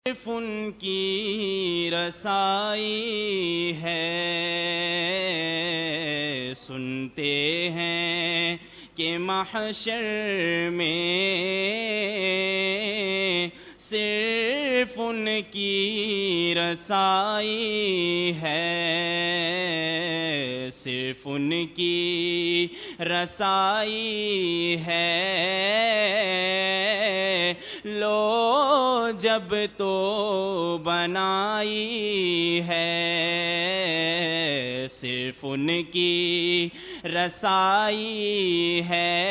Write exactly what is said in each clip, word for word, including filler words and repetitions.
صرف ان کی رسائی ہے، سنتے ہیں کہ محشر میں صرف ان کی رسائی ہے، صرف ان کی رسائی ہے، لو جب تو بنائی ہے، صرف ان کی رسائی ہے،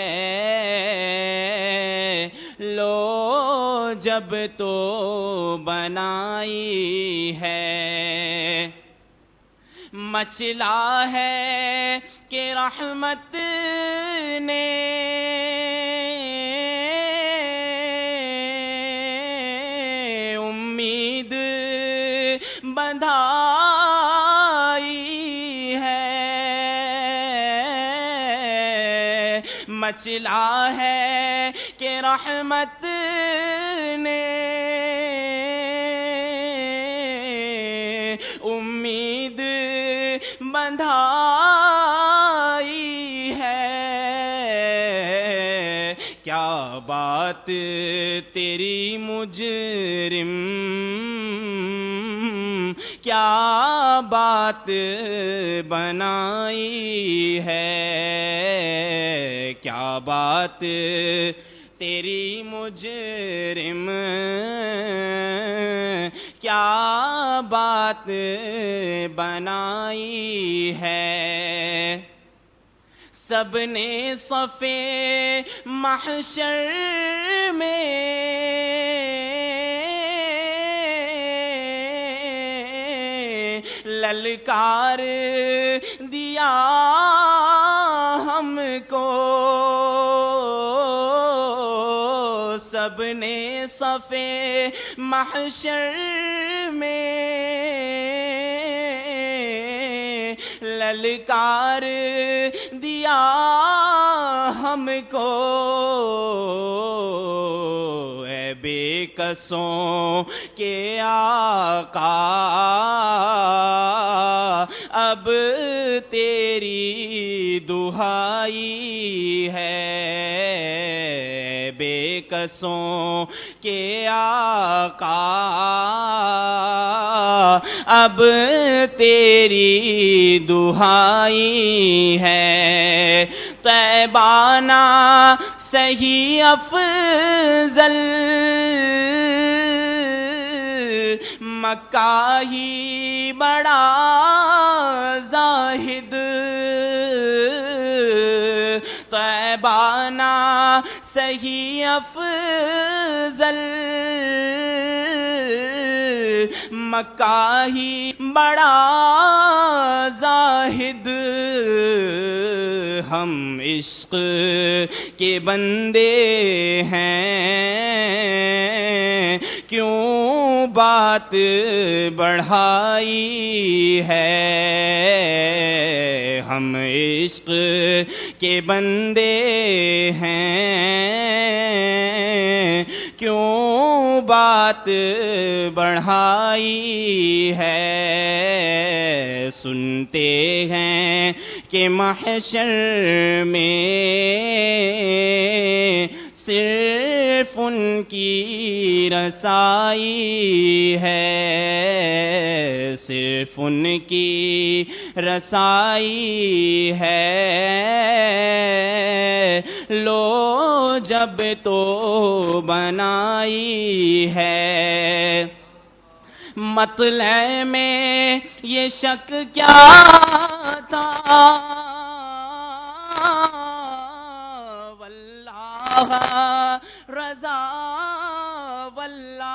لو جب تو بنائی ہے، مچلا ہے کہ رحمت نے امید بندھائی ہے، مچلا ہے کہ رحمت نے امید بندھائی ہے، کیا بات تیری مجرم، کیا بات بنائی ہے، کیا بات تیری مجرم، کیا بات بنائی ہے، سب نے صفے محشر میں للکار دیا ہم کو، سب نے صفے محشر میں للکار دیا ہم کو، اے بے کسوں کے آقا اب تیری دہائی ہے، بے کسوں کے آقا اب تیری دہائی ہے، طیبانہ صحیح افضل مکہ ہی بڑا زاہد، طیبانہ صحیح افضل مکہ ہی بڑا زاہد، ہم عشق کے بندے ہیں، کیوں بات بڑھائی ہے، ہم عشق کے بندے ہیں، کیوں بات بڑھائی ہے، سنتے ہیں کہ محشر میں صرف ان کی رسائی ہے، صرف ان کی رسائی ہے، لو جب تو بنائی ہے، مطلع میں یہ شک کیا تھا، واللہ رضا واللہ،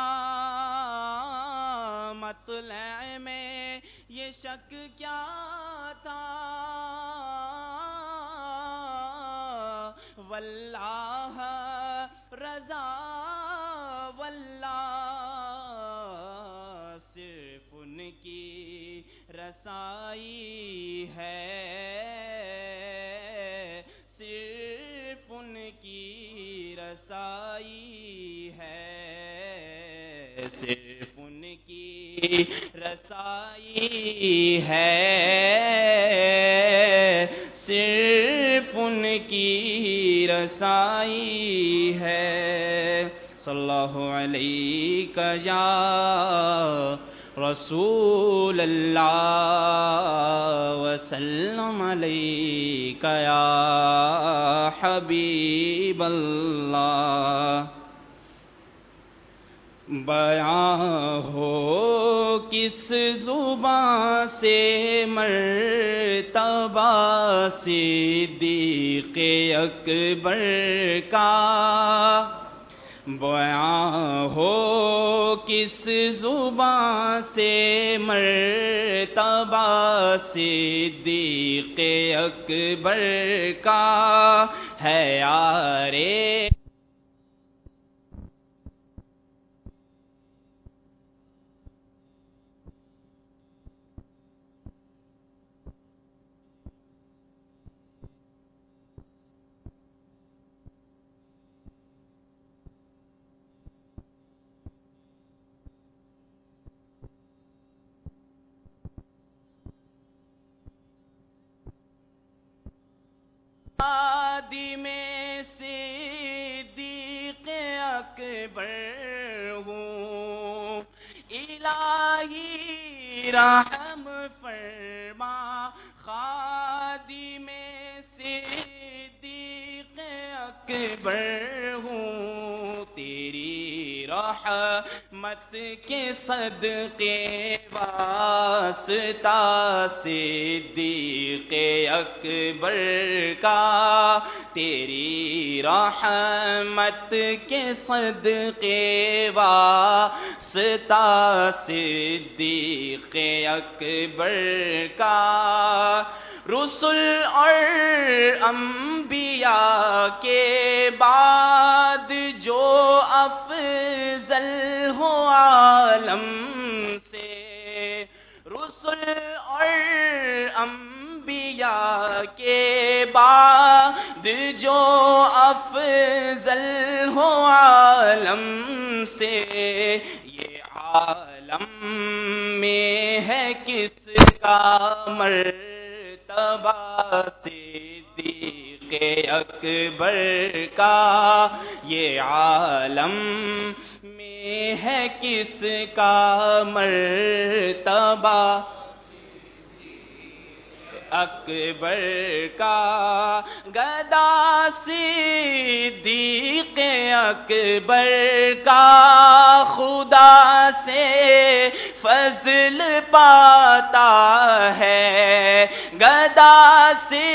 مطلع میں یہ شک کیا تھا، واللہ رضا واللہ، صرف ان کی رسائی ہے، صرف ان کی رسائی ہے، صرف ان کی رسائی ہے، صرف ان کی رسائی ہے۔ صلی اللہ علیہ یا رسول اللہ وسلم علیک یا حبیب اللہ۔ بیاں ہو کس زبان سے مرتبہ صدیق اکبر کا، بیاں ہو کس زبان سے مرتبہ صدیق اکبر کا ہے یارے میں صدیق اکبر ہوں، الہی رحم فرما خادم صدیق اکبر ہوں، تیری رحمت کے صدقے واسطہ صدیق اکبر کا، تیری رحمت کے صدقے واسطہ صدیق اکبر کا، رسل اور انبیاء کے بعد جو افضل ہو عالم سے، رسل اور انبیاء کے بعد جو افضل ہو عالم سے، یہ عالم میں ہے کس کا مرتبہ صدیق اکبر کا، یہ عالم میں ہے کس کا مرتبہ اکبر کا، گدا صدیق اکبر کا خدا سے فضل پاتا ہے، گدا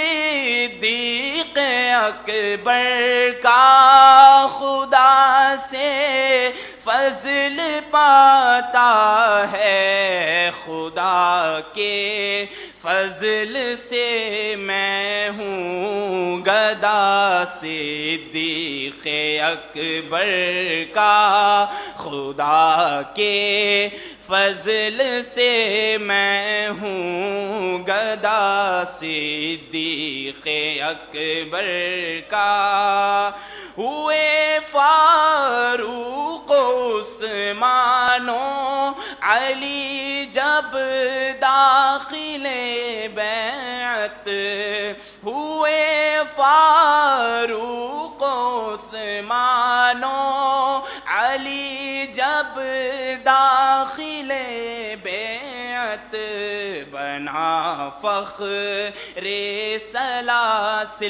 صدیق اکبر کا خدا سے فضل پاتا ہے، خدا کے فضل سے میں ہوں گدا صدیق اکبر کا، خدا کے فضل سے میں ہوں گدا صدیق اکبر کا، ہوئے فاروق عثمان و علی جب داخل بیعت، ہوئے فاروق عثمان و علی جب داخل بیعت، بنا فخر سلاسل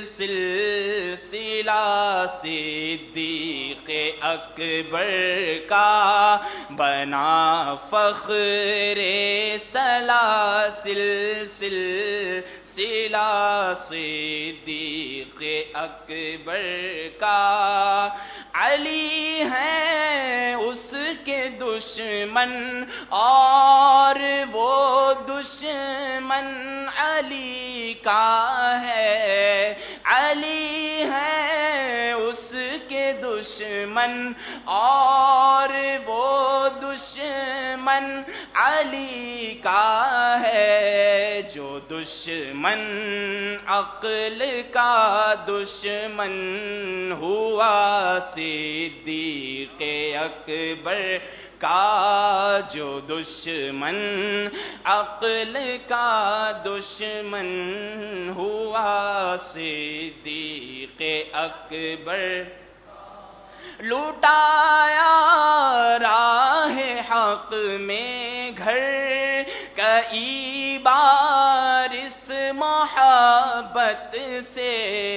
سلسلہ صدیق اکبر کا، بنا فخر سلاسل سلسلہ صدیق اکبر کا، علی ہے اس کے دشمن اور وہ دشمن علی کا ہے، علی ہے اس کے دشمن اور وہ دشمن علی کا ہے، جو دشمن عقل کا دشمن ہوا صدیق اکبر کا جو دشمن عقل کا دشمن ہوا صدیق اکبر لوٹایا راہ حق میں گھر کئی بار اس محبت سے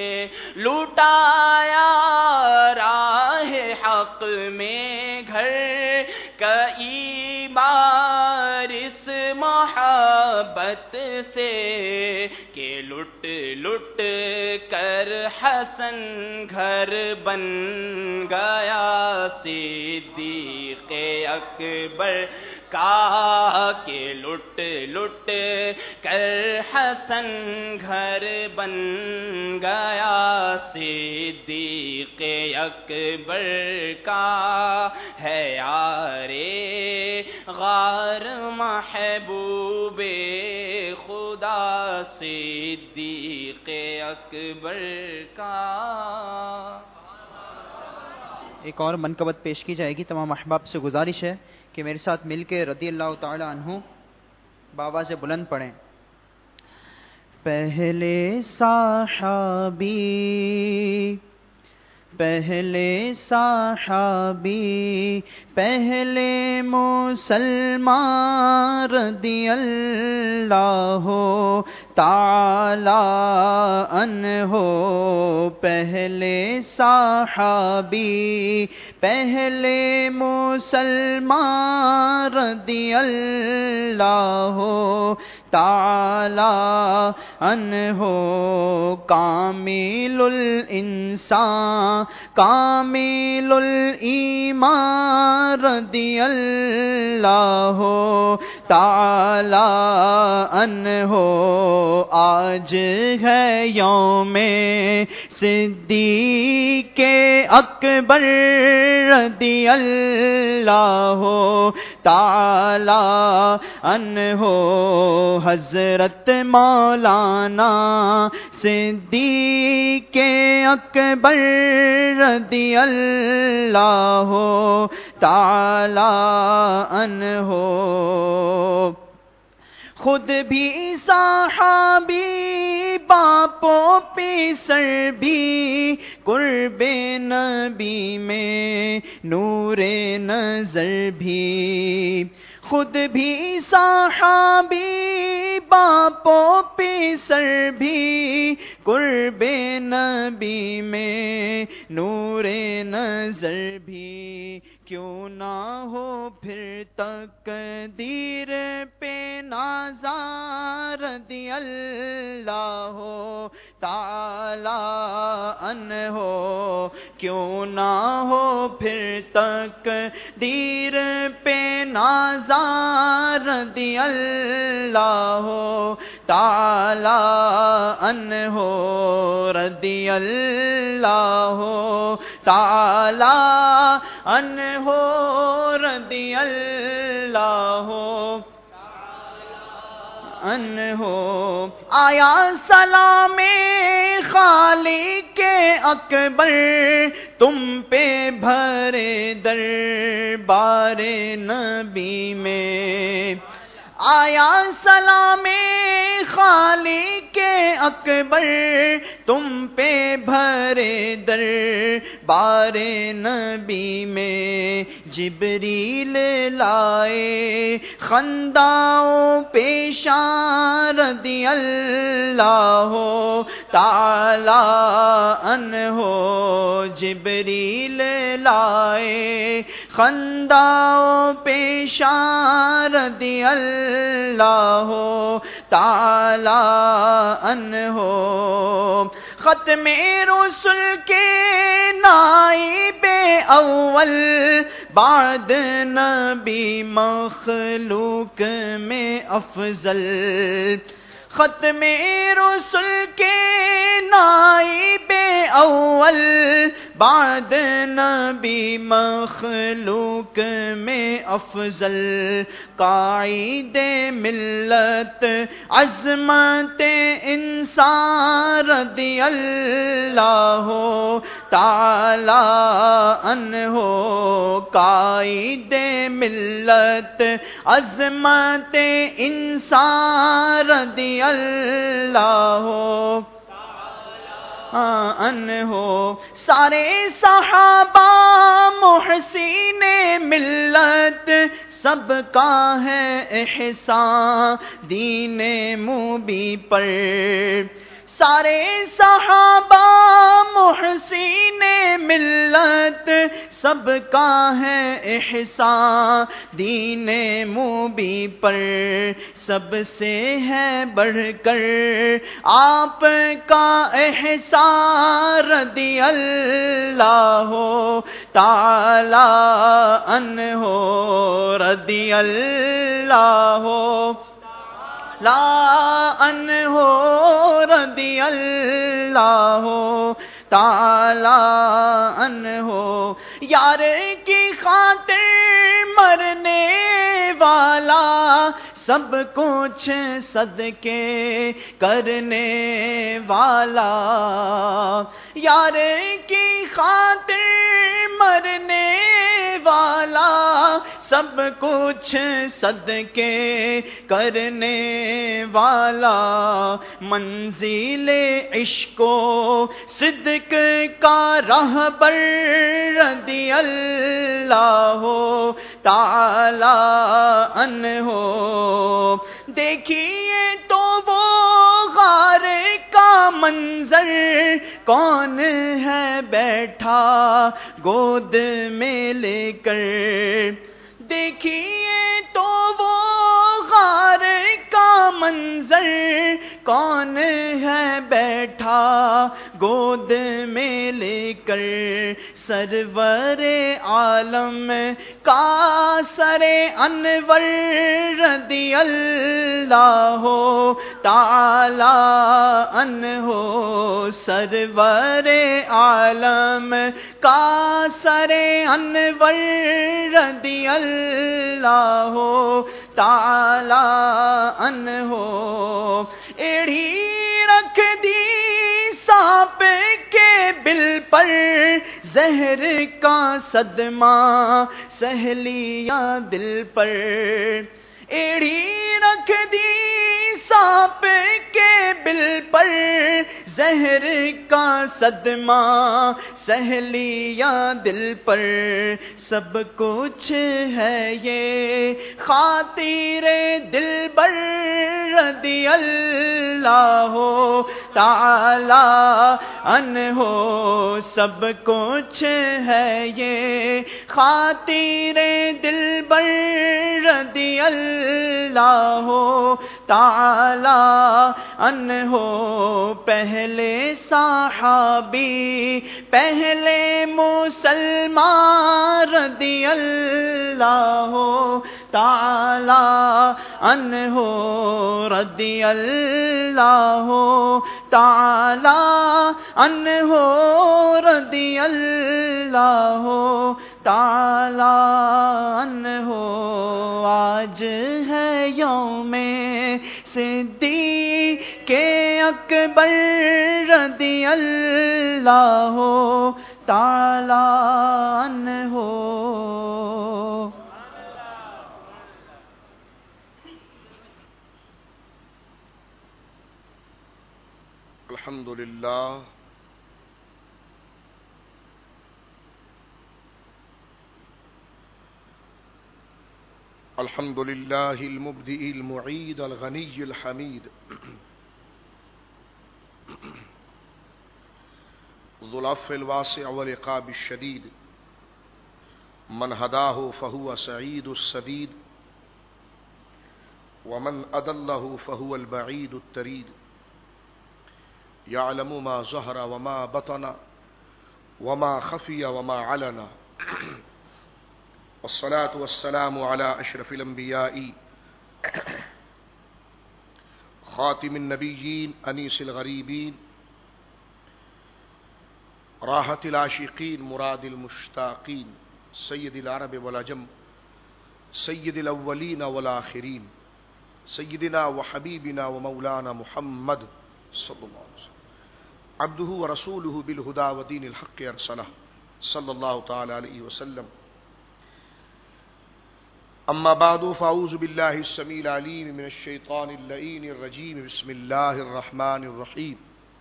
لوٹایا راہ حق میں گھر کئی بار اس محبت سے کہ لٹ لٹ کر حسن گھر بن گیا صدیق اکبر کا کہ لٹ لٹ کر حسن گھر بن گیا صدیق اکبر کا ہے یار غار محبوب خدا صدیق اکبر کا۔ ایک اور منقبت پیش کی جائے گی۔ تمام احباب سے گزارش ہے کہ میرے ساتھ مل کے رضی اللہ تعالی عنہ بآواز بلند پڑھیں۔ پہلے صحابی پہلے صحابی پہلے مسلمان رضی اللہ تعالی عنہ، پہلے صحابی پہلے مسلمان رضی اللہ تعالی عنہ، کامل الانسان کامل الایمان رضی اللہ تعالی عنہ، آج ہے یوم صدیق اکبر رضی اللہ تعالی عنہ، حضرت مولانا صدیق اکبر رضی اللہ تعالی عنہ، خود بھی صحابی باپ و پیسر بھی قرب نبی میں نور نظر بھی، خود بھی صحابی باپ و پیسر بھی قرب نبی میں نور نظر بھی، کیوں نہ ہو پھر تقدیر پہ نازاں رضی اللہ تعالی عنہ، کیوں نہ ہو پھر تقدیر پہ نازاں رضی اللہ تعالی عنہ، رضی اللہ تعالی عنہ، رضی اللہ عنہ، آیا سلام خالق اکبر تم پہ بھرے دربار نبی میں، آیا سلام خالق اکبر تم پہ بھرے دربار نبی میں، جبریل لائے خنداؤں پیشاں رضی اللہ تعالی عنہ، جبریل لائے خنداؤں پیشاں رضی اللہ تعالی عنہ، ختم رسل کے نائب اول بعد نبی مخلوق میں افضل، ختم رسل کے نائب اول بعد نبی مخلوق میں افضل، قائد ملت عظمت انسان رضی اللہ تعالی عنہ قائد ملت عظمت انسان رضی اللہ عنہ سارے صحابہ محسن ملت سب کا ہے احسان دین مبی پر سارے صحابہ محسن ملت سب کا ہے احسان دین مبی پر سب سے ہے بڑھ کر آپ کا احسان رضی اللہ تعالی عنہ رضی اللہ لا عنہ رضی اللہ تعالی عنہ یار کی خاطر مرنے والا سب کچھ صدقے کرنے والا یار کی خاطر مرنے والا سب کچھ صدقے کرنے والا منزل عشق و صدق کا رہبر رضی اللہ تعالی عنہ دیکھیے تو وہ غار کا منظر کون ہے بیٹھا گود میں لے کر دیکھیے تو وہ غار کا منظر کون ہے بیٹھا گود میں لے کر سرور عالم کا سر انور رضی اللہ تعالی عنہ سرور عالم کا سر انور رضی اللہ تعالی عنہ ایڑھی رکھ دی سانپ کے بل پر زہر کا صدمہ سہ لیا دل پر ایڑھی رکھ دی سانپ کے بل پر زہر کا صدمہ سہ لیا دل پر سب کچھ ہے یہ خاطر دلبر رضی اللہ تعالی عنہ سب کچھ ہے یہ خاطر دلبر رضی اللہ تعالی عنہ پہلے صحابی پہلے مسلمان رضی اللہ تعالی عنہ رضی اللہ تعالی عنہ رضی اللہ تعالی عنہ آج ہے یوم صدیق اکبر رضی اللہ تعالی عنہ الحمد للہ الحمد للہ المبدئ المعید الغنی الحمید ذو العفو الواسع والعقاب الشدید من ہداہ فہو سعید السدید ومن اضلہ فہو البعید الترید یعلم ما ظہر وما بطن وما خفی وما علن والصلاة والسلام على اشرف الانبیاء خاتم النبیین انیس الغریبین راحت العاشقین مراد المشتاقین سید العرب والعجم سید الاولین والآخرین سیدنا وحبیبنا ومولانا محمد صلی اللہ علیہ وسلم عبده ورسوله بالهدى ودين الحق أرسله صلى الله تعالى عليه وسلم. أما بعد فأعوذ بالله السميع العليم من الشيطان اللعين الرجيم. بسم الله الرحمن الرحيم.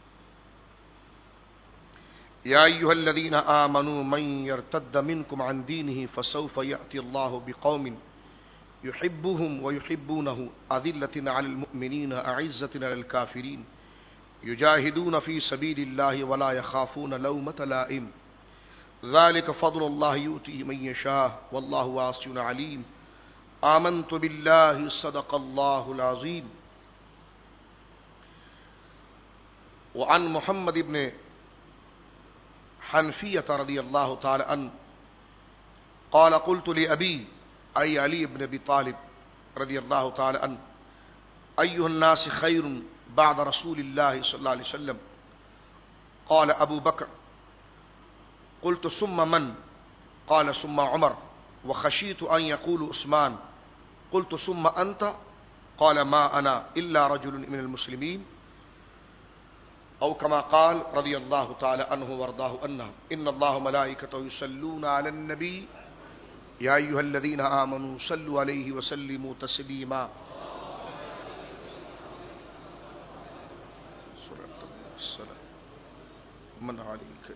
يا أيها الذين آمنوا من يرتد منكم عن دينه فسوف يأتي الله بقوم يحبهم ويحبونه أذلة على المؤمنين أعزة على الكافرين يجاهدون في سبيل الله ولا يخافون لومة لائم ذلك فضل الله يؤتيه من يشاء والله واسع عليم. آمنت بالله صدق الله العظيم. وعن محمد بن حنفية رضي الله تعالى عنه قال قلت لأبي أي علي بن أبي طالب رضي الله تعالى عنه أيها الناس خير بعد رسول الله صلى الله عليه وسلم؟ قال أبو بكر. قلت ثم من؟ قال ثم عمر وخشيت أن يقول عثمان. قلت ثم أنت؟ قال ما أنا إلا رجل من المسلمين أو كما قال رضي الله تعالى عنه وارضاه عنه. إن الله ملائكته يصلون على النبي يا أيها الذين آمنوا صلوا عليه وسلموا تسليما. من عليك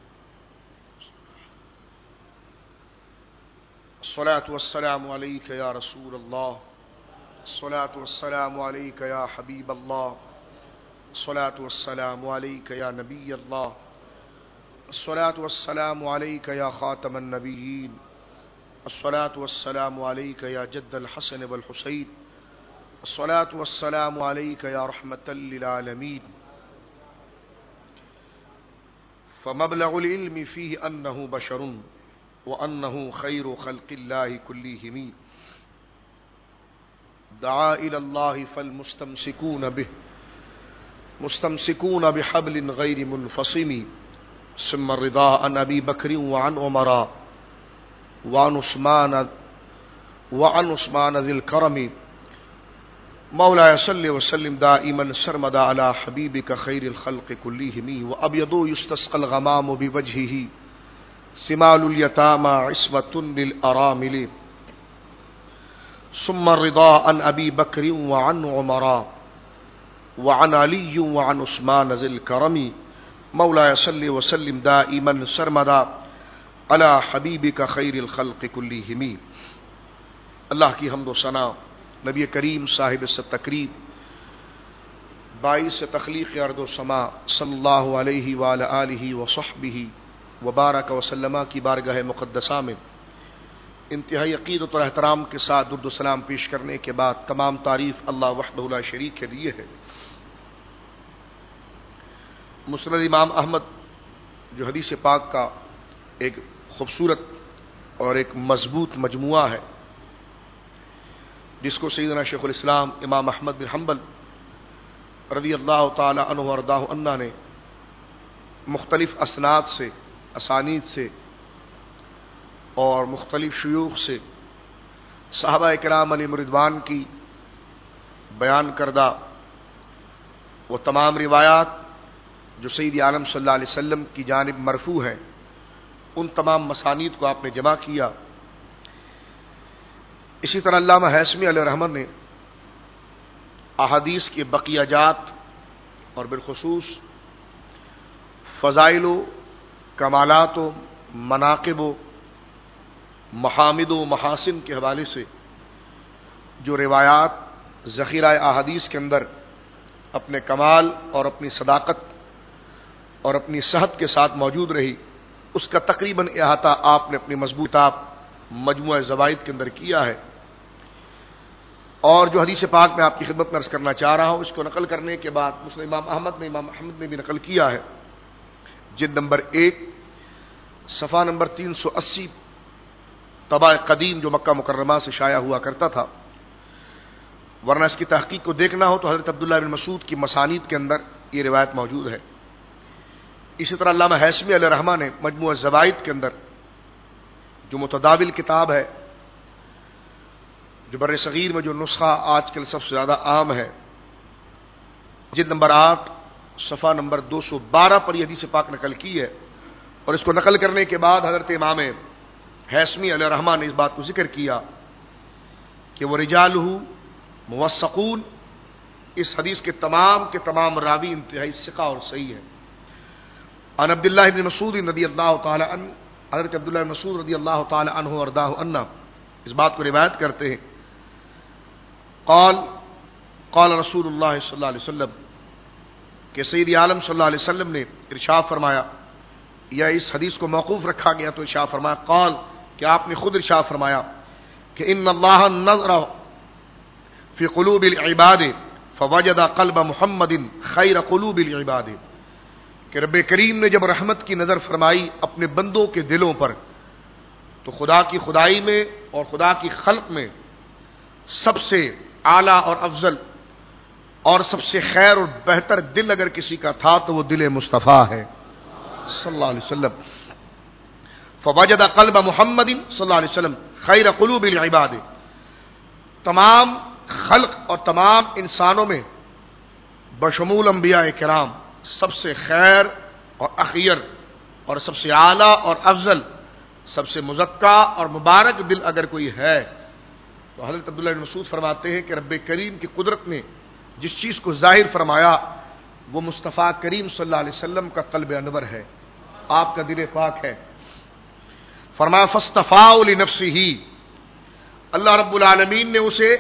الصلاة والسلام عليك يا رسول الله. الصلاة والسلام عليك يا حبيب الله. الصلاة والسلام عليك يا نبي الله. الصلاة والسلام عليك يا خاتم النبيين. الصلاة والسلام عليك يا جد الحسن والحسين. الصلاة والسلام عليك يا رحمة للعالمين. فمبلغ العلم فيه أنه بشر وأنه خير خلق الله كلهم. دعا إلى الله فالمستمسكون به مستمسكون بحبل غير منفصم. ثم الرضا عن أبي بكر وعن عمر وعن عثمان وعن عثمان ذي الكرم. مولاي صل وسلم دائما سرمدا على حبيبك خير الخلق كلهم. وأبيض يستسقى الغمام بوجهه سمال اليتامى عصمة للأرامل. ثم الرضا عن أبي بكر وعن عمر وعن علي وعن عثمان ذي الكرم. مولاي صل وسلم دائما سرمدا على حبیبک خیر الخلق کلہم. اللہ کی حمد و ثنا نبی کریم صاحب ستقریب باعث تخلیق ارض و سما صلی اللہ علیہ وآلہ آلہ وصحبہ وبارک وسلم کی بارگاہ مقدسہ میں انتہائی عقیدت اور احترام کے ساتھ درود و سلام پیش کرنے کے بعد تمام تعریف اللہ وحدہ لا شریک کے لیے ہے. مسند امام احمد جو حدیث پاک کا ایک خوبصورت اور ایک مضبوط مجموعہ ہے جس کو سیدنا شیخ الاسلام امام احمد بن حنبل رضی اللہ تعالی عنہ وارضاہ عنہ نے مختلف اسناد سے اسانید سے اور مختلف شیوخ سے صحابہ کرام علیہم رضوان کی بیان کردہ وہ تمام روایات جو سید عالم صلی اللہ علیہ وسلم کی جانب مرفوع ہیں ان تمام مسانید کو آپ نے جمع کیا. اسی طرح علامہ ہیثمی علیہ رحمت نے احادیث کے بقیہ جات اور بالخصوص فضائل و کمالات و مناقب و محامد و محاسن کے حوالے سے جو روایات ذخیرہ احادیث کے اندر اپنے کمال اور اپنی صداقت اور اپنی صحت کے ساتھ موجود رہی اس کا تقریباً احاطہ آپ نے اپنی مضبوط آپ مجموعہ زوائد کے اندر کیا ہے. اور جو حدیث پاک میں آپ کی خدمت میں عرض کرنا چاہ رہا ہوں اس کو نقل کرنے کے بعد مسلم امام احمد نے امام احمد نے بھی نقل کیا ہے جلد نمبر ایک صفحہ نمبر تین سو اسی طبع قدیم جو مکہ مکرمہ سے شائع ہوا کرتا تھا. ورنہ اس کی تحقیق کو دیکھنا ہو تو حضرت عبداللہ بن مسعود کی مسانید کے اندر یہ روایت موجود ہے. اسی طرح علامہ ہیثمی علیہ رحمہ نے مجموعہ زوائد کے اندر جو متداول کتاب ہے جو بر صغیر میں جو نسخہ آج کل سب سے زیادہ عام ہے جلد نمبر آٹھ صفحہ نمبر دو سو بارہ پر یہ حدیث پاک نقل کی ہے، اور اس کو نقل کرنے کے بعد حضرت امام حیثمی علیہ الرحمہ نے اس بات کو ذکر کیا کہ وہ رجالہ موثقون، اس حدیث کے تمام کے تمام راوی انتہائی ثقہ اور صحیح ہے۔ عن عبداللہ بن مسعود رضی اللہ تعالی عنہ، حضرت عبداللہ بن مسعود رضی اللہ تعالی عنہ ورداہ عنہ اس بات کو روایت کرتے ہیں، قال قال رسول اللہ صلی اللہ علیہ وسلم، کہ سید عالم صلی اللہ علیہ وسلم نے ارشاد فرمایا، یا اس حدیث کو موقوف رکھا گیا تو ارشاد فرمایا، قال کہ آپ نے خود ارشاد فرمایا کہ ان اللہ نظر فی قلوب العباد فوجد قلب محمد خیر قلوب العباد، کہ رب کریم نے جب رحمت کی نظر فرمائی اپنے بندوں کے دلوں پر تو خدا کی خدائی میں اور خدا کی خلق میں سب سے اعلیٰ اور افضل اور سب سے خیر اور بہتر دل اگر کسی کا تھا تو وہ دل مصطفیٰ ہے صلی اللہ علیہ وسلم۔ فوجد قلب محمد صلی اللہ علیہ وسلم خیر قلوب العباد، تمام خلق اور تمام انسانوں میں بشمول انبیاء کرام سب سے خیر اور اخیر اور سب سے اعلیٰ اور افضل، سب سے مزکا اور مبارک دل اگر کوئی ہے تو حضرت عبداللہ بن مسعود فرماتے ہیں کہ رب کریم کی قدرت نے جس چیز کو ظاہر فرمایا وہ مصطفیٰ کریم صلی اللہ علیہ وسلم کا قلب انور ہے، آپ کا دل پاک ہے۔ فرمایا فاصطفاء لنفسہ، اللہ رب العالمین نے اسے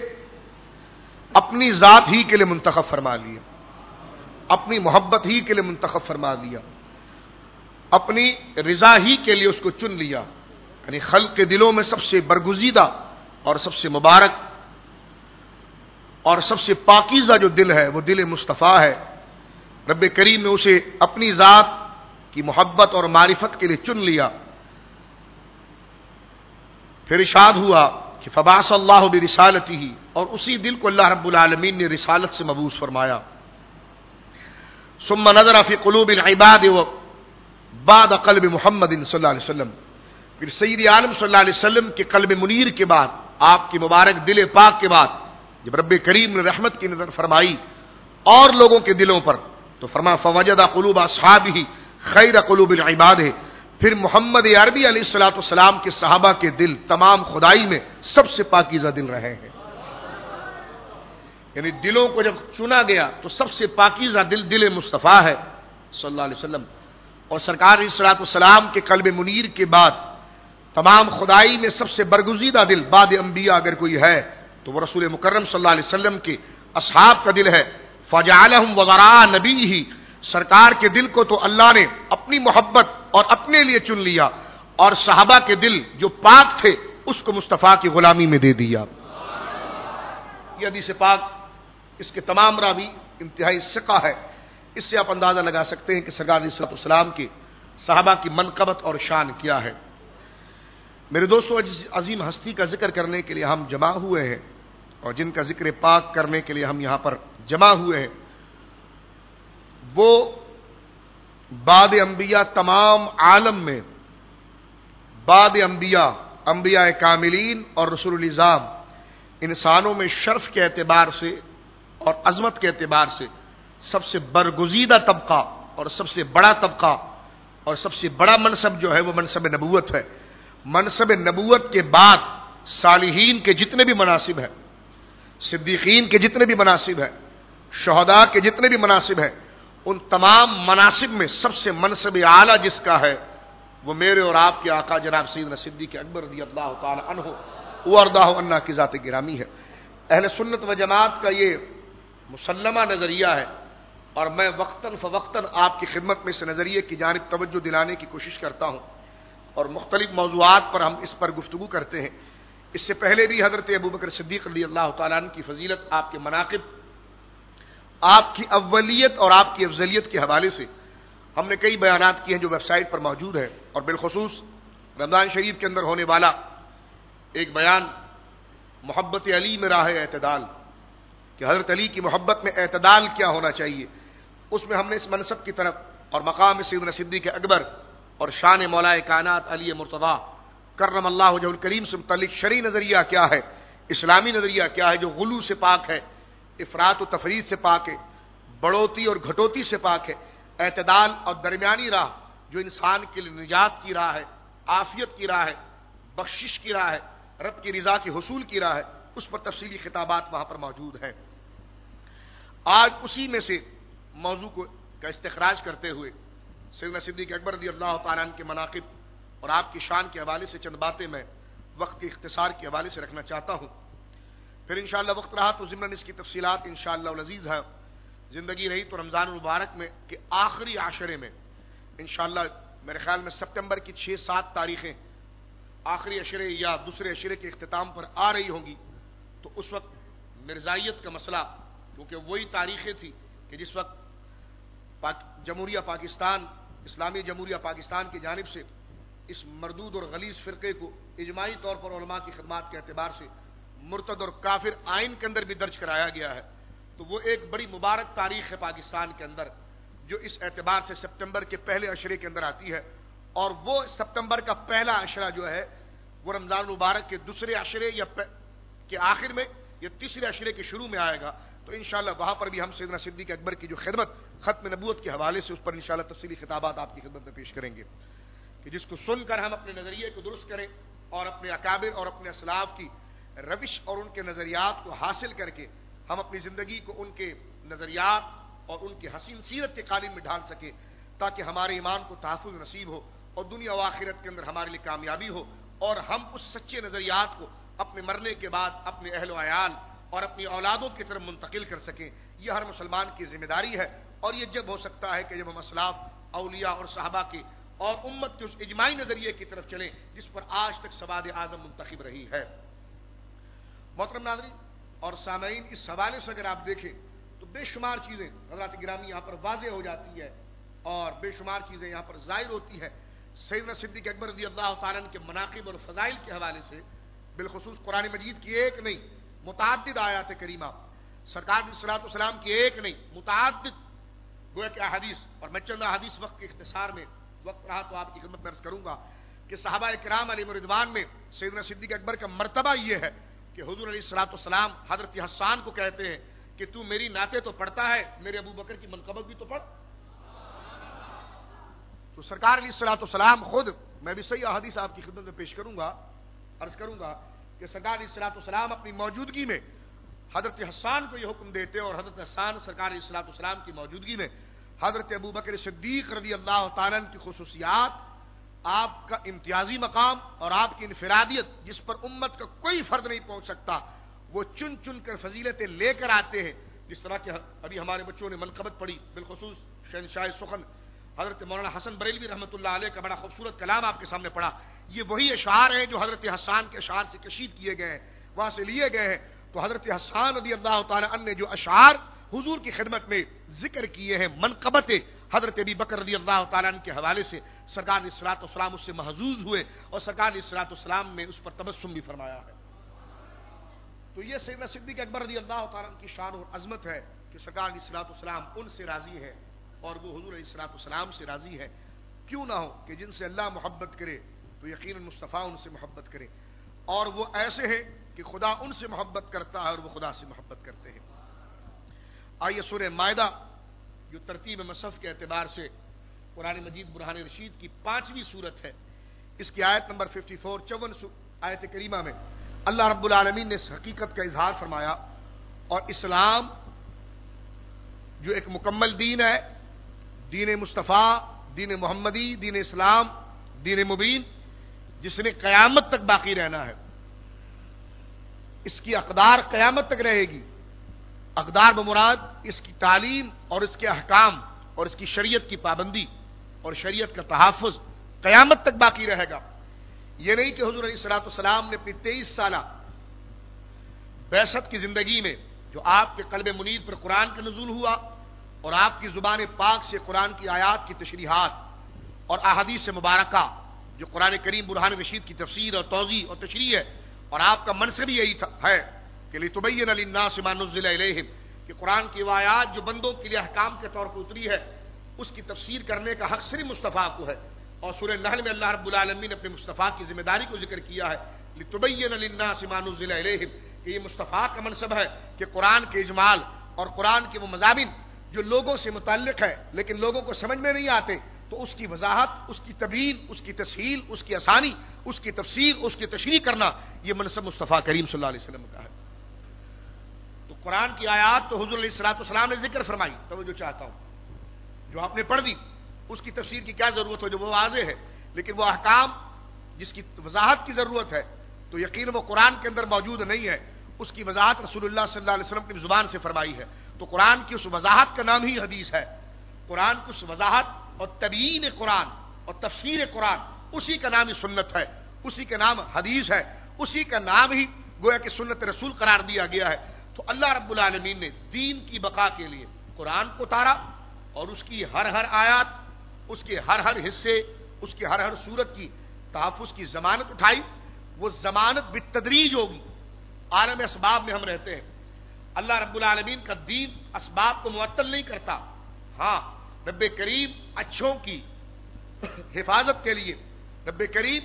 اپنی ذات ہی کے لیے منتخب فرما لیا، اپنی محبت ہی کے لیے منتخب فرما لیا، اپنی رضا ہی کے لیے اس کو چن لیا، یعنی خلق کے دلوں میں سب سے برگزیدہ اور سب سے مبارک اور سب سے پاکیزہ جو دل ہے وہ دل مصطفیٰ ہے۔ رب کریم نے اسے اپنی ذات کی محبت اور معرفت کے لیے چن لیا۔ پھر ارشاد ہوا کہ فبعث اللہ برسالتہ، اور اسی دل کو اللہ رب العالمین نے رسالت سے مبعوث فرمایا۔ ثم نظر فی قلوب العباد بعد قلب محمد صلی اللہ علیہ وسلم، پھر سید عالم صلی اللہ علیہ وسلم کے قلب منیر کے بعد، آپ کی مبارک دل پاک کے بعد جب رب کریم نے رحمت کی نظر فرمائی اور لوگوں کے دلوں پر تو فرمایا فوجد قلوب اصحابہ خیر قلوب العباد، پھر محمد عربی علیہ الصلوۃ والسلام کے صحابہ کے دل تمام خدائی میں سب سے پاکیزہ دل رہے ہیں، یعنی دلوں کو جب چنا گیا تو سب سے پاکیزہ دل دل مصطفیٰ ہے صلی اللہ علیہ وسلم۔ اور سرکار علیہ الصلوۃ والسلام کے قلب منیر کے بعد تمام خدائی میں سب سے برگزیدہ دل بعد انبیاء اگر کوئی ہے تو وہ رسول مکرم صلی اللہ علیہ وسلم کے اصحاب کا دل ہے۔ فجعلہم وزراء نبیہ، سرکار کے دل کو تو اللہ نے اپنی محبت اور اپنے لیے چن لیا، اور صحابہ کے دل جو پاک تھے اس کو مصطفیٰ کی غلامی میں دے دیا۔ یہ حدیث پاک اس کے تمام راوی انتہائی ثقہ ہے، اس سے آپ اندازہ لگا سکتے ہیں کہ سرکار علیہ الصلوۃ والسلام کے صحابہ کی منقبت اور شان کیا ہے۔ میرے دوستوں، عظیم ہستی کا ذکر کرنے کے لیے ہم جمع ہوئے ہیں، اور جن کا ذکر پاک کرنے کے لیے ہم یہاں پر جمع ہوئے ہیں وہ بعد انبیاء تمام عالم میں، بعد انبیاء انبیاء کاملین اور رسول النظام انسانوں میں شرف کے اعتبار سے اور عظمت کے اعتبار سے سب سے برگزیدہ طبقہ اور سب سے بڑا طبقہ اور سب سے بڑا منصب جو ہے وہ منصب نبوت ہے۔ منصب نبوت کے بعد صالحین کے جتنے بھی مناصب ہیں، صدیقین کے جتنے بھی مناصب ہیں، شہداء کے جتنے بھی مناصب ہیں، ان تمام مناصب میں سب سے منصب اعلیٰ جس کا ہے وہ میرے اور آپ کے آقا جناب سیدنا صدیق اکبر رضی اللہ تعالی عنہ وارضاہ عنہ کی ذات گرامی ہے۔ اہل سنت و جماعت کا یہ مسلمہ نظریہ ہے، اور میں وقتاً فوقتاً آپ کی خدمت میں اس نظریے کی جانب توجہ دلانے کی کوشش کرتا ہوں، اور مختلف موضوعات پر ہم اس پر گفتگو کرتے ہیں۔ اس سے پہلے بھی حضرت ابوبکر صدیق رضی اللہ تعالیٰ عنہ کی فضیلت، آپ کے مناقب، آپ کی اولیت اور آپ کی افضلیت کے حوالے سے ہم نے کئی بیانات کیے ہیں جو ویب سائٹ پر موجود ہے، اور بالخصوص رمضان شریف کے اندر ہونے والا ایک بیان محبت علی میں راہ اعتدال، کہ حضرت علی کی محبت میں اعتدال کیا ہونا چاہیے، اس میں ہم نے اس منصب کی طرف اور مقام سیدنا صدیق اکبر اور شان مولا کائنات علی مرتضیٰ کرم اللہ وجہ الکریم سے متعلق شرعی نظریہ کیا ہے، اسلامی نظریہ کیا ہے جو غلو سے پاک ہے، افراط و تفرید سے پاک ہے، بڑھوتی اور گھٹوتی سے پاک ہے، اعتدال اور درمیانی راہ جو انسان کے لیے نجات کی راہ ہے، عافیت کی راہ ہے، بخشش کی راہ ہے، رب کی رضا کے حصول کی راہ ہے، اس پر تفصیلی خطابات وہاں پر موجود ہیں۔ آج اسی میں سے موضوع کو کا استخراج کرتے ہوئے سیدنا صدیق اکبر رضی اللہ تعالیٰ عنہ کے مناقب اور آپ کی شان کے حوالے سے چند باتیں میں وقت کے اختصار کے حوالے سے رکھنا چاہتا ہوں، پھر انشاءاللہ وقت رہا تو ضمن اس کی تفصیلات انشاءاللہ العزیز ہیں، زندگی رہی تو رمضان المبارک میں کے آخری عشرے میں انشاءاللہ میرے خیال میں سپٹمبر کی چھ سات تاریخیں آخری عشرے یا دوسرے عشرے کے اختتام پر آ رہی ہوں گی، تو اس وقت مرزائیت کا مسئلہ، کیونکہ وہی تاریخیں تھی کہ جس وقت پاک جمہوریہ پاکستان اسلامی جمہوریہ پاکستان کی جانب سے اس مردود اور غلیظ فرقے کو اجماعی طور پر علماء کی خدمات کے اعتبار سے مرتد اور کافر آئین کے اندر بھی درج کرایا گیا ہے، تو وہ ایک بڑی مبارک تاریخ ہے پاکستان کے اندر جو اس اعتبار سے سپٹمبر کے پہلے عشرے کے اندر آتی ہے، اور وہ سپٹمبر کا پہلا عشرہ جو ہے وہ رمضان المبارک کے دوسرے عشرے یا کے آخر میں یا تیسرے عشرے کے شروع میں آئے گا، تو انشاءاللہ وہاں پر بھی ہم سیدنا صدیق اکبر کی جو خدمت ختم نبوت کے حوالے سے اس پر انشاءاللہ تفصیلی خطابات آپ کی خدمت میں پیش کریں گے، کہ جس کو سن کر ہم اپنے نظریے کو درست کریں اور اپنے اکابر اور اپنے اسلاف کی روش اور ان کے نظریات کو حاصل کر کے ہم اپنی زندگی کو ان کے نظریات اور ان کی حسین سیرت کے قالین میں ڈھال سکیں، تاکہ ہمارے ایمان کو تحفظ نصیب ہو اور دنیا و آخرت کے اندر ہمارے لیے کامیابی ہو، اور ہم اس سچے نظریات کو اپنے مرنے کے بعد اپنے اہل و عیال اور اپنی اولادوں کی طرف منتقل کر سکیں۔ یہ ہر مسلمان کی ذمہ داری ہے، اور یہ جب ہو سکتا ہے کہ جب ہم اسلاف، اولیاء اور صحابہ کے اور امت کے اس اجماعی نظریے کی طرف چلیں جس پر آج تک سواد اعظم منتخب رہی ہے۔ محترم ناظرین اور سامعین، اس حوالے سے اگر آپ دیکھیں تو بے شمار چیزیں حضرات گرامی یہاں پر واضح ہو جاتی ہے اور بے شمار چیزیں یہاں پر ظاہر ہوتی ہے۔ سیدنا صدیق اکبر رضی اللہ تعالیٰ عنہ کے مناقب اور فضائل کے حوالے سے بالخصوص قرآن مجید کی ایک نہیں متعدد آیات کریمہ، سرکار علیہ الصلوۃ والسلام کی ایک نہیں متعدد گویا کہ احادیث، اور میں چند احادیث وقت کے اختصار میں وقت رہا تو آپ کی خدمت میں عرض کروں گا کہ صحابہ کرام علیہ رضوان میں سیدنا صدیق اکبر کا مرتبہ یہ ہے کہ حضور علیہ الصلوۃ والسلام حضرت حسان کو کہتے ہیں کہ تو میری نعتیں تو پڑھتا ہے، میرے ابو بکر کی منقبت بھی تو پڑھ۔ تو سرکار علیہ الصلوۃ والسلام خود، میں بھی صحیح احادیث آپ کی خدمت میں پیش کروں گا، عرض کروں گا کہ سرکار علیہ الصلوۃ والسلام اپنی موجودگی میں حضرت حسان کو یہ حکم دیتے اور حضرت حسان سرکار علیہ الصلوۃ والسلام کی موجودگی میں حضرت ابو بکر صدیق رضی اللہ تعالیٰ عنہ کی خصوصیات، آپ کا امتیازی مقام اور آپ کی انفرادیت جس پر امت کا کوئی فرد نہیں پہنچ سکتا، وہ چن چن کر فضیلتیں لے کر آتے ہیں، جس طرح کہ ابھی ہمارے بچوں نے منقبت پڑھی، بالخصوص شہنشاہ سخن حضرت مولانا حسن بریلوی رحمۃ اللہ علیہ کا بڑا خوبصورت کلام آپ کے سامنے پڑھا۔ یہ وہی اشعار ہیں جو حضرت حسان کے اشعار سے کشید کیے گئے ہیں، وہاں سے لیے گئے ہیں۔ تو حضرت حسان رضی اللہ تعالیٰ عنہ نے جو اشعار حضور کی خدمت میں ذکر کیے ہیں، منقبت حضرت ابی بکر رضی اللہ تعالیٰ عنہ کے حوالے سے سرکار علیہ الصلوۃ والسلام اس سے محظوظ ہوئے اور سرکار علیہ الصلوۃ والسلام نے اس پر تبسم بھی فرمایا ہے۔ تو یہ سیدنا صدیق اکبر رضی اللہ تعالیٰ عنہ کی شان اور عظمت ہے کہ سرکار علیہ الصلوۃ والسلام ان سے راضی ہے اور وہ حضور علیہ الصلوۃ والسلام سے راضی ہے۔ کیوں نہ ہو کہ جن سے اللہ محبت کرے تو یقیناً مصطفیٰ ان سے محبت کرے، اور وہ ایسے ہیں کہ خدا ان سے محبت کرتا ہے اور وہ خدا سے محبت کرتے ہیں۔ آئیے سورہ مائدہ جو ترتیب مصحف کے اعتبار سے قرآن مجید برہان رشید کی پانچویں سورت ہے، اس کی آیت نمبر چون چون آیت کریمہ میں اللہ رب العالمین نے اس حقیقت کا اظہار فرمایا، اور اسلام جو ایک مکمل دین ہے، دین مصطفیٰ، دین محمدی، دین اسلام، دین مبین، جس نے قیامت تک باقی رہنا ہے، اس کی اقدار قیامت تک رہے گی۔ اقدار بمراد اس کی تعلیم اور اس کے احکام اور اس کی شریعت کی پابندی اور شریعت کا تحفظ قیامت تک باقی رہے گا۔ یہ نہیں کہ حضور علیہ الصلوۃ والسلام نے اپنی تیئیس سالہ بعثت کی زندگی میں جو آپ کے قلب منیر پر قرآن کا نزول ہوا اور آپ کی زبان پاک سے قرآن کی آیات کی تشریحات اور احادیث مبارکہ جو قرآن کریم برہان رشید کی تفسیر اور توضیح اور تشریح ہے، اور آپ کا منصب یہی ہے کہ لِتُبَيِّنَ لِلنَّاسِ مَا نُزِّلَ إِلَيْهِمْ، کہ قرآن کی آیات جو بندوں کے لیے احکام کے طور پر اتری ہے اس کی تفسیر کرنے کا حق صرف مصطفیٰ کو ہے۔ اور سورہ نحل میں اللہ رب العالمین نے اپنے مصطفیٰ کی ذمہ داری کو ذکر کیا ہے، لِتُبَيِّنَ لِلنَّاسِ مَا نُزِّلَ إِلَيْهِمْ، کہ یہ مصطفیٰ کا منصب ہے کہ قرآن کے اجمال اور قرآن کے وہ مضامین جو لوگوں سے متعلق ہے لیکن لوگوں کو سمجھ میں نہیں آتے، تو اس کی وضاحت، اس کی تبیین، اس کی تسہیل، اس کی آسانی، اس کی تفسیر، اس کی تشریح کرنا، یہ منصب مصطفیٰ کریم صلی اللہ علیہ وسلم کا ہے۔ تو قرآن کی آیات تو حضور علیہ الصلوۃ والسلام نے ذکر فرمائی، توجہ چاہتا ہوں، جو آپ نے پڑھ دی اس کی تفسیر کی کیا ضرورت ہو، جو وہ واضح ہے، لیکن وہ احکام جس کی وضاحت کی ضرورت ہے تو یقیناً وہ قرآن کے اندر موجود نہیں ہے، اس کی وضاحت رسول اللہ صلی اللہ علیہ وسلم کی زبان سے فرمائی ہے۔ تو قرآن کی اس وضاحت کا نام ہی حدیث ہے۔ قرآن کی اس وضاحت اور تبیین قرآن اور تفسیر قرآن، اسی کا نام ہی سنت ہے، اسی کا نام حدیث ہے، اسی کا نام ہی گویا کہ سنت رسول قرار دیا گیا ہے۔ تو اللہ رب العالمین نے دین کی بقا کے لیے قرآن کو اتارا اور اس کی ہر ہر آیات، اس کے ہر ہر حصے، اس کے ہر ہر صورت کی تحفظ کی ضمانت اٹھائی۔ وہ ضمانت بالتدریج ہوگی۔ عالم اسباب میں ہم رہتے ہیں، اللہ رب العالمین کا دین اسباب کو معطل نہیں کرتا۔ ہاں، رب کریم اچھوں کی حفاظت کے لیے، رب کریم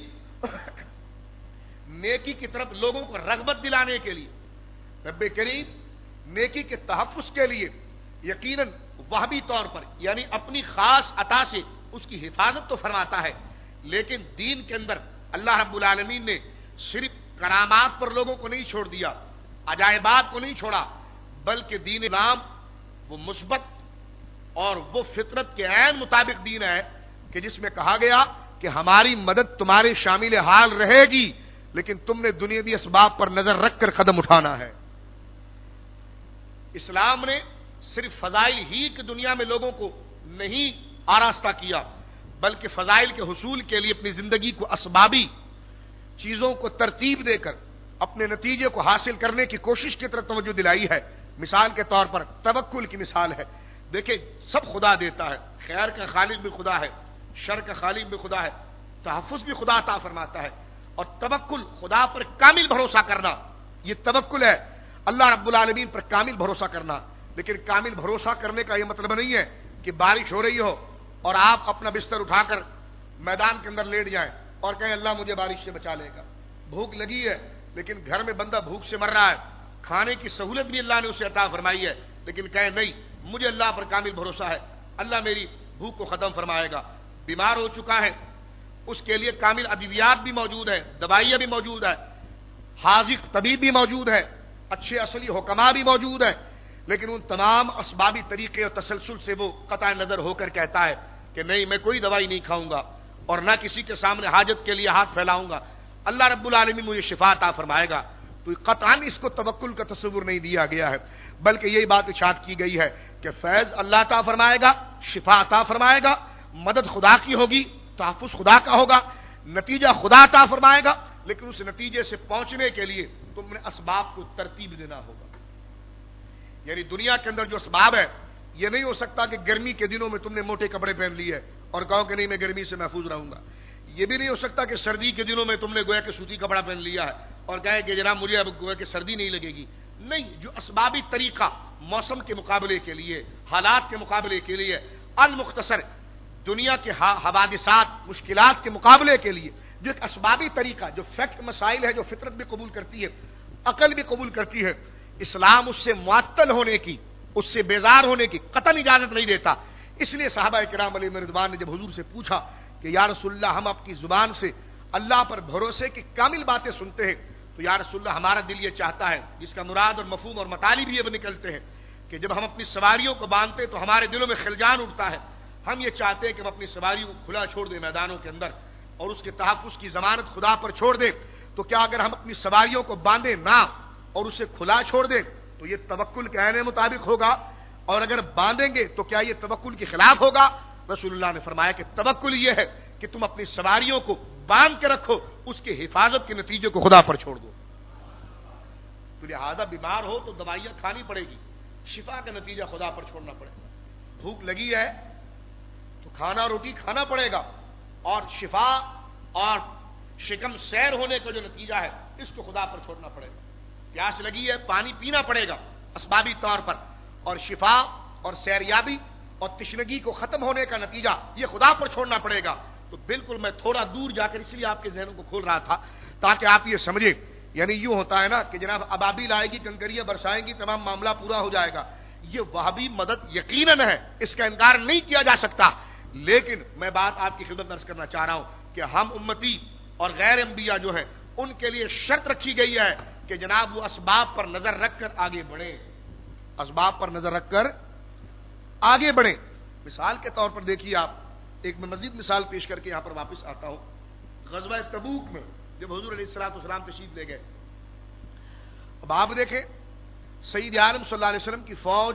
نیکی کی طرف لوگوں کو رغبت دلانے کے لیے، رب کریم نیکی کے تحفظ کے لیے یقیناً وہبی طور پر یعنی اپنی خاص عطا سے اس کی حفاظت تو فرماتا ہے، لیکن دین کے اندر اللہ رب العالمین نے صرف کرامات پر لوگوں کو نہیں چھوڑ دیا، عجائبات کو نہیں چھوڑا، بلکہ دین اسلام وہ مثبت اور وہ فطرت کے عین مطابق دین ہے کہ جس میں کہا گیا کہ ہماری مدد تمہارے شامل حال رہے گی، لیکن تم نے دنیاوی اسباب پر نظر رکھ کر قدم اٹھانا ہے۔ اسلام نے صرف فضائل ہی کی دنیا میں لوگوں کو نہیں آراستہ کیا، بلکہ فضائل کے حصول کے لیے اپنی زندگی کو اسبابی چیزوں کو ترتیب دے کر اپنے نتیجے کو حاصل کرنے کی کوشش کی طرف توجہ دلائی ہے۔ مثال کے طور پر توکل کی مثال ہے۔ دیکھیں، سب خدا دیتا ہے، خیر کا خالق بھی خدا ہے، شر کا خالق بھی خدا ہے، تحفظ بھی خدا عطا فرماتا ہے، اور توکل خدا پر کامل بھروسہ کرنا، یہ توکل ہے، اللہ رب العالمین پر کامل بھروسہ کرنا۔ لیکن کامل بھروسہ کرنے کا یہ مطلب نہیں ہے کہ بارش ہو رہی ہو اور آپ اپنا بستر اٹھا کر میدان کے اندر لیٹ جائیں اور کہیں اللہ مجھے بارش سے بچا لے گا۔ بھوک لگی ہے لیکن گھر میں بندہ بھوک سے مر رہا ہے، کھانے کی سہولت بھی اللہ نے اسے عطا فرمائی ہے، لیکن کہیں نہیں مجھے اللہ پر کامل بھروسہ ہے، اللہ میری بھوک کو ختم فرمائے گا۔ بیمار ہو چکا ہے، اس کے لیے کامل ادویات بھی موجود ہے، دوائیاں بھی موجود ہے، حاذق طبیب بھی موجود ہے، اچھے اصلی حکما بھی موجود ہے، لیکن ان تمام اسبابی طریقے اور تسلسل سے وہ قطع نظر ہو کر کہتا ہے کہ نہیں میں کوئی دوائی نہیں کھاؤں گا اور نہ کسی کے سامنے حاجت کے لیے ہاتھ پھیلاؤں گا، اللہ رب العالمین مجھے شفا عطا فرمائے گا۔ تو قطعاً اس کو توکل کا تصور نہیں دیا گیا ہے، بلکہ یہی بات ارشاد کی گئی ہے کہ فیض اللہ عطا فرمائے گا، شفا عطا فرمائے گا، مدد خدا کی ہوگی، تحفظ خدا کا ہوگا، نتیجہ خدا عطا فرمائے گا، لیکن اس نتیجے سے پہنچنے کے لیے تم نے اسباب کو ترتیب دینا ہوگا۔ یعنی دنیا کے اندر جو اسباب ہے، یہ نہیں ہو سکتا کہ گرمی کے دنوں میں تم نے موٹے کپڑے پہن لیے اور کہو کہ نہیں میں گرمی سے محفوظ رہوں گا۔ یہ بھی نہیں ہو سکتا کہ سردی کے دنوں میں تم نے گویا کہ سوتی کپڑا پہن لیا ہے اور کہے کہ جناب مجھے اب گویا کہ سردی نہیں لگے گی۔ نہیں، جو اسبابی طریقہ موسم کے مقابلے کے لیے، حالات کے مقابلے کے لیے، المختصر دنیا کے حوادثات مشکلات کے مقابلے کے لیے جو ایک اسبابی طریقہ، جو فیکٹ مسائل ہے، جو فطرت بھی قبول کرتی ہے، عقل بھی قبول کرتی ہے، اسلام اس سے معطل ہونے کی، اس سے بیزار ہونے کی قطعاً اجازت نہیں دیتا۔ اس لیے صحابہ کرام علیہم رضوان نے جب حضور سے پوچھا کہ یا رسول اللہ ہم آپ کی زبان سے اللہ پر بھروسے کی کامل باتیں سنتے ہیں، تو یا رسول اللہ ہمارا دل یہ چاہتا ہے، جس کا مراد اور مفہوم اور مطالب یہ نکلتے ہیں کہ جب ہم اپنی سواریوں کو باندھتے ہیں تو ہمارے دلوں میں خلجان اٹھتا ہے، ہم یہ چاہتے ہیں کہ ہم اپنی سواریوں کو کھلا چھوڑ دیں میدانوں کے اندر اور اس کے تحفظ کی ضمانت خدا پر چھوڑ دیں۔ تو کیا اگر ہم اپنی سواریوں کو باندھیں نہ اور اسے کھلا چھوڑ دیں تو یہ توکل کے عین مطابق ہوگا، اور اگر باندھیں گے تو کیا یہ توکل کے خلاف ہوگا؟ رسول اللہ نے فرمایا کہ توکل یہ ہے کہ تم اپنی سواریوں کو باندھ کے رکھو، اس کے حفاظت کے نتیجے کو خدا پر چھوڑ دو۔ تو لہذا بیمار ہو تو دوائیاں کھانی پڑے گی، شفا کا نتیجہ خدا پر چھوڑنا پڑے گا۔ بھوک لگی ہے تو کھانا روٹی کھانا پڑے گا، اور شفا اور شکم سیر ہونے کا جو نتیجہ ہے اس کو خدا پر چھوڑنا پڑے گا۔ پیاس لگی ہے پانی پینا پڑے گا اسبابی طور پر، اور شفا اور سیریابی اور تشنگی کو ختم ہونے کا نتیجہ یہ خدا پر چھوڑنا پڑے گا۔ تو بالکل میں تھوڑا دور جا کر اس لیے آپ کے ذہنوں کو کھول رہا تھا تاکہ آپ یہ سمجھیں، یعنی یوں ہوتا ہے نا کہ جناب ابابیل آئے گی، کنکریاں برسائیں گی، تمام معاملہ پورا ہو جائے گا، یہ وہابی مدد یقیناً ہے، اس کا انکار نہیں کیا جا سکتا، لیکن میں بات آپ کی خدمت عرض کرنا چاہ رہا ہوں کہ ہم امتی اور غیر انبیاء جو ہیں ان کے لیے شرط رکھی گئی ہے کہ جناب وہ اسباب پر نظر رکھ کر آگے بڑھیں، اسباب پر نظر رکھ کر آگے بڑھیں۔ مثال کے طور پر دیکھیے آپ، ایک میں مزید مثال پیش کر کے یہاں پر واپس آتا ہوں۔ غزوہ تبوک میں جب حضور علیہ الصلوۃ والسلام تشریف لے گئے، اب آپ دیکھیں سید عالم صلی اللہ علیہ وسلم کی فوج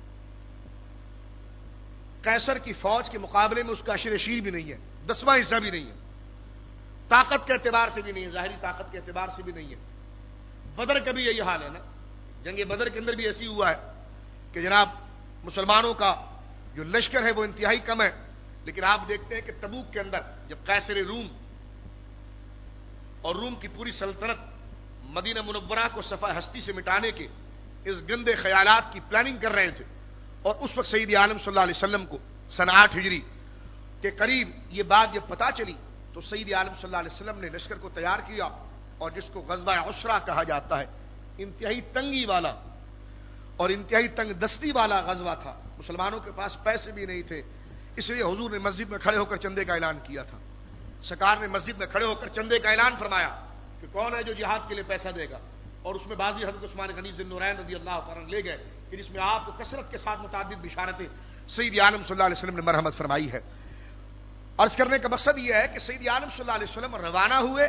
قیصر کی فوج کے مقابلے میں اس کا عشر شیر بھی نہیں ہے، دسواں حصہ بھی نہیں ہے، طاقت کے اعتبار سے بھی نہیں ہے، ظاہری طاقت کے اعتبار سے بھی نہیں ہے۔ بدر کا بھی یہی حال ہے نا، جنگ بدر کے اندر بھی ایسی ہوا ہے کہ جناب مسلمانوں کا جو لشکر ہے وہ انتہائی کم ہے، لیکن آپ دیکھتے ہیں کہ تبوک کے اندر جب قیصر روم اور روم کی پوری سلطنت مدینہ منورہ کو صفحہ ہستی سے مٹانے کے اس گندے خیالات کی پلاننگ کر رہے تھے، اور اس وقت سید عالم صلی اللہ علیہ وسلم کو سن آٹھ ہجری کے قریب یہ بات جب پتا چلی تو سید عالم صلی اللہ علیہ وسلم نے لشکر کو تیار کیا، اور جس کو غزوہ عسرہ کہا جاتا ہے، انتہائی تنگی والا اور انتہائی تنگ دستی والا غزوہ تھا، مسلمانوں کے پاس پیسے بھی نہیں تھے، اس لیے حضور نے مسجد میں کھڑے ہو کر چندے کا اعلان کیا تھا۔ سرکار نے مسجد میں کھڑے ہو کر چندے کا اعلان فرمایا کہ کون ہے جو جہاد کے لیے پیسہ دے گا، اور اس میں بازی حضرت عثمان غنی ذی النورین رضی اللہ تعالیٰ عنہ لے گئے کہ جس میں آپ کو کثرت کے ساتھ متعدد بشارتیں سید عالم صلی اللہ علیہ وسلم نے مرحمت فرمائی ہے۔ عرض کرنے کا مقصد یہ ہے کہ سید عالم صلی اللہ علیہ وسلم روانہ ہوئے،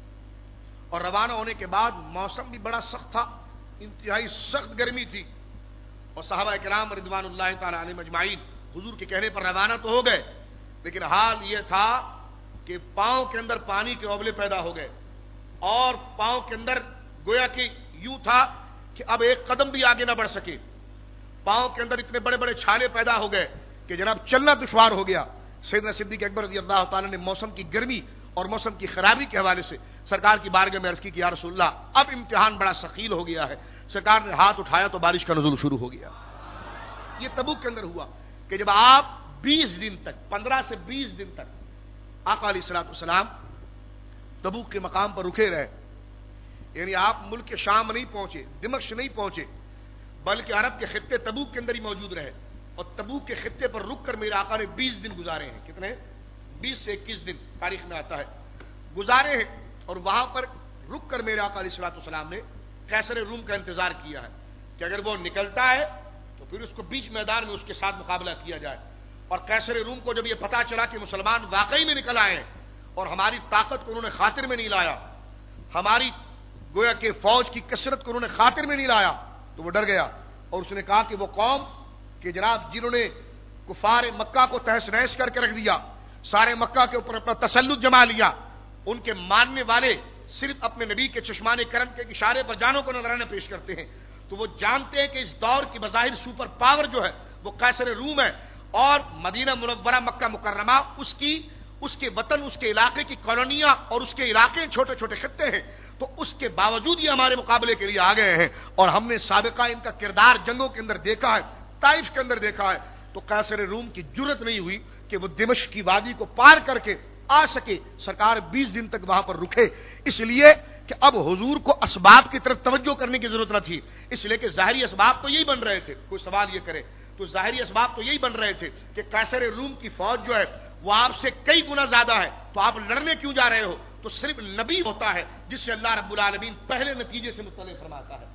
اور روانہ ہونے کے بعد موسم بھی بڑا سخت تھا، انتہائی سخت گرمی تھی، اور صحابہ کرام رضوان اللہ تعالی علیہم اجمعین حضور کے کہنے پر روانہ تو ہو گئے، لیکن حال یہ تھا کہ پاؤں کے اندر پانی کے اوبلے پیدا ہو گئے، اور پاؤں کے اندر گویا کہ یوں تھا کہ اب ایک قدم بھی آگے نہ بڑھ سکے، پاؤں کے اندر اتنے بڑے بڑے چھالے پیدا ہو گئے کہ جناب چلنا دشوار ہو گیا۔ سیدنا صدیق اکبر رضی اللہ تعالی نے موسم کی گرمی اور موسم کی خرابی کے حوالے سے سرکار کی بارگاہ میں عرض کی کہ یا رسول اللہ اب امتحان بڑا ثقیل ہو گیا ہے۔ سرکار نے ہاتھ اٹھایا تو بارش کا نزول شروع ہو گیا۔ یہ تبوک کے اندر ہوا کہ جب آپ بیس دن تک پندرہ سے بیس دن تک آقا علیہ الصلوۃ والسلام تبوک کے مقام پر رکے رہے، یعنی آپ ملک شام نہیں پہنچے، دمشق نہیں پہنچے، بلکہ عرب کے خطے تبوک کے اندر ہی موجود رہے، اور تبوک کے خطے پر رک کر میرے آقا نے بیس دن گزارے ہیں۔ کتنے؟ بیس سے اکیس دن تاریخ میں آتا ہے گزارے ہیں، اور وہاں پر رک کر میرے آقا علیہ الصلوۃ والسلام نے قیصر روم کا انتظار کیا ہے کہ اگر وہ نکلتا ہے تو پھر اس کو بیچ میدان میں اس کے ساتھ مقابلہ کیا جائے۔ اور قیصر روم کو جب یہ پتا چلا کہ مسلمان واقعی میں نکل آئے ہیں اور ہماری طاقت کو انہوں نے خاطر میں نہیں لایا، ہماری گویا کہ فوج کی کثرت کو انہوں نے خاطر میں نہیں لایا، تو وہ ڈر گیا، اور اس نے کہا کہ وہ قوم کہ جناب جنہوں نے کفار مکہ کو تہس نہس کر کے رکھ دیا، سارے مکہ کے اوپر اپنا تسلط جما لیا، ان کے ماننے والے صرف اپنے نبی کے چشمان کرم کے اشارے پر جانوں کو نذرانہ پیش کرتے ہیں، تو وہ جانتے ہیں کہ اس دور کی بظاہر سپر پاور جو ہے وہ قیصر روم ہے، اور مدینہ منورہ مکہ مکرمہ اس کی اس کے وطن، اس کے علاقے کی کالونیاں اور اس کے علاقے چھوٹے چھوٹے خطے ہیں، تو اس کے باوجود یہ ہمارے مقابلے کے لیے آ گئے ہیں، اور ہم نے سابقہ ان کا کردار جنگوں کے اندر دیکھا ہے، طائف کے اندر دیکھا ہے، تو قیصر روم کی جرت نہیں ہوئی کہ وہ دمشق کی وادی کو پار کر کے آ سکے۔ سرکار بیس دن تک وہاں پر رکے، اس لیے کہ اب حضور کو اسباب کی طرف توجہ کرنے کی ضرورت نہ تھی، اس لیے کہ ظاہری اسباب تو یہی بن رہے تھے۔ کوئی سوال یہ کرے تو ظاہری اسباب تو یہی بن رہے تھے کہ قیصر روم کی فوج جو ہے وہ آپ سے کئی گنا زیادہ ہے، تو آپ لڑنے کیوں جا رہے ہو؟ تو صرف نبی ہوتا ہے جس سے اللہ رب العالمین پہلے نتیجے سے مطلع فرماتا ہے،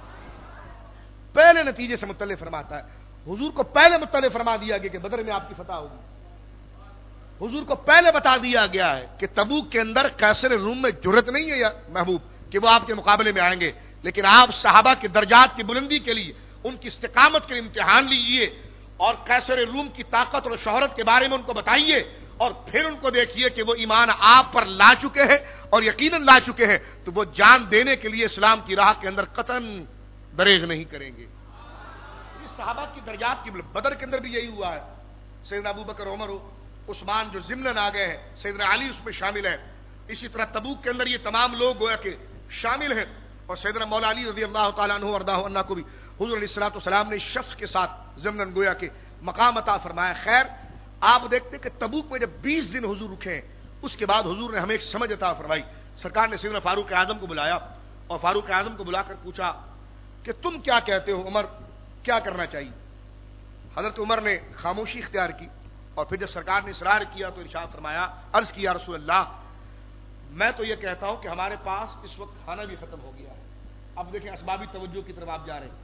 پہلے نتیجے سے مطلع فرماتا ہے۔ حضور کو پہلے مطلع فرما دیا گیا کہ بدر میں آپ کی فتح ہوگی، حضور کو پہلے بتا دیا گیا ہے کہ تبوک کے اندر قیصر روم میں جرت نہیں ہے یا محبوب کہ وہ آپ کے مقابلے میں آئیں گے، لیکن آپ صحابہ کی درجات کی بلندی کے لیے، ان کی استقامت کے امتحان لیجئے، اور قیصر روم کی طاقت اور شہرت کے بارے میں ان کو بتائیے، اور پھر ان کو دیکھیے کہ وہ ایمان آپ پر لا چکے ہیں اور یقیناً لا چکے ہیں، تو وہ جان دینے کے لیے اسلام کی راہ کے اندر قطعاً دریغ نہیں کریں گے۔ یہ صحابہ کی درجات کی بدر کے اندر بھی یہی ہوا ہے، سیدنا ابو بکر، عمر، عثمان جو ضمناً آ گئے ہیں، سیدنا علی اس میں شامل ہے، اسی طرح تبوک کے اندر یہ تمام لوگ گویا کہ شامل ہیں، اور سیدنا مولا علی رضی اللہ تعالیٰ عنہ وردہ عنہ کو بھی حضور علیہ الصلوۃ والسلام نے شخص کے ساتھ ضمناً گویا کہ مقام عطا فرمایا۔ خیر، آپ دیکھتے کہ تبوک میں جب بیس دن حضور رکے، اس کے بعد حضور نے ہمیں ایک سمجھ عطا فرمائی۔ سرکار نے سیدنا فاروق اعظم کو بلایا، اور فاروق اعظم کو بلا کر پوچھا کہ تم کیا کہتے ہو عمر کیا کرنا چاہیے؟ حضرت عمر نے خاموشی اختیار کی، اور پھر جب سرکار نے اصرار کیا تو ارشاد فرمایا، عرض کیا رسول اللہ میں تو یہ کہتا ہوں کہ ہمارے پاس اس وقت کھانا بھی ختم ہو گیا ہے۔ اب دیکھیں اسبابی توجہ کی طرف آپ جا رہے ہیں۔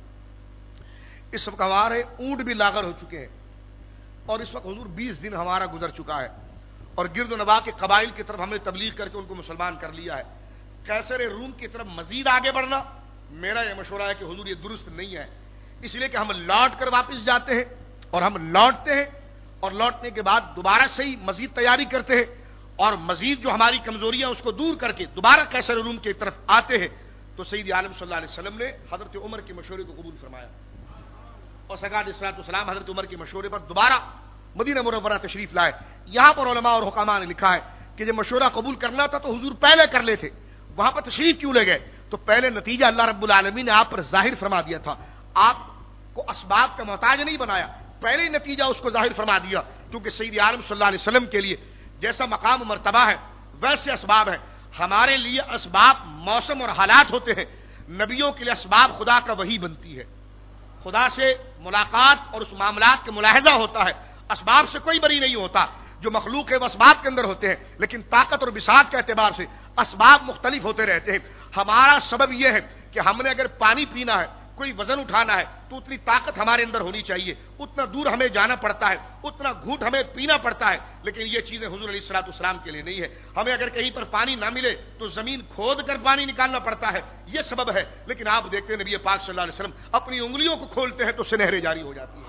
اس وقت ہمارے اونٹ بھی لاغر ہو چکے ہیں، اور اس وقت حضور بیس دن ہمارا گزر چکا ہے، اور گرد و نواح کے قبائل کی طرف ہم نے تبلیغ کر کے ان کو مسلمان کر لیا ہے۔ قیصر روم کی طرف مزید آگے بڑھنا میرا یہ مشورہ ہے کہ حضور یہ درست نہیں ہے، اس لیے کہ ہم لوٹ کر واپس جاتے ہیں، اور ہم لوٹتے ہیں، اور لوٹنے کے بعد دوبارہ سے ہی مزید تیاری کرتے ہیں، اور مزید جو ہماری کمزوریاں اس کو دور کر کے دوبارہ قیصر روم کی طرف آتے ہیں۔ تو سید عالم صلی اللہ علیہ وسلم نے حضرت عمر کے مشورے کو قبول فرمایا، اور سرکار علیہ الصلوۃ والسلام حضرت عمر کے مشورے پر دوبارہ مدینہ منورہ تشریف لائے۔ یہاں پر علماء اور حکماء نے لکھا ہے کہ جب مشورہ قبول کرنا تھا تو حضور پہلے کر لے تھے، وہاں پر تشریف کیوں لے گئے؟ تو پہلے نتیجہ اللہ رب العالمین نے آپ پر ظاہر فرما دیا تھا، آپ کو اسباب کا محتاج نہیں بنایا، پہلے ہی نتیجہ اس کو ظاہر فرما دیا، کیونکہ سید عالم صلی اللہ علیہ وسلم کے لیے جیسا مقام و مرتبہ ہے ویسے اسباب ہے۔ ہمارے لیے اسباب موسم اور حالات ہوتے ہیں، نبیوں کے لیے اسباب خدا کا وحی بنتی ہے، خدا سے ملاقات اور اس معاملات کے ملاحظہ ہوتا ہے۔ اسباب سے کوئی بری نہیں ہوتا، جو مخلوق ہے وہ اسباب کے اندر ہوتے ہیں، لیکن طاقت اور بساط کے اعتبار سے اسباب مختلف ہوتے رہتے ہیں۔ ہمارا سبب یہ ہے کہ ہم نے اگر پانی پینا ہے، کوئی وزن اٹھانا ہے، تو اتنی طاقت ہمارے اندر ہونی چاہیے، اتنا دور ہمیں جانا پڑتا ہے، اتنا گھونٹ ہمیں پینا پڑتا ہے، لیکن یہ چیزیں حضور علیہ الصلوۃ والسلام کے لیے نہیں ہے۔ ہمیں اگر کہیں پر پانی نہ ملے تو زمین کھود کر پانی نکالنا پڑتا ہے، یہ سبب ہے، لیکن آپ دیکھتے ہیں نبی پاک صلی اللہ علیہ وسلم اپنی انگلیوں کو کھولتے ہیں تو اس سے نہریں جاری ہو جاتی ہیں۔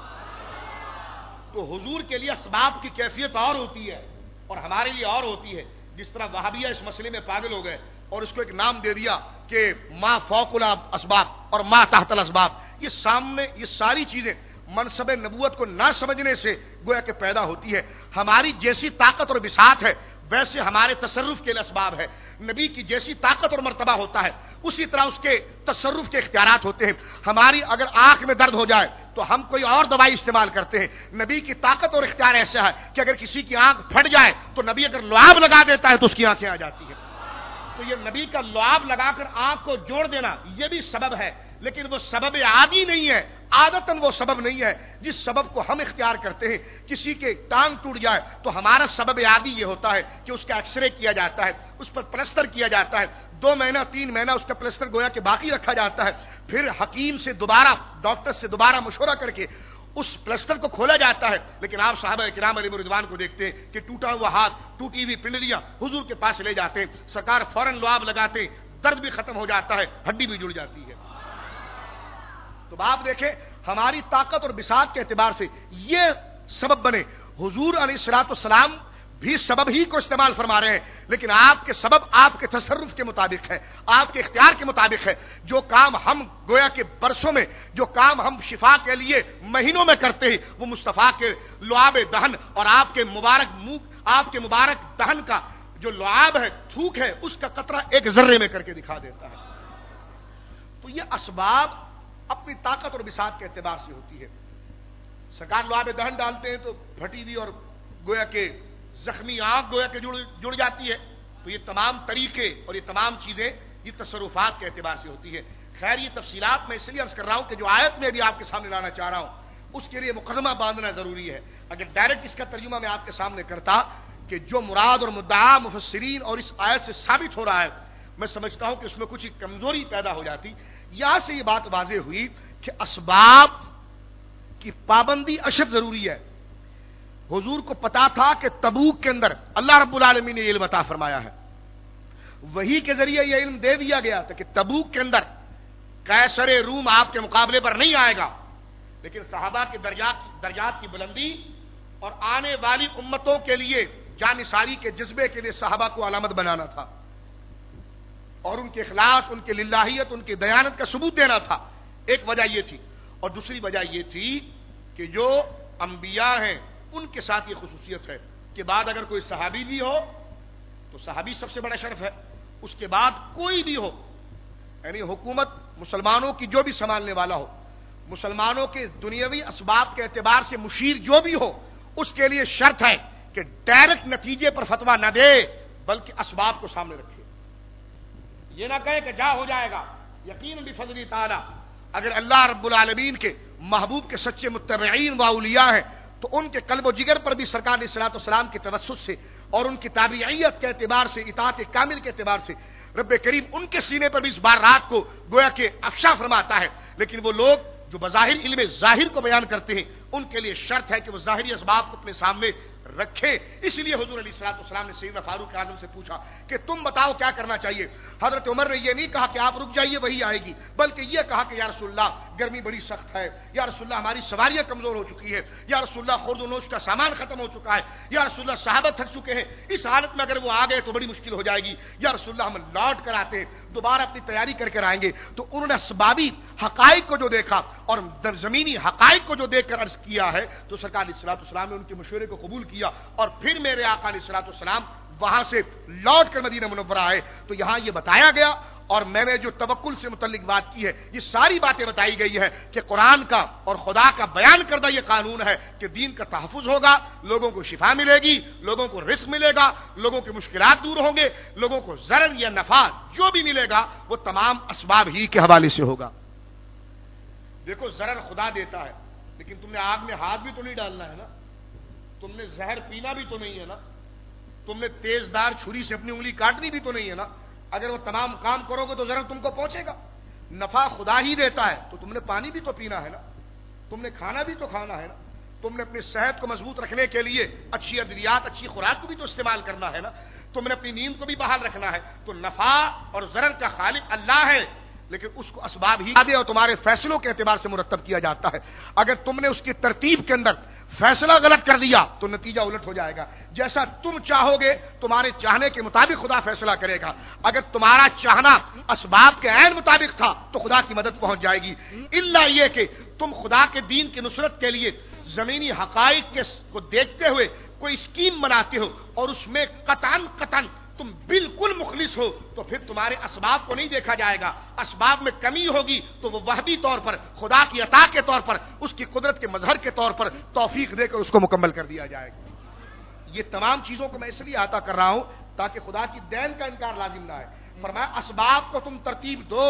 تو حضور کے لیے اسباب کی کیفیت اور ہوتی ہے اور ہمارے لیے اور ہوتی ہے۔ جس طرح وہابیہ اس مسئلے میں پاگل ہو گئے اور اس کو ایک نام دے دیا کہ ما فوق الاسباب اور ما تحت الاسباب، یہ سامنے یہ ساری چیزیں منصب نبوت کو نہ سمجھنے سے گویا کہ پیدا ہوتی ہے۔ ہماری جیسی طاقت اور بساط ہے ویسے ہمارے تصرف کے لیے اسباب ہے، نبی کی جیسی طاقت اور مرتبہ ہوتا ہے اسی طرح اس کے تصرف کے اختیارات ہوتے ہیں۔ ہماری اگر آنکھ میں درد ہو جائے تو ہم کوئی اور دوائی استعمال کرتے ہیں، نبی کی طاقت اور اختیار ایسا ہے کہ اگر کسی کی آنکھ پھٹ جائے تو نبی اگر لعاب لگا دیتا ہے تو اس کی آنکھیں آ جاتی ہیں۔ تو یہ نبی کا لعاب لگا کر آنکھ کو جوڑ دینا یہ بھی سبب ہے، لیکن وہ سبب عادی نہیں ہے، عادتاً وہ سبب نہیں ہے جس سبب کو ہم اختیار کرتے ہیں۔ کسی کے ٹانگ ٹوٹ جائے تو ہمارا سبب عادی یہ ہوتا ہے کہ اس کا ایکس رے کیا جاتا ہے، اس پر پلسٹر کیا جاتا ہے، دو مہینہ تین مہینہ اس کا پلسٹر گویا کہ باقی رکھا جاتا ہے، پھر حکیم سے دوبارہ ڈاکٹر سے دوبارہ مشورہ کر کے اس پلسٹر کو کھولا جاتا ہے۔ لیکن آپ صحابہ کرام علیہ رضوان کو دیکھتے ہیں کہ ٹوٹا ہوا ہاتھ، ٹوٹی ہوئی پنڈلیاں حضور کے پاس لے جاتے ہیں، سرکار فوراً لعاب لگاتے، درد بھی ختم ہو جاتا ہے، ہڈی بھی جڑ جاتی ہے۔ تو آپ دیکھیں ہماری طاقت اور بساط کے اعتبار سے یہ سبب بنے۔ حضور علیہ الصلوۃ والسلام بھی سبب ہی کو استعمال فرما رہے ہیں، لیکن آپ کے سبب آپ کے تصرف کے مطابق ہے، آپ کے اختیار کے مطابق ہے۔ جو کام ہم گویا کہ برسوں میں، جو کام ہم شفا کے لیے مہینوں میں کرتے ہیں، وہ مصطفیٰ کے لعاب دہن اور آپ کے مبارک منہ، آپ کے مبارک دہن کا جو لعاب ہے، تھوک ہے، اس کا قطرہ ایک ذرے میں کر کے دکھا دیتا ہے۔ تو یہ اسباب اپنی طاقت اور بساط کے اعتبار سے ہوتی ہے۔ سرکار لعاب دہن ڈالتے ہیں تو پھٹی ہوئی اور گویا کہ زخمی آنکھ گویا کہ جڑ جڑ جاتی ہے۔ تو یہ تمام طریقے اور یہ تمام چیزیں یہ تصرفات کے اعتبار سے ہوتی ہے۔ خیر یہ تفصیلات میں اس لیے عرض کر رہا ہوں کہ جو آیت میں بھی آپ کے سامنے لانا چاہ رہا ہوں اس کے لیے مقدمہ باندھنا ضروری ہے۔ اگر ڈائریکٹ اس کا ترجمہ میں آپ کے سامنے کرتا کہ جو مراد اور مدعا مفسرین اور اس آیت سے ثابت ہو رہا ہے، میں سمجھتا ہوں کہ اس میں کچھ کمزوری پیدا ہو جاتی۔ یہاں سے یہ بات واضح ہوئی کہ اسباب کی پابندی اشد ضروری ہے۔ حضور کو پتا تھا کہ تبوک کے اندر اللہ رب العالمین نے یہ علم عطا فرمایا ہے، وحی کے ذریعے یہ علم دے دیا گیا تھا کہ تبوک کے اندر قیصر روم آپ کے مقابلے پر نہیں آئے گا، لیکن صحابہ کے درجات درجات کی بلندی اور آنے والی امتوں کے لیے جانثاری کے جذبے کے لیے صحابہ کو علامت بنانا تھا اور ان کے اخلاص، ان کے للہیت، ان کی دیانت کا ثبوت دینا تھا۔ ایک وجہ یہ تھی، اور دوسری وجہ یہ تھی کہ جو انبیاء ہیں ان کے ساتھ یہ خصوصیت ہے کہ بعد اگر کوئی صحابی بھی ہو تو صحابی سب سے بڑا شرف ہے، اس کے بعد کوئی بھی ہو، یعنی حکومت مسلمانوں کی جو بھی سنبھالنے والا ہو، مسلمانوں کے دنیاوی اسباب کے اعتبار سے مشیر جو بھی ہو، اس کے لیے شرط ہے کہ ڈائریکٹ نتیجے پر فتویٰ نہ دے بلکہ اسباب کو سامنے رکھے۔ یہ نہ کہے کہ جا ہو جائے گا، یقیناً بفضل تعالی اگر اللہ رب العالمین کے محبوب کے سچے متبعین و اولیاء ہیں تو ان کے قلب و جگر پر بھی سرکار علیہ الصلوۃ والسلام کی توسط سے اور ان کی تابعیت کے اعتبار سے، اطاعت کامل کے اعتبار سے رب کریم ان کے سینے پر بھی اس بار رات کو گویا کہ افشا فرماتا ہے. لیکن وہ لوگ جو بظاہر علم ظاہر کو بیان کرتے ہیں ان کے لیے شرط ہے کہ وہ ظاہری اسباب کو اپنے سامنے رکھے. اس لیے حضور علیہ الصلوۃ والسلام نے سیدنا فاروق اعظم سے پوچھا کہ تم بتاؤ کیا کرنا چاہیے. حضرت عمر نے یہ نہیں کہا کہ آپ رک جائیے وہی آئے گی، بلکہ یہ کہا کہ یا رسول اللہ گرمی بڑی سخت ہے، یا رسول اللہ ہماری سواریاں کمزور ہو چکی ہے، یا رسول اللہ خورد و نوش کا سامان ختم ہو چکا ہے، یا رسول اللہ صحابہ تھک چکے ہیں، اس حالت میں اگر وہ آ گئے تو بڑی مشکل ہو جائے گی، یا رسول اللہ ہم لوٹ کر آتے ہیں دوبارہ اپنی تیاری کر کر آئیں گے. تو انہوں نے اسبابی حقائق کو جو دیکھا اور زمینی حقائق کو جو دیکھ کر عرض کیا ہے تو سرکار علیہ الصلوۃ والسلام نے ان کے مشورے کو قبول کیا اور پھر میرے آقا علیہ الصلوۃ والسلام وہاں سے لوٹ کر مدینہ منورہ آئے. تو یہاں یہ بتایا گیا اور میں نے جو توکل سے متعلق بات کی ہے یہ ساری باتیں بتائی گئی ہے کہ قرآن کا اور خدا کا بیان کردہ یہ قانون ہے کہ دین کا تحفظ ہوگا، لوگوں کو شفا ملے گی، لوگوں کو رزق ملے گا، لوگوں کے مشکلات دور ہوں گے، لوگوں کو ضرر یا نفع جو بھی ملے گا وہ تمام اسباب ہی کے حوالے سے ہوگا. دیکھو ضرر خدا دیتا ہے لیکن تم نے آگ میں ہاتھ بھی تو نہیں ڈالنا ہے نا، تم نے زہر پینا بھی تو نہیں ہے نا، تم نے تیز دار چھری سے اپنی انگلی کاٹنی بھی تو نہیں ہے نا. اگر وہ تمام کام کرو گے تو ضرر تم کو پہنچے گا. نفع خدا ہی دیتا ہے تو تم نے پانی بھی تو پینا ہے نا، تم نے کھانا بھی تو کھانا ہے نا، تم نے اپنی صحت کو مضبوط رکھنے کے لیے اچھی ادویات اچھی خوراک کو بھی تو استعمال کرنا ہے نا، تم نے اپنی نیند کو بھی بحال رکھنا ہے. تو نفع اور ضرر کا خالق اللہ ہے لیکن اس کو اسباب ہی دے اور تمہارے فیصلوں کے اعتبار سے مرتب کیا جاتا ہے. اگر تم نے اس کی ترتیب کے اندر فیصلہ غلط کر دیا تو نتیجہ الٹ ہو جائے گا. جیسا تم چاہو گے تمہارے چاہنے کے مطابق خدا فیصلہ کرے گا. اگر تمہارا چاہنا اسباب کے عین مطابق تھا تو خدا کی مدد پہنچ جائے گی. الا یہ کہ تم خدا کے دین کی نصرت کے لیے زمینی حقائق کے کو دیکھتے ہوئے کوئی اسکیم بناتے ہو اور اس میں قطعاً قطعاً تم بالکل مخلص ہو تو پھر تمہارے اسباب کو نہیں دیکھا جائے گا. اسباب میں کمی ہوگی تو وہ وحدی طور پر خدا کی عطا کے طور پر اس کی قدرت کے مظہر کے طور پر توفیق دے کر اس کو مکمل کر دیا جائے گا. یہ تمام چیزوں کو میں اس لیے عطا کر رہا ہوں تاکہ خدا کی دین کا انکار لازم نہ ہے. فرمایا اسباب کو تم ترتیب دو،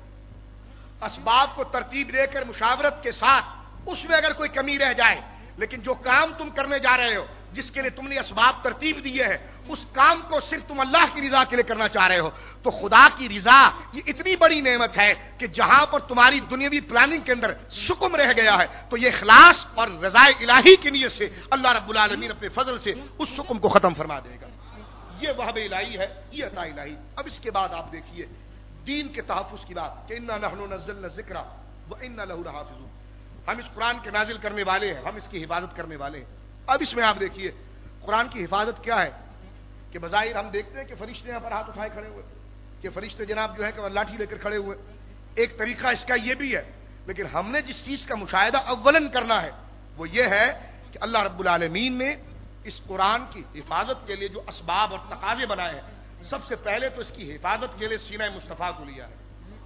اسباب کو ترتیب دے کر مشاورت کے ساتھ اس میں اگر کوئی کمی رہ جائے، لیکن جو کام تم کرنے جا رہے ہو جس کے لیے تم نے اسباب ترتیب دیے ہیں اس کام کو صرف تم اللہ کی رضا کے لیے کرنا چاہ رہے ہو تو خدا کی رضا یہ اتنی بڑی نعمت ہے کہ جہاں پر تمہاری دنیاوی پلاننگ کے اندر سکم رہ گیا ہے تو یہ اخلاص اور رضا الہی کی نیت سے اللہ رب العالمین اپنے فضل سے اس سکم کو ختم فرما دے گا. یہ وہب الہی ہے، یہ عطا الہی. اب اس کے بعد آپ دیکھیے دین کے تحفظ کی بات کہ انا نحن نزلنا الذکر وانا لہ لحافظون. ہم اس قرآن کے نازل کرنے والے ہیں، ہم اس کی حفاظت کرنے والے ہیں. اب اس میں آپ دیکھیے قرآن کی حفاظت کیا ہے کہ بظاہر ہم دیکھتے ہیں کہ فرشتے یہاں پر ہاتھ اٹھائے کھڑے ہوئے کہ فرشتے جناب جو ہے کہ لاٹھی لے کر کھڑے ہوئے. ایک طریقہ اس کا یہ بھی ہے لیکن ہم نے جس چیز کا مشاہدہ اولن کرنا ہے وہ یہ ہے کہ اللہ رب العالمین نے اس قرآن کی حفاظت کے لیے جو اسباب اور تقاضے بنائے ہیں سب سے پہلے تو اس کی حفاظت کے لیے سینہ مصطفیٰ کو لیا ہے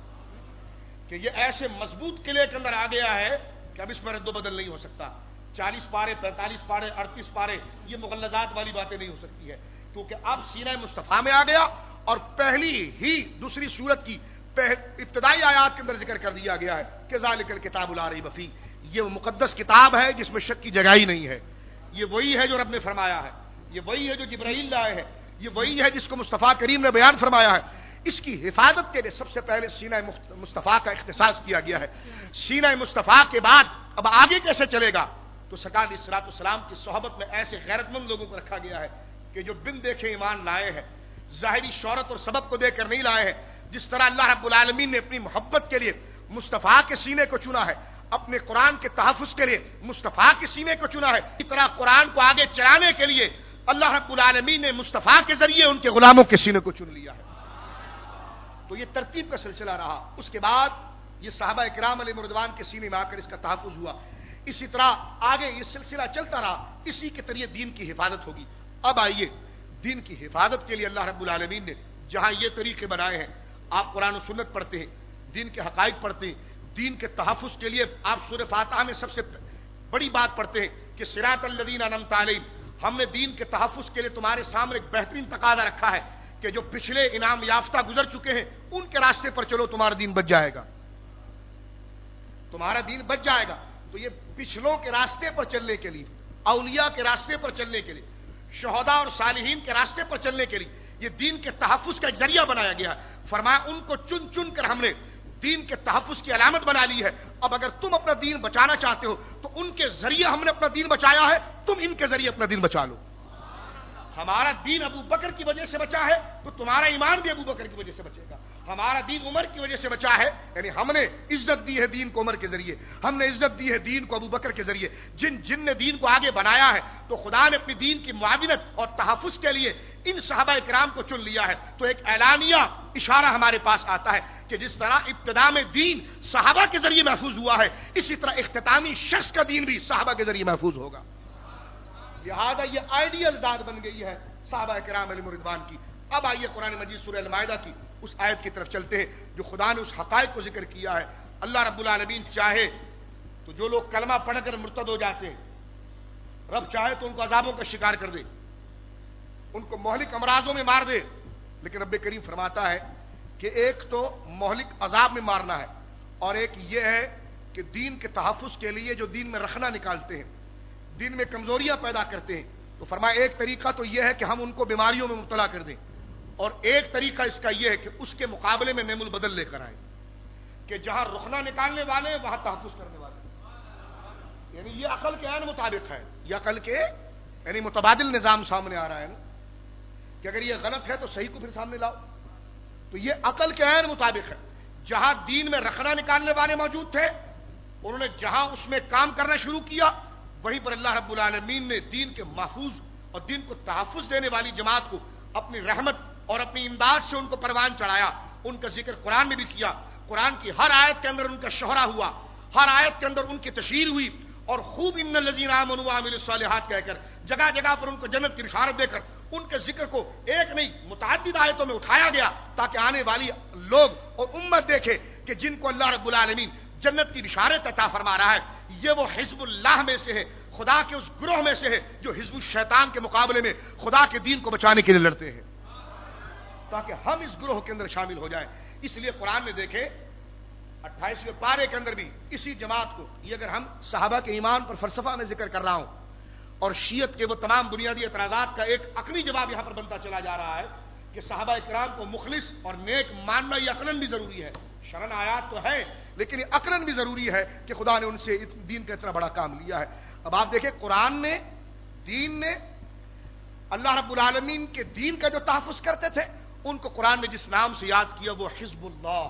کہ یہ ایسے مضبوط قلعے کے اندر آ گیا ہے کہ اب اس میں رد و بدل نہیں ہو سکتا. چالیس پارے پینتالیس پارے اڑتیس پارے یہ مغلظات والی باتیں نہیں ہو سکتی ہے کیونکہ اب سینہ مصطفیٰ میں آ گیا اور پہلی ہی دوسری سورت کی ابتدائی آیات کے اندر ذکر کر دیا گیا ہے کہ ذالک الکتاب لا ریب فیہ، یہ وہ مقدس کتاب ہے جس میں شک کی جگہ ہی نہیں ہے. یہ وہی ہے جو رب نے فرمایا ہے، یہ وہی ہے جو جبرائیل لائے ہے، یہ وہی ہے جس کو مصطفیٰ کریم نے بیان فرمایا ہے. اس کی حفاظت کے لیے سب سے پہلے سینہ مصطفیٰ کا اختصاص کیا گیا ہے. سینہ مصطفیٰ کے بعد اب آگے کیسے چلے گا تو سرکار علیہ الصلوۃ والسلام کی صحبت میں ایسے غیرت مند لوگوں کو رکھا گیا ہے کہ جو بن دیکھے ایمان لائے ہیں، ظاہری شہرت اور سبب کو دیکھ کر نہیں لائے ہیں. جس طرح اللہ رب العالمین نے اپنی محبت کے لیے مصطفیٰ کے سینے کو چنا ہے، اپنے قرآن کے تحفظ کے لیے مصطفیٰ کے سینے کو چنا ہے، اسی طرح قرآن کو آگے چلانے کے لیے اللہ رب العالمین نے مصطفیٰ کے ذریعے ان کے غلاموں کے سینے کو چن لیا ہے. تو یہ ترتیب کا سلسلہ رہا. اس کے بعد یہ صحابہ اکرام علیہ رضوان کے سینے میں آ کر اس کا تحفظ ہوا. اسی طرح آگے یہ سلسلہ چلتا رہا. اسی کے ذریعے دین کی حفاظت ہوگی. اب آئیے دین کی حفاظت کے لیے اللہ رب العالمین نے جہاں یہ طریقے بنائے ہیں، آپ قرآن و سنت پڑھتے ہیں، دین کے حقائق پڑھتے ہیں، دین کے تحفظ کے لیے آپ سورہ فاتحہ میں سب سے بڑی بات پڑھتے ہیں کہ صراط الذین انعمت علیہم. ہم نے دین کے تحفظ کے لیے تمہارے سامنے ایک بہترین تقاضا رکھا ہے کہ جو پچھلے انعام یافتہ گزر چکے ہیں ان کے راستے پر چلو، تمہارا دین بچ جائے گا، تمہارا دین بچ جائے گا. تو یہ پچھلوں کے راستے پر چلنے کے لیے، اولیاء کے راستے پر چلنے کے لیے، شہداء اور صالحین کے راستے پر چلنے کے لیے یہ دین کے تحفظ کا ایک ذریعہ بنایا گیا ہے۔ فرمایا ان کو چن چن کر ہم نے دین کے تحفظ کی علامت بنا لی ہے۔ اب اگر تم اپنا دین بچانا چاہتے ہو تو ان کے ذریعے ہم نے اپنا دین بچایا ہے، تم ان کے ذریعے اپنا دین بچا لو۔ ہمارا دین ابو بکر کی وجہ سے بچا ہے تو تمہارا ایمان بھی ابو بکر کی وجہ سے بچے گا۔ ہمارا دین عمر کی وجہ سے بچا ہے، یعنی ہم نے عزت دی ہے دین کو عمر کے ذریعے، ہم نے عزت دی ہے دین کو ابو بکر کے ذریعے۔ جن جن نے دین کو آگے بنایا ہے تو خدا نے اپنی دین کی معاونت اور تحفظ کے لیے ان صحابہ کرام کو چن لیا ہے۔ تو ایک اعلانیہ اشارہ ہمارے پاس آتا ہے کہ جس طرح ابتدا میں دین صحابہ کے ذریعے محفوظ ہوا ہے، اسی طرح اختتامی شخص کا دین بھی صحابہ کے ذریعے محفوظ ہوگا۔ لہذا یہ آئیڈیل ذات بن گئی ہے صحابہ کرام علیہم رضوان کی۔ اب آئیے قرآن مجید سورہ المائدہ کی اس آیت کی طرف چلتے ہیں جو خدا نے اس حقائق کو ذکر کیا ہے۔ اللہ رب العالمین چاہے تو جو لوگ کلمہ پڑھ کر مرتد ہو جاتے ہیں، رب چاہے تو ان کو عذابوں کا شکار کر دے، ان کو مہلک امراضوں میں مار دے، لیکن رب کریم فرماتا ہے کہ ایک تو مہلک عذاب میں مارنا ہے، اور ایک یہ ہے کہ دین کے تحفظ کے لیے جو دین میں رخنا نکالتے ہیں، دین میں کمزوریاں پیدا کرتے ہیں، تو فرمایا ایک طریقہ تو یہ ہے کہ ہم ان کو بیماریوں میں مبتلا کر دیں، اور ایک طریقہ اس کا یہ ہے کہ اس کے مقابلے میں نعم البدل لے کر آئیں کہ جہاں رخنا نکالنے والے ہیں وہاں تحفظ کرنے والے ہیں۔ یعنی یہ عقل کے عین مطابق ہے، یہ عقل کے یعنی متبادل نظام سامنے آ رہا ہے نا، کہ اگر یہ غلط ہے تو صحیح کو پھر سامنے لاؤ۔ تو یہ عقل کے عین مطابق ہے۔ جہاں دین میں رخنا نکالنے والے موجود تھے، انہوں نے جہاں اس میں کام کرنا شروع کیا، وہیں پر اللہ رب العالمین نے دین کے محفوظ اور دین کو تحفظ دینے والی جماعت کو اپنی رحمت اور اپنی امداد سے ان کو پروان چڑھایا۔ ان کا ذکر قرآن میں بھی کیا، قرآن کی ہر آیت کے اندر ان کا شہرہ ہوا، ہر آیت کے اندر ان کی تشہیر ہوئی، اور خوب ان الذین آمنوا وعملوا الصالحات کہہ کر جگہ جگہ پر ان کو جنت کی بشارت دے کر ان کے ذکر کو ایک نہیں متعدد آیتوں میں اٹھایا گیا، تاکہ آنے والی لوگ اور امت دیکھے کہ جن کو اللہ رب العالمین جنت کی بشارت عطا فرما رہا ہے، یہ وہ حزب اللہ میں سے ہے، خدا کے اس گروہ میں سے ہے جو حزب الشیطان کے مقابلے میں خدا کے دین کو بچانے کے لیے لڑتے ہیں، تاکہ ہم اس گروہ کے اندر شامل ہو جائیں۔ اس لیے قرآن نے دیکھے اٹھائیسویں پارے کے اندر بھی اسی جماعت کو، یہ اگر ہم صحابہ کے ایمان پر فلسفہ میں ذکر کر رہا ہوں اور شیعت کے وہ تمام بنیادی اعتراضات کا ایک عقلی جواب یہاں پر بنتا چلا جا رہا ہے کہ صحابہ کرام کو مخلص اور نیک ماننا یہ عقلاً بھی ضروری ہے، شرعاً آیات تو ہے لیکن یہ عقلاً بھی ضروری ہے کہ خدا نے ان سے دین کا اتنا بڑا کام لیا ہے۔ اب آپ دیکھیں قرآن نے، دین نے، اللہ رب العالمین کے دین کا جو تحفظ کرتے تھے ان کو قرآن نے جس نام سے یاد کیا وہ حزب اللہ۔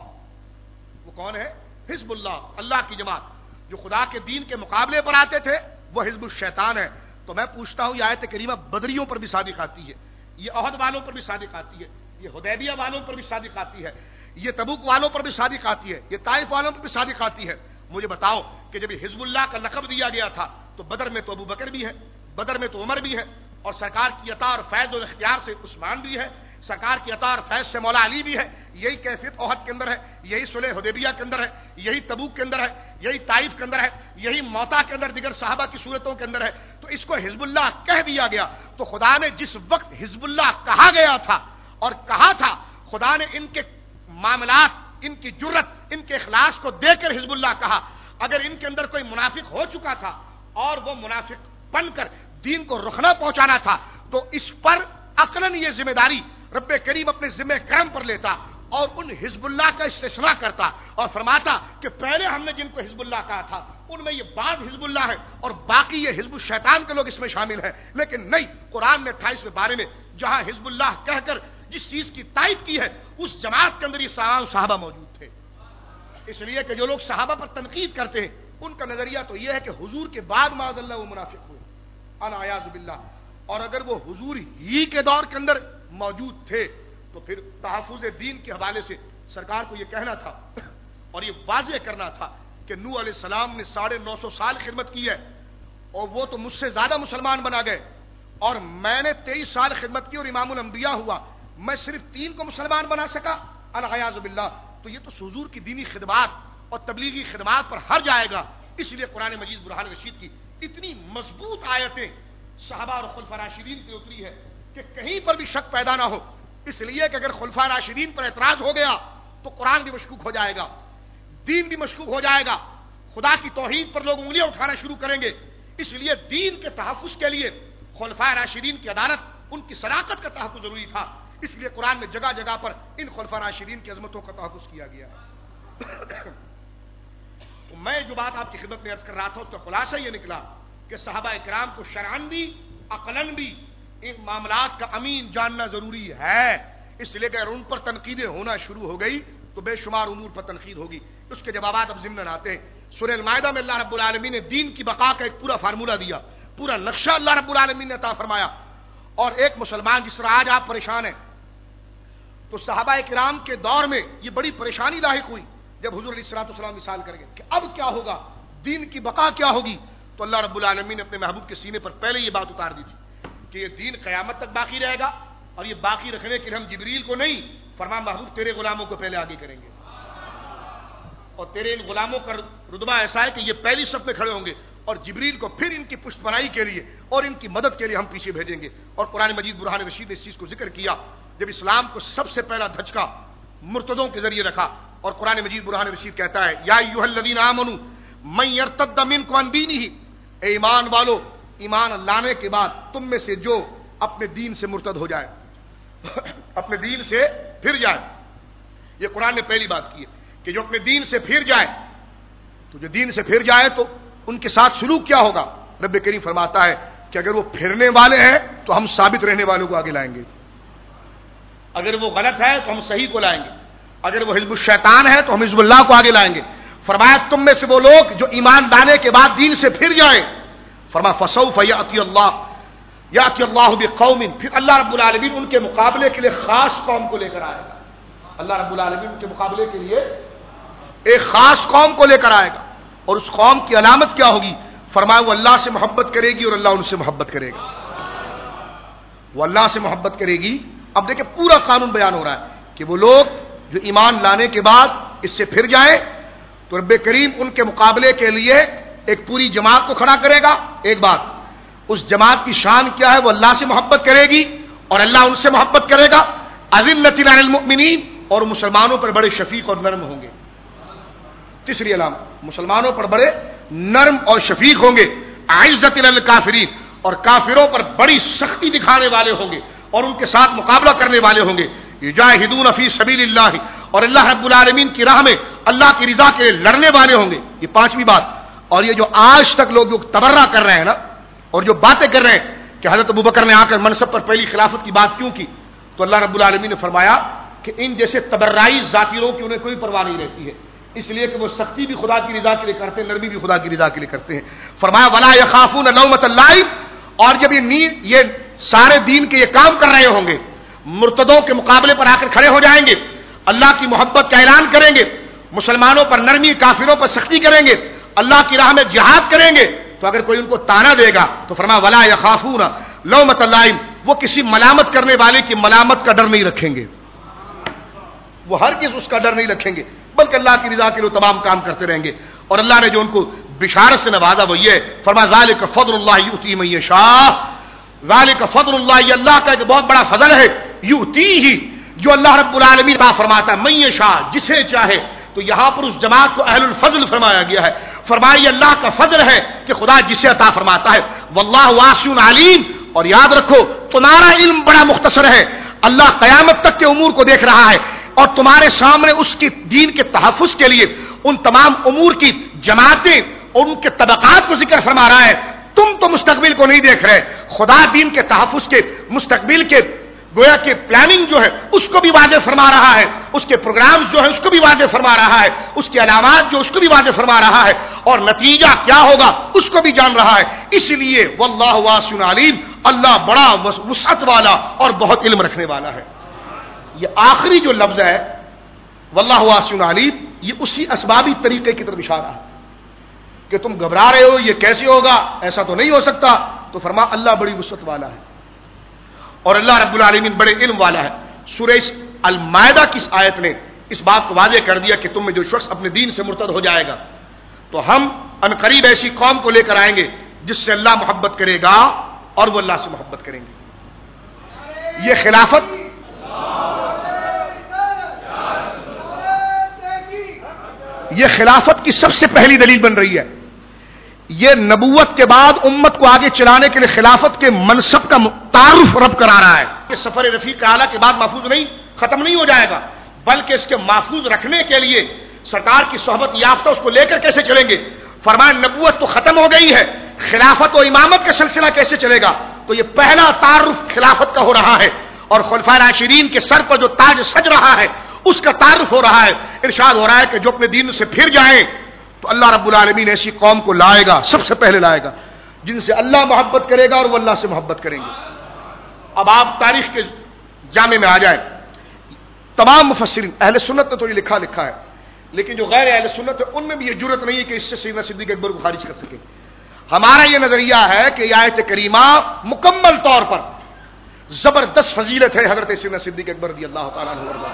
وہ کون ہے؟ حزب اللہ، اللہ کی جماعت۔ جو خدا کے دین کے مقابلے پر آتے تھے وہ حزب الشیطان ہے۔ تو میں پوچھتا ہوں یہ آیت کریمہ بدریوں پر بھی صادق آتی ہے، یہ عہد والوں پر بھی صادق آتی ہے، یہ حدیبیہ والوں پر بھی صادق آتی ہے، یہ تبوک والوں پر بھی صادق آتی ہے، یہ طائف والوں پر بھی صادق آتی ہے۔ مجھے بتاؤ کہ جب حزب اللہ کا لقب دیا گیا تھا تو بدر میں تو ابو بکر بھی ہے، بدر میں تو عمر بھی ہے، اور سرکار کی عطا اور فیض اور اختیار سے عثمان بھی ہے، سرکار کی عطا اور فیض سے مولا علی بھی ہے۔ یہی کیفیت احد کے اندر ہے، یہی صلح حدیبیہ کے اندر ہے، یہی تبوک کے اندر ہے، یہی طائف کے اندر ہے، یہی موتا کے اندر دیگر صحابہ کی صورتوں کے اندر ہے۔ تو اس کو حزب اللہ کہہ دیا گیا۔ تو خدا نے جس وقت حزب اللہ کہا گیا تھا اور کہا تھا، خدا نے ان کے معاملات، ان کی جرت، ان کے اخلاص کو دیکھ کر حزب اللہ کہا۔ اگر ان کے اندر کوئی منافق ہو چکا تھا اور وہ منافق بن کر دین کو رخنا پہنچانا تھا تو اس پر عقلاً یہ ذمہ داری رب کریم اپنے ذمہ کرم پر لیتا اور ان حزب اللہ کا استثناء کرتا اور فرماتا کہ پہلے ہم نے جن کو حزب اللہ کہا تھا ان میں یہ بعض حزب اللہ ہے اور باقی یہ حزب الشیطان کے لوگ اس میں شامل ہیں۔ لیکن نہیں، قرآن نے اٹھائیسویں بارے میں جہاں حزب اللہ کہہ کر جس چیز کی تائید کی ہے اس جماعت کے اندر یہ صحابہ موجود تھے۔ اس لیے کہ جو لوگ صحابہ پر تنقید کرتے ہیں ان کا نظریہ تو یہ ہے کہ حضور کے بعد معاذ اللہ وہ منافق ہوئے، العیاذ باللہ، اور اگر وہ حضور ہی کے دور کے اندر موجود تھے تو پھر تحفظ دین کے حوالے سے سرکار کو یہ کہنا تھا اور یہ واضح کرنا تھا کہ نوح علیہ السلام نے ساڑھے نو سو سال خدمت کی ہے اور وہ تو مجھ سے زیادہ مسلمان بنا گئے، اور میں نے تیئیس سال خدمت کی اور امام الانبیاء ہوا، میں صرف تین کو مسلمان بنا سکا، العیاذ باللہ۔ تو یہ تو حضور کی دینی خدمات اور تبلیغی خدمات پر ہر جائے گا۔ اس لیے قرآن مجید برہان رشید کی اتنی مضبوط آیتیں صحابہ اور خلفاء راشدین پہ اتری ہے کہ کہیں پر بھی شک پیدا نہ ہو، اس لیے کہ اگر خلفاء راشدین پر اعتراض ہو گیا تو قرآن بھی مشکوک ہو جائے گا، دین بھی مشکوک ہو جائے گا، خدا کی توحید پر لوگ انگلیاں اٹھانا شروع کریں گے. اس لیے دین کے تحفظ کے لیے خلفائے راشدین کی عدالت، ان کی صداقت کا تحفظ ضروری تھا. اس لیے قرآن میں جگہ جگہ پر ان خلفائے راشدین کی عظمتوں کا تحفظ کیا گیا. تو میں جو بات آپ کی خدمت میں عرض کر رہا تھا اس کا خلاصہ یہ نکلا کہ صحابہ کرام کو شرعاً بھی عقلاً بھی ان معاملات کا امین جاننا ضروری ہے. اس لیے کہ اگر ان پر تنقیدیں ہونا شروع ہو گئی تو بے شمار امور پر تنقید ہوگی. اس کے جوابات اب ضمن آتے ہیں. سورہ المائدہ میں اللہ رب العالمین نے دین کی بقا کا ایک پورا فارمولہ دیا، پورا نقشہ اللہ رب العالمین نے عطا فرمایا. اور ایک مسلمان جس طرح آج آپ پریشان ہیں، تو صحابہ کرام کے دور میں یہ بڑی پریشانی لاحق ہوئی جب حضور علیہ الصلوۃ والسلام مثال کر گئے کہ اب کیا ہوگا، دین کی بقا کیا ہوگی. تو اللہ رب العالمین نے اپنے محبوب کے سینے پر پہلے یہ بات اتار دی تھی کہ یہ دین قیامت تک باقی رہے گا، اور یہ باقی رکھنے کے لیے ہم جبریل کو نہیں، فرمان محبوب تیرے غلاموں کو پہلے آگے کریں گے، اور تیرے ان غلاموں کا رتبہ ایسا ہے کہ یہ پہلی صف میں کھڑے ہوں گے، اور جبریل کو پھر ان کی پشت بنائی کے لیے اور ان کی مدد کے لیے ہم پیچھے بھیجیں گے. اور قرآن مجید برہان رشید نے اس چیز کو ذکر کیا جب اسلام کو سب سے پہلا دھچکا مرتدوں کے ذریعے رکھا. اور قرآن مجید برہان رشید کہتا ہے یا ایھا الذین آمنوا من یرتد منکم عن دینہ، اے ایمان والو، ایمان لانے کے بعد تم میں سے جو اپنے دین سے مرتد ہو جائے، اپنے دین سے پھر جائے. یہ قرآن نے پہلی بات کی ہے کہ جو اپنے دین سے پھر جائے، تو جو دین سے پھر جائے تو ان کے ساتھ سلوک کیا ہوگا. رب کریم فرماتا ہے کہ اگر وہ پھرنے والے ہیں تو ہم ثابت رہنے والوں کو آگے لائیں گے، اگر وہ غلط ہے تو ہم صحیح کو لائیں گے، اگر وہ حزب الشیطان ہے تو ہم حزب اللہ کو آگے لائیں گے. فرمایا تم میں سے وہ لوگ جو ایمان لانے کے بعد دین سے پھر جائیں، فرمایا فسوف یأتی اللہ یأتی اللہ بقوم، پھر اللہ رب العالمین ان کے مقابلے کے لیے خاص قوم کو لے کر آئے گا. اللہ رب العالمین ان کے مقابلے کے لیے ایک خاص قوم کو لے کر آئے گا. اور اس قوم کی علامت کیا ہوگی؟ فرمایا وہ اللہ سے محبت کرے گی اور اللہ ان سے محبت کرے گا. وہ اللہ سے محبت کرے گی. اب دیکھیں پورا قانون بیان ہو رہا ہے کہ وہ لوگ جو ایمان لانے کے بعد اس سے پھر جائیں تو رب کریم ان کے مقابلے کے لیے ایک پوری جماعت کو کھڑا کرے گا. ایک بات، اس جماعت کی شان کیا ہے؟ وہ اللہ سے محبت کرے گی اور اللہ ان سے محبت کرے گا. اذلۃ علی المؤمنین، اور مسلمانوں پر بڑے شفیق اور نرم ہوں گے. تیسری علامت، مسلمانوں پر بڑے نرم اور شفیق ہوں گے. اعزۃ علی الکافرین، اور کافروں پر بڑی سختی دکھانے والے ہوں گے اور ان کے ساتھ مقابلہ کرنے والے ہوں گے. یجاہدون فی سبیل اللہ، اور اللہ رب العالمین کی راہ میں اللہ کی رضا کے لیے لڑنے والے ہوں گے. یہ پانچویں بات. اور یہ جو آج تک لوگ جو تبرہ کر رہے ہیں نا، اور جو باتیں کر رہے ہیں کہ حضرت ابوبکر نے آ کر منصب پر پہلی خلافت کی بات کیوں کی، تو اللہ رب العالمین نے فرمایا کہ ان جیسے تبرعی ذاکروں کی انہیں کوئی پرواہ نہیں رہتی ہے، اس لیے کہ وہ سختی بھی خدا کی رضا کے لیے کرتے ہیں، نرمی بھی خدا کی رضا کے لیے کرتے ہیں. فرمایا ولا یخافون لومۃ لائم، اور جب یہ نیند یہ سارے دین کے یہ کام کر رہے ہوں گے، مرتدوں کے مقابلے پر آ کر کھڑے ہو جائیں گے، اللہ کی محبت کا اعلان کریں گے، مسلمانوں پر نرمی، کافروں پر سختی کریں گے، اللہ کی راہ میں جہاد کریں گے، تو اگر کوئی ان کو تانا دے گا تو فرمایا ولا یخافون لومۃ لائم، وہ کسی ملامت کرنے والے کی ملامت کا ڈر نہیں رکھیں گے، وہ ہر کس اس کا ڈر نہیں رکھیں گے، بلکہ اللہ کی رضا کے لیے تمام کام کرتے رہیں گے. اور اللہ نے جو ان کو بشارت سے نوازا وہ یہ فرمایا ذالک فضل اللہ یؤتی من یشاء، ذالک فضل اللہ، یہ اللہ کا ایک بہت بڑا فضل ہے، یؤتیہ، جو اللہ رب العالمین عطا فرماتا ہے، من یشاء، جسے چاہے. تو یہاں پر اس جماعت کو اہل الفضل فرمایا گیا ہے. فرمایا یہ اللہ کا فضل ہے کہ خدا جسے عطا فرماتا ہے. واللہ واسع علیم، اور یاد رکھو تمہارا علم بڑا مختصر ہے، اللہ قیامت تک کے امور کو دیکھ رہا ہے، اور تمہارے سامنے اس کی دین کے تحفظ کے لیے ان تمام امور کی جماعتیں اور ان کے طبقات کو ذکر فرما رہا ہے. تم تو مستقبل کو نہیں دیکھ رہے، خدا دین کے تحفظ کے مستقبل کے گویا کہ پلاننگ جو ہے اس کو بھی واضح فرما رہا ہے، اس کے پروگرام جو ہے اس کو بھی واضح فرما رہا ہے، اس کے علامات جو اس کو بھی واضح فرما رہا ہے، اور نتیجہ کیا ہوگا اس کو بھی جان رہا ہے. اس لیے واللہ واسع علیم، اللہ بڑا وسعت والا اور بہت علم رکھنے والا ہے. یہ آخری جو لفظ ہے واللہ واسع علیم، یہ اسی اسبابی طریقے کی طرف اشارہ ہے کہ تم گھبرا رہے ہو یہ کیسے ہوگا، ایسا تو نہیں ہو سکتا. تو فرما اللہ بڑی وسعت والا ہے اور اللہ رب العالمین بڑے علم والا ہے. سورہ المائدہ کی اس آیت نے اس بات کو واضح کر دیا کہ تم میں جو شخص اپنے دین سے مرتد ہو جائے گا تو ہم عنقریب ایسی قوم کو لے کر آئیں گے جس سے اللہ محبت کرے گا اور وہ اللہ سے محبت کریں گے. یہ خلافت یہ خلافت کی سب سے پہلی دلیل بن رہی ہے. یہ نبوت کے بعد امت کو آگے چلانے کے لیے خلافت کے منصب کا تعارف رب کرا رہا ہے. یہ سفر رفیق اعلیٰ کے بعد محفوظ نہیں ختم نہیں ہو جائے گا، بلکہ اس کے محفوظ رکھنے کے لیے سرکار کی صحبت یافتہ اس کو لے کر کیسے چلیں گے. فرمایا نبوت تو ختم ہو گئی ہے، خلافت و امامت کا سلسلہ کیسے چلے گا. تو یہ پہلا تعارف خلافت کا ہو رہا ہے، اور خلفائے راشدین کے سر پر جو تاج سج رہا ہے اس کا تعارف ہو رہا ہے. ارشاد ہو رہا ہے کہ جو اپنے دین سے پھر جائیں تو اللہ رب العالمین ایسی قوم کو لائے گا، سب سے پہلے لائے گا جن سے اللہ محبت کرے گا اور وہ اللہ سے محبت کریں گے. اب آپ تاریخ کے جامع میں آ جائیں. تمام مفسرین اہل سنت نے تو یہ لکھا لکھا ہے، لیکن جو غیر اہل سنت ہے ان میں بھی یہ جرت نہیں ہے کہ اس سے سیدنا صدیق اکبر کو خارج کر سکے. ہمارا یہ نظریہ ہے کہ یہ آیت کریمہ مکمل طور پر زبردست فضیلت ہے حضرت سیدنا صدیق اکبر رضی اللہ تعالیٰ عنہ،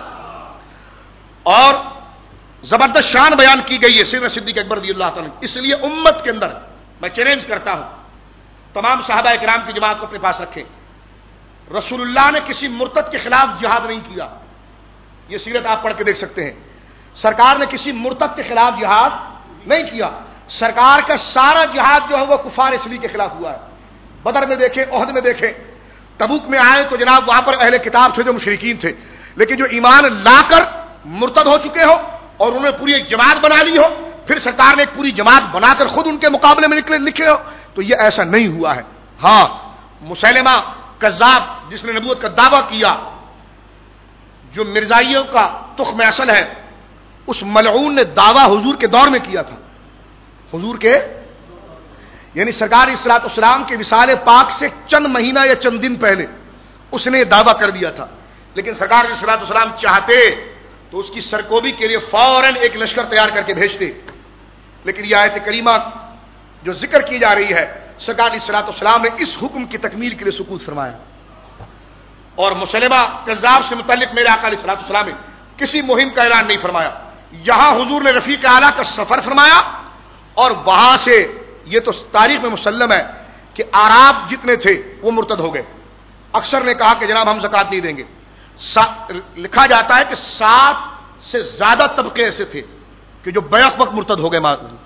اور زبردست شان بیان کی گئی ہے سیدنا صدیق اکبر رضی اللہ تعالیٰ. اس لیے امت کے اندر میں چیلنج کرتا ہوں تمام صحابہ کرام کی جماعت کو اپنے پاس رکھیں. رسول اللہ نے کسی مرتد کے خلاف جہاد نہیں کیا، یہ سیرت آپ پڑھ کے دیکھ سکتے ہیں. سرکار نے کسی مرتد کے خلاف جہاد نہیں کیا. سرکار کا سارا جہاد جو ہے وہ کفار اسلی کے خلاف ہوا ہے. بدر میں دیکھیں، احد میں دیکھیں، تبوک میں آئے تو جناب وہاں پر اہل کتاب تھے جو مشرکین تھے، لیکن جو ایمان لا کر مرتد ہو چکے ہو اور انہوں نے پوری ایک جماعت بنا لی ہو، پھر سرکار نے ایک پوری جماعت بنا کر خود ان کے مقابلے میں نکلے لکھے ہو، تو یہ ایسا نہیں ہوا ہے. ہاں مسیلمہ کذاب جس نے نبوت کا دعویٰ کیا، جو مرزائیوں کا تخم اصل ہے، اس ملعون نے دعویٰ حضور کے دور میں کیا تھا. حضور کے یعنی سرکار اصلاۃ والسلام کے وصال پاک سے چند مہینہ یا چند دن پہلے اس نے دعویٰ کر دیا تھا، لیکن سرکار اصلاۃ والسلام چاہتے تو اس کی سرکوبی کے لیے فوراً ایک لشکر تیار کر کے بھیجتے. لیکن یہ آیت کریمہ جو ذکر کی جا رہی ہے، سرکار اصلاۃ والسلام نے اس حکم کی تکمیل کے لیے سکوت فرمایا. اور مسلمہ کذاب سے متعلق میرے آقا علیہ الصلوۃ والسلام نے کسی مہم کا اعلان نہیں فرمایا. یہاں حضور نے رفیق اعلیٰ کا سفر فرمایا، اور وہاں سے یہ تو تاریخ میں مسلم ہے کہ اعراب جتنے تھے وہ مرتد ہو گئے. اکثر نے کہا کہ جناب ہم زکوٰۃ نہیں دیں گے. لکھا جاتا ہے کہ سات سے زیادہ طبقے ایسے تھے کہ جو بیک وقت مرتد ہو گئے،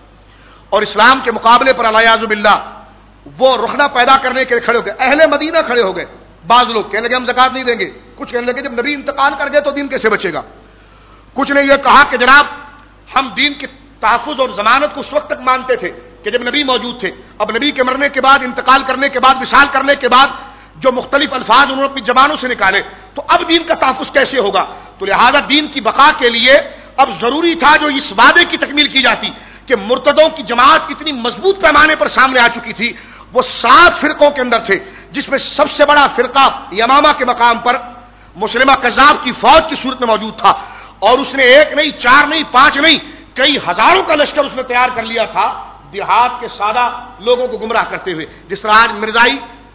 اور اسلام کے مقابلے پر الیاذ باللہ وہ رخنہ پیدا کرنے کے لیے کھڑے ہو گئے. اہل مدینہ کھڑے ہو گئے. بعض لوگ کہنے لگے ہم زکوٰۃ نہیں دیں گے، کچھ کہنے لگے جب نبی انتقال کر گئے تو دین کیسے بچے گا. کچھ نے یہ کہا کہ جناب ہم دین کے تحفظ اور ضمانت کو اس وقت تک مانتے تھے کہ جب نبی موجود تھے، اب نبی کے مرنے کے بعد، انتقال کرنے کے بعد، وصال کرنے کے بعد جو مختلف الفاظ انہوں نے اپنی زبانوں سے نکالے تو اب دین کا تحفظ کیسے ہوگا. تو لہذا دین کی بقا کے لیے اب ضروری تھا جو اس وعدے کی تکمیل کی جاتی کہ مرتدوں کی جماعت اتنی مضبوط پیمانے پر سامنے آ چکی تھی. وہ سات فرقوں کے اندر تھے، جس میں سب سے بڑا فرقہ یمامہ کے مقام پر مسلمہ کذاب کی فوج کی صورت میں موجود تھا، اور اس نے ایک نہیں، چار نہیں، پانچ نہیں، کئی ہزاروں کا لشکر اس نے تیار کر لیا تھا دیہات کے سادہ لوگوں کو گمراہ کرتے ہوئے. جس طرح آج مرزائی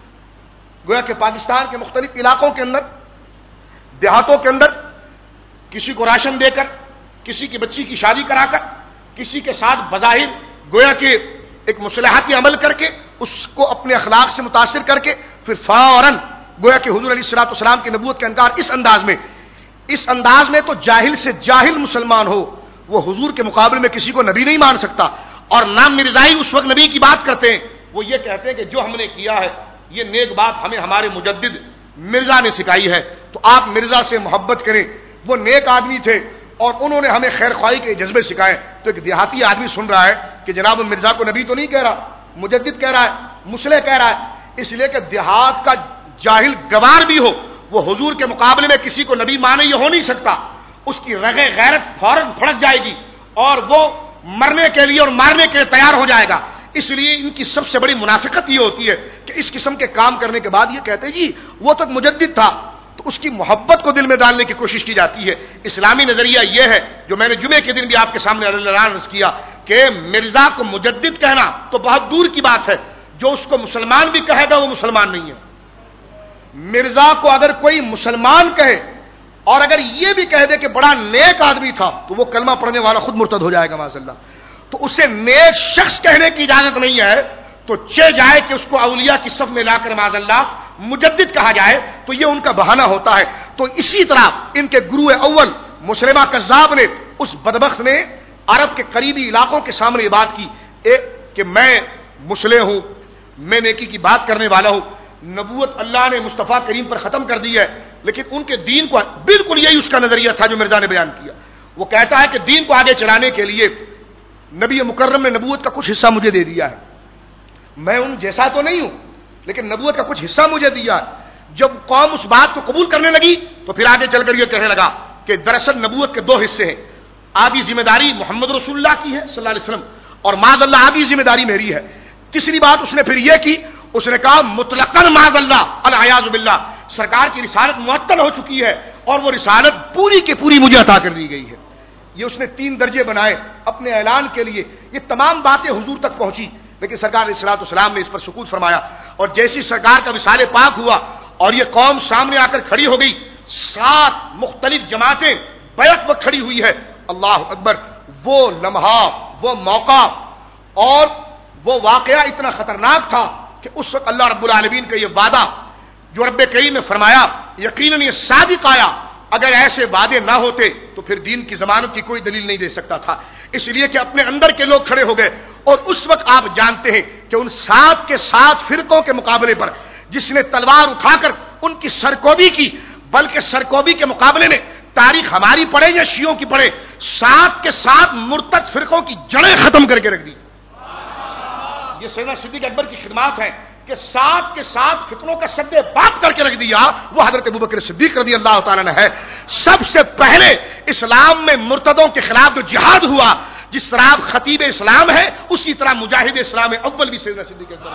گویا کہ پاکستان کے مختلف علاقوں کے اندر، دیہاتوں کے اندر کسی کو راشن دے کر، کسی کی بچی کی شادی کرا کر، کسی کے ساتھ بظاہر گویا کہ ایک مصلحاتی عمل کر کے اس کو اپنے اخلاق سے متاثر کر کے پھر فوراً گویا کہ حضور علیہ الصلوۃ والسلام کی نبوت کا انکار اس انداز میں اس انداز میں تو جاہل سے جاہل مسلمان ہو وہ حضور کے مقابلے میں کسی کو نبی نہیں مان سکتا. اور نام مرزائی اس وقت نبی کی بات کرتے ہیں، وہ یہ کہتے ہیں کہ جو ہم نے کیا ہے یہ نیک بات ہمیں ہمارے مجدد مرزا نے سکھائی ہے، تو آپ مرزا سے محبت کریں. وہ نیک آدمی تھے اور انہوں نے ہمیں خیر خواہی کے جذبے سکھائے. تو ایک دیہاتی آدمی سن رہا ہے کہ جناب مرزا کو نبی تو نہیں کہہ رہا، مجدد کہہ رہا ہے، مصلح کہہ رہا ہے. اس لیے کہ دیہات کا جاہل گوار بھی ہو وہ حضور کے مقابلے میں کسی کو نبی مانے یہ ہو نہیں سکتا. اس کی رگے غیرت فوراً پھڑک جائے گی اور وہ مرنے کے لیے اور مارنے کے لیے تیار ہو جائے گا. اس لیے ان کی سب سے بڑی منافقت یہ ہوتی ہے کہ اس قسم کے کام کرنے کے بعد یہ کہتے ہیں جی وہ تو مجدد تھا، تو اس کی محبت کو دل میں ڈالنے کی کوشش کی جاتی ہے. اسلامی نظریہ یہ ہے جو میں نے جمعے کے دن بھی آپ کے سامنے عرض کیا کہ مرزا کو مجدد کہنا تو بہت دور کی بات ہے، جو اس کو مسلمان بھی کہے گا وہ مسلمان نہیں ہے. مرزا کو اگر کوئی مسلمان کہے اور اگر یہ بھی کہہ دے کہ بڑا نیک آدمی تھا تو وہ کلمہ پڑھنے والا خود مرتد ہو جائے گا معاذ اللہ. تو اسے نیک شخص کہنے کی اجازت نہیں ہے، تو چہ جائے کہ اس کو اولیاء کی صف میں لا کر معاذ اللہ مجدد کہا جائے تو یہ ان کا بہانہ ہوتا ہے. تو اسی طرح ان کے گرو اول مسلمہ کذاب نے، اس بدبخت نے عرب کے قریبی علاقوں کے سامنے یہ بات کی ایک کہ میں مسلح ہوں، میں نیکی کی بات کرنے والا ہوں، نبوت اللہ نے مصطفیٰ کریم پر ختم کر دی ہے، لیکن ان کے دین کو بالکل یہی اس کا نظریہ تھا جو مرزا نے بیان کیا. وہ کہتا ہے کہ دین کو آگے چلانے کے لیے نبی مکرم نے نبوت کا کچھ حصہ مجھے دے دیا ہے. میں ان جیسا تو نہیں ہوں لیکن نبوت کا کچھ حصہ مجھے دیا ہے. جب قوم اس بات کو قبول کرنے لگی تو پھر آگے چل کر یہ کہنے لگا کہ دراصل نبوت کے دو حصے ہیں، آدھی ذمہ داری محمد رسول اللہ کی ہے صلی اللہ علیہ وسلم اور معاذ اللہ آدھی ذمہ داری میری ہے. تیسری بات اس نے پھر یہ کی، اس نے کہا مطلقاً معاذ اللہ العیاذ باللہ سرکار کی رسالت معطل ہو چکی ہے اور وہ رسالت پوری کی پوری مجھے عطا کر دی گئی ہے. یہ اس نے تین درجے بنائے اپنے اعلان کے لیے. یہ تمام باتیں حضور تک پہنچی لیکن سرکار علیہ الصلوۃ والسلام نے اس پر سکوت فرمایا. اور جیسی سرکار کا وصال پاک ہوا اور یہ قوم سامنے آ کر کھڑی ہو گئی، سات مختلف جماعتیں بیعت پر کھڑی ہوئی ہے. اللہ اکبر، وہ لمحہ، وہ موقع اور وہ واقعہ اتنا خطرناک تھا کہ اس وقت اللہ رب العالمین کا یہ وعدہ جو رب کریم نے فرمایا یقیناً یہ صادق آیا. اگر ایسے وعدے نہ ہوتے تو پھر دین کی ضمانت کی کوئی دلیل نہیں دے سکتا تھا، اس لیے کہ اپنے اندر کے لوگ کھڑے ہو گئے. اور اس وقت آپ جانتے ہیں کہ ان سات کے سات فرقوں کے مقابلے پر جس نے تلوار اٹھا کر ان کی سرکوبی کی، بلکہ سرکوبی کے مقابلے نے تاریخ ہماری پڑھے یا شیعوں کی پڑھے، سات کے سات مرتد فرقوں کی جڑیں ختم کر کے رکھ دی. یہ سیدنا صدیق اکبر کی خدمات ہے کہ سات کے سات فتنوں کا سد باب کر کے رکھ دیا. وہ حضرت ابوبکر صدیق رضی اللہ تعالیٰ نے ہے. سب سے پہلے اسلام میں مرتدوں کے خلاف جو جہاد ہوا، جس طرح آپ خطیب اسلام ہے اسی طرح مجاہد اسلام اول بھی سیدنا صدیق اکبر.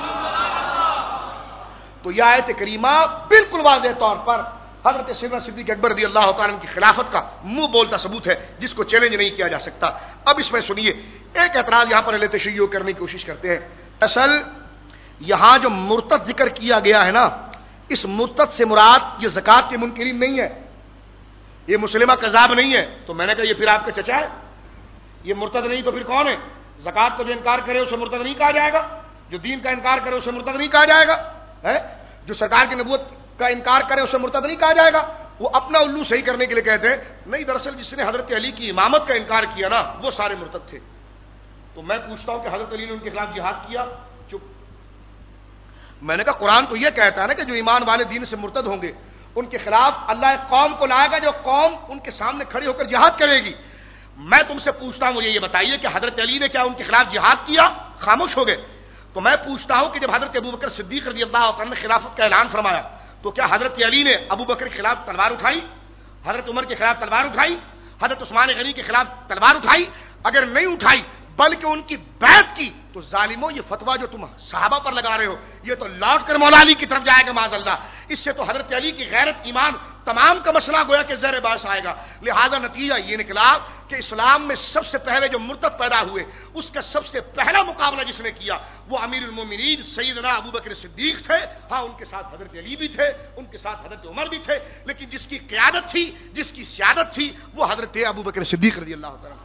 تو یہ آیت کریمہ بالکل واضح طور پر حضرت سیدنا صدیق اکبر رضی اللہ تعالیٰ کی خلافت کا منہ بولتا ثبوت ہے جس کو چیلنج نہیں کیا جا سکتا. اب اس میں سنیے ایک اعتراض یہاں پر اہل تشیع کرنے کی کوشش کرتے ہیں. اصل یہاں جو مرتد ذکر کیا گیا ہے نا، اس مرتد سے مراد یہ زکات کے منکرین نہیں ہے، یہ مسلمہ کذاب نہیں ہے. تو میں نے کہا یہ پھر آپ کا چچا ہے، یہ مرتد نہیں تو پھر کون ہے؟ زکات کو جو انکار کرے اسے مرتد نہیں کہا جائے گا، جو دین کا انکار کرے اسے مرتد نہیں کہا جائے گا، جو سرکار کی نبوت کا انکار کرے اسے مرتد نہیں کہا جائے گا. وہ اپنا الو صحیح کرنے کے لیے کہتے ہیں نہیں، دراصل جس نے حضرت علی کی امامت کا انکار کیا نا وہ سارے مرتد تھے. تو میں پوچھتا ہوں کہ حضرت علی نے ان کے خلاف جہاد کیا؟ چپ. میں نے کہا قرآن تو یہ کہتا ہے نا کہ جو ایمان والے دین سے مرتد ہوں گے ان کے خلاف اللہ ایک قوم کو لائے گا جو قوم ان کے سامنے کھڑی ہو کر جہاد کرے گی. میں تم سے پوچھتا ہوں مجھے یہ بتائیے کہ حضرت علی نے کیا ان کے خلاف جہاد کیا؟ خاموش ہو گئے. تو میں پوچھتا ہوں کہ جب حضرت ابوبکر صدیق رضی اللہ عنہ نے خلافت کا اعلان فرمایا تو کیا حضرت علی نے ابوبکر کے خلاف تلوار اٹھائی؟ حضرت عمر کے خلاف تلوار اٹھائی؟ حضرت عثمان غنی کے خلاف تلوار اٹھائی؟ اگر نہیں اٹھائی بلکہ ان کی بیعت کی تو ظالموں یہ فتویٰ جو تم صحابہ پر لگا رہے ہو یہ تو لوٹ کر مولا علی کی طرف جائے گا معاذ اللہ. اس سے تو حضرت علی کی غیرت ایمان تمام کا مسئلہ گویا کہ زیر باعث آئے گا. لہذا نتیجہ یہ نکلا کہ اسلام میں سب سے پہلے جو مرتد پیدا ہوئے اس کا سب سے پہلا مقابلہ جس نے کیا وہ امیر المومنین سیدنا ابوبکر صدیق تھے. ہاں ان کے ساتھ حضرت علی بھی تھے، ان کے ساتھ حضرت عمر بھی تھے، لیکن جس کی قیادت تھی، جس کی سیادت تھی وہ حضرت ابوبکر صدیق رضی اللہ تعالیٰ.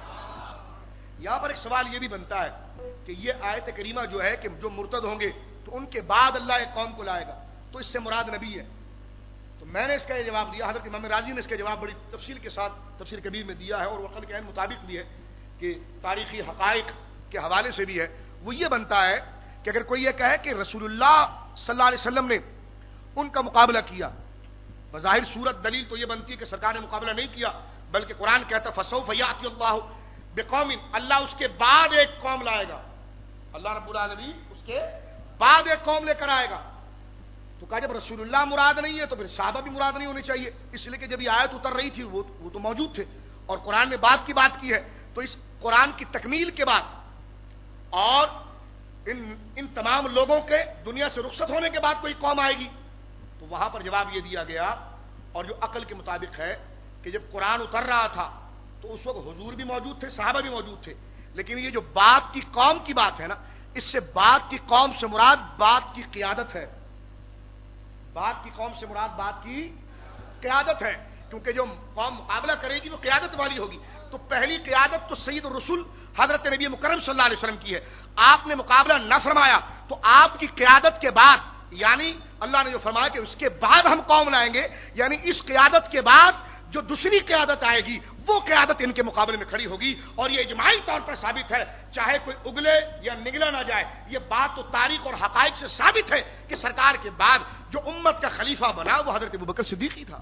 یہاں پر ایک سوال یہ بھی بنتا ہے کہ یہ آیت کریمہ جو ہے کہ جو مرتد ہوں گے تو ان کے بعد اللہ ایک قوم کو لائے گا، تو اس سے مراد نبی ہے. تو میں نے اس کا یہ جواب دیا، حضرت امام راضی نے اس کا جواب بڑی تفصیل کے ساتھ تفسیر کبیر میں دیا ہے اور وہ عقل کے عین مطابق بھی ہے کہ تاریخی حقائق کے حوالے سے بھی ہے. وہ یہ بنتا ہے کہ اگر کوئی یہ کہے کہ رسول اللہ صلی اللہ علیہ وسلم نے ان کا مقابلہ کیا، بظاہر صورت دلیل تو یہ بنتی ہے کہ سرکار نے مقابلہ نہیں کیا، بلکہ قرآن کہتا فسوف یأتی اللہ بقوم، اللہ اس کے بعد ایک قوم لائے گا، اللہ رب العالمین اس کے بعد ایک قوم لے کر آئے گا. تو کہا جب رسول اللہ مراد نہیں ہے تو پھر صحابہ بھی مراد نہیں ہونی چاہیے، اس لیے کہ جب یہ آیت اتر رہی تھی وہ وہ تو موجود تھے اور قرآن نے بات کی بات کی ہے. تو اس قرآن کی تکمیل کے بعد اور ان ان تمام لوگوں کے دنیا سے رخصت ہونے کے بعد کوئی قوم آئے گی. تو وہاں پر جواب یہ دیا گیا اور جو عقل کے مطابق ہے کہ جب قرآن اتر رہا تھا تو اس وقت حضور بھی موجود تھے، صحابہ بھی موجود تھے، لیکن یہ جو بات کی قوم کی بات ہے نا، اس سے بات کی قوم سے مراد بات کی قیادت ہے. بات کی قوم سے مراد بات کی قیادت ہے، کیونکہ جو قوم مقابلہ کرے گی وہ قیادت والی ہوگی. تو پہلی قیادت تو سید الرسول حضرت نبی مکرم صلی اللہ علیہ وسلم کی ہے. آپ نے مقابلہ نہ فرمایا تو آپ کی قیادت کے بعد، یعنی اللہ نے جو فرمایا کہ اس کے بعد ہم قوم لائیں گے، یعنی اس قیادت کے بعد جو دوسری قیادت آئے گی وہ قیادت ان کے مقابلے میں کھڑی ہوگی. اور یہ اجماعی طور پر ثابت ہے, چاہے کوئی اگلے یا نگلا نہ جائے, یہ بات تو تاریخ اور حقائق سے ثابت ہے کہ سرکار کے بعد جو امت کا خلیفہ بنا وہ حضرت ابوبکر صدیق ہی تھا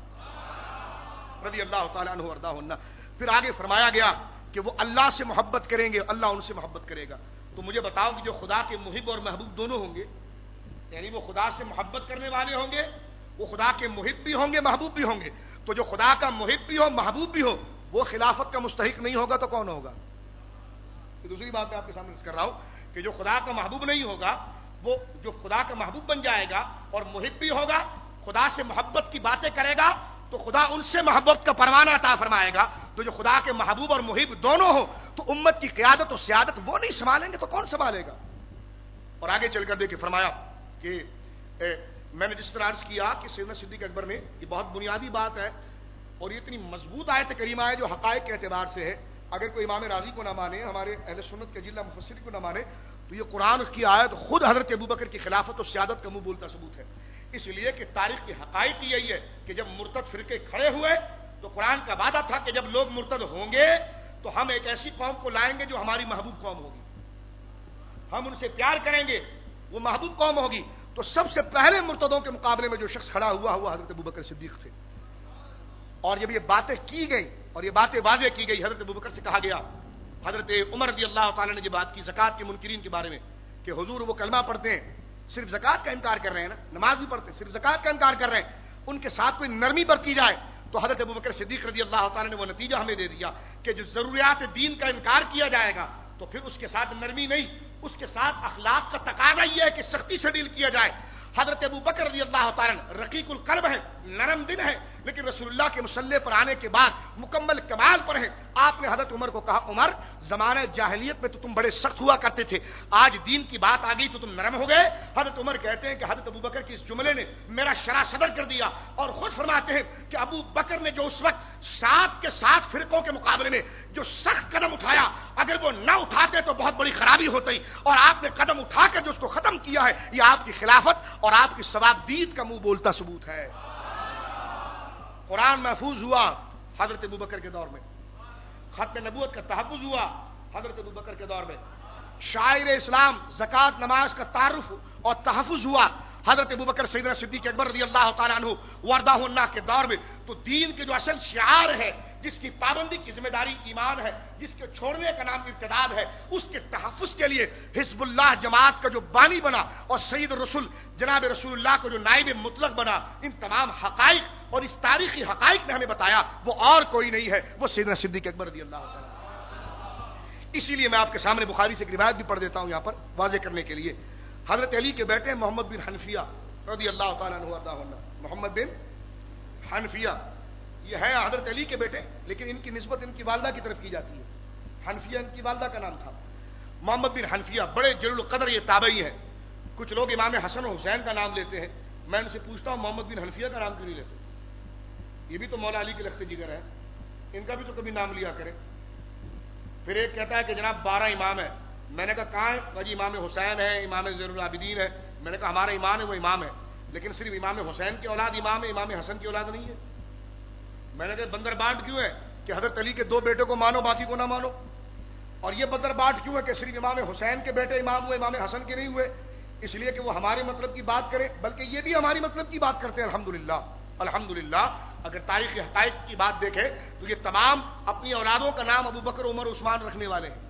رضی اللہ تعالیٰ عنہ وارضاہ عنہ. پھر آگے فرمایا گیا کہ وہ اللہ سے محبت کریں گے, اللہ ان سے محبت کرے گا. تو مجھے بتاؤ کہ جو خدا کے محب اور محبوب دونوں ہوں گے, یعنی وہ خدا سے محبت کرنے والے ہوں گے, وہ خدا کے محب بھی ہوں گے, محبوب بھی ہوں گے. تو جو خدا کا محب بھی ہو, محبوب بھی ہو, وہ خلافت کا مستحق نہیں ہوگا تو کون ہوگا؟ یہ دوسری بات میں آپ کے سامنے کر رہا ہوں کہ جو خدا کا محبوب نہیں ہوگا, وہ جو خدا کا محبوب بن جائے گا اور محب بھی ہوگا, خدا سے محبت کی باتیں کرے گا, تو خدا ان سے محبت کا پروانہ عطا فرمائے گا. تو جو خدا کے محبوب اور محب دونوں ہو تو امت کی قیادت اور سیادت وہ نہیں سنبھالیں گے تو کون سنبھالے گا؟ اور آگے چل کر دیکھیں فرمایا کہ اے, میں نے جس طرح عرض کیا کہ سیدنا صدیق اکبر نے, یہ بہت بنیادی بات ہے اور یہ اتنی مضبوط آیت کریمہ ہے جو حقائق کے اعتبار سے ہے. اگر کوئی امام راضی کو نہ مانے, ہمارے اہل سنت کے اجلہ مفسرین کو نہ مانے, تو یہ قرآن کی آیت خود حضرت ابوبکر کی خلافت اور سیادت کا منہ بولتا ثبوت ہے. اس لیے کہ تاریخ کی حقائق یہی ہے کہ جب مرتد فرقے کھڑے ہوئے تو قرآن کا وعدہ تھا کہ جب لوگ مرتد ہوں گے تو ہم ایک ایسی قوم کو لائیں گے جو ہماری محبوب قوم ہوگی, ہم ان سے پیار کریں گے, وہ محبوب قوم ہوگی. تو سب سے پہلے مرتدوں کے مقابلے میں جو شخص کھڑا ہوا ہوا حضرت ابوبکر صدیق تھے. اور جب یہ باتیں کی گئی اور یہ باتیں واضح کی گئی, حضرت ابوبکر سے کہا گیا, حضرت عمر رضی اللہ تعالیٰ نے یہ بات کی زکوٰۃ کے منکرین کے بارے میں کہ حضور وہ کلمہ پڑھتے ہیں, صرف زکوٰۃ کا انکار کر رہے ہیں نا, نماز بھی پڑھتے ہیں, صرف زکوٰۃ کا انکار کر رہے ہیں, ان کے ساتھ کوئی نرمی برتی جائے. تو حضرت ابوبکر صدیق رضی اللہ تعالیٰ نے وہ نتیجہ ہمیں دے دیا کہ جو ضروریات دین کا انکار کیا جائے گا تو پھر اس کے ساتھ نرمی نہیں, اس کے ساتھ اخلاق کا تقاضا یہ ہے کہ سختی سے ڈیل کیا جائے. حضرت ابوبکر رضی اللہ تعالیٰ رقیق القلب ہے, نرم دل ہے, لیکن رسول اللہ کے مصلی پر آنے کے بعد مکمل کمال پر ہے. آپ نے حضرت عمر کو کہا, عمر زمانہ جاہلیت میں تو تم بڑے سخت ہوا کرتے تھے, آج دین کی بات آ گئی تو تم نرم ہو گئے. حضرت عمر کہتے ہیں کہ حضرت ابوبکر کی اس جملے نے میرا شرح صدر کر دیا, اور خود فرماتے ہیں کہ ابو بکر نے جو اس وقت سات کے سات فرقوں کے مقابلے میں جو سخت قدم اٹھایا, اگر وہ نہ اٹھاتے تو بہت بڑی خرابی ہوتی, اور آپ نے قدم اٹھا کر جو اس کو ختم کیا ہے, یہ آپ کی خلافت اور آپ کی ثوابدید کا منہ بولتا ثبوت ہے. قرآن محفوظ ہوا حضرت ابوبکر کے دور میں, ختم نبوت کا تحفظ ہوا حضرت ابوبکر کے دور میں, شاعر اسلام زکوٰۃ نماز کا تعارف اور تحفظ ہوا حضرت ابوبکر سیدنا صدیق اکبر رضی اللہ تعالیٰ عنہ وارضاہ عنہ کے دور میں. تو دین کے جو اصل شعار ہے, جس کی پابندی کی ذمہ داری ایمان ہے, جس کے چھوڑنے کا نام ارتداد ہے, اس کے تحفظ کے لیے حزب اللہ جماعت کا جو بانی بنا اور سید الرسول جناب رسول اللہ کو جو نائب مطلق بنا, ان تمام حقائق اور اس تاریخی حقائق نے ہمیں بتایا وہ اور کوئی نہیں ہے, وہ سیدنا صدیق اکبر رضی اللہ تعالیٰ. اسی لیے میں آپ کے سامنے بخاری سے ایک روایت بھی پڑھ دیتا ہوں یہاں پر واضح کرنے کے لیے. حضرت علی کے بیٹے محمد بن حنفیہ رضی اللہ تعالیٰ عنہ وارضاہ عنہ, محمد بن حنفیہ یہ ہے حضرت علی کے بیٹے, لیکن ان کی نسبت ان کی والدہ کی طرف کی جاتی ہے. حنفیہ ان کی والدہ کا نام تھا. محمد بن حنفیہ بڑے جلیل القدر یہ تابعی ہیں. کچھ لوگ امام حسن و حسین کا نام لیتے ہیں, میں ان سے پوچھتا ہوں محمد بن حنفیہ کا نام کیوں نہیں لیتے؟ یہ بھی تو مولا علی کے لخت جگر ہے, ان کا بھی تو کبھی نام لیا کرے. پھر ایک کہتا ہے کہ جناب بارہ امام ہے. میں نے کہا کہاں ہے جی؟ امام حسین ہے, امام زین العابدین ہے. میں نے کہا ہمارا ایمان ہے وہ امام ہے, لیکن صرف امام حسین کی اولاد امام ہے, امام حسن کی اولاد نہیں ہے. میں نے کہا بندر بانٹ کیوں ہے کہ حضرت علی کے دو بیٹوں کو مانو باقی کو نہ مانو؟ اور یہ بندر بانٹ کیوں ہے کہ صرف امام حسین کے بیٹے امام ہوئے, امام حسن کے نہیں ہوئے؟ اس لیے کہ وہ ہمارے مطلب کی بات کرے, بلکہ یہ بھی ہماری مطلب کی بات کرتے ہیں. الحمدللہ الحمدللہ اگر تاریخی حقائق کی بات دیکھے تو یہ تمام اپنی اولادوں کا نام ابو بکر, عمر, عثمان رکھنے والے ہیں.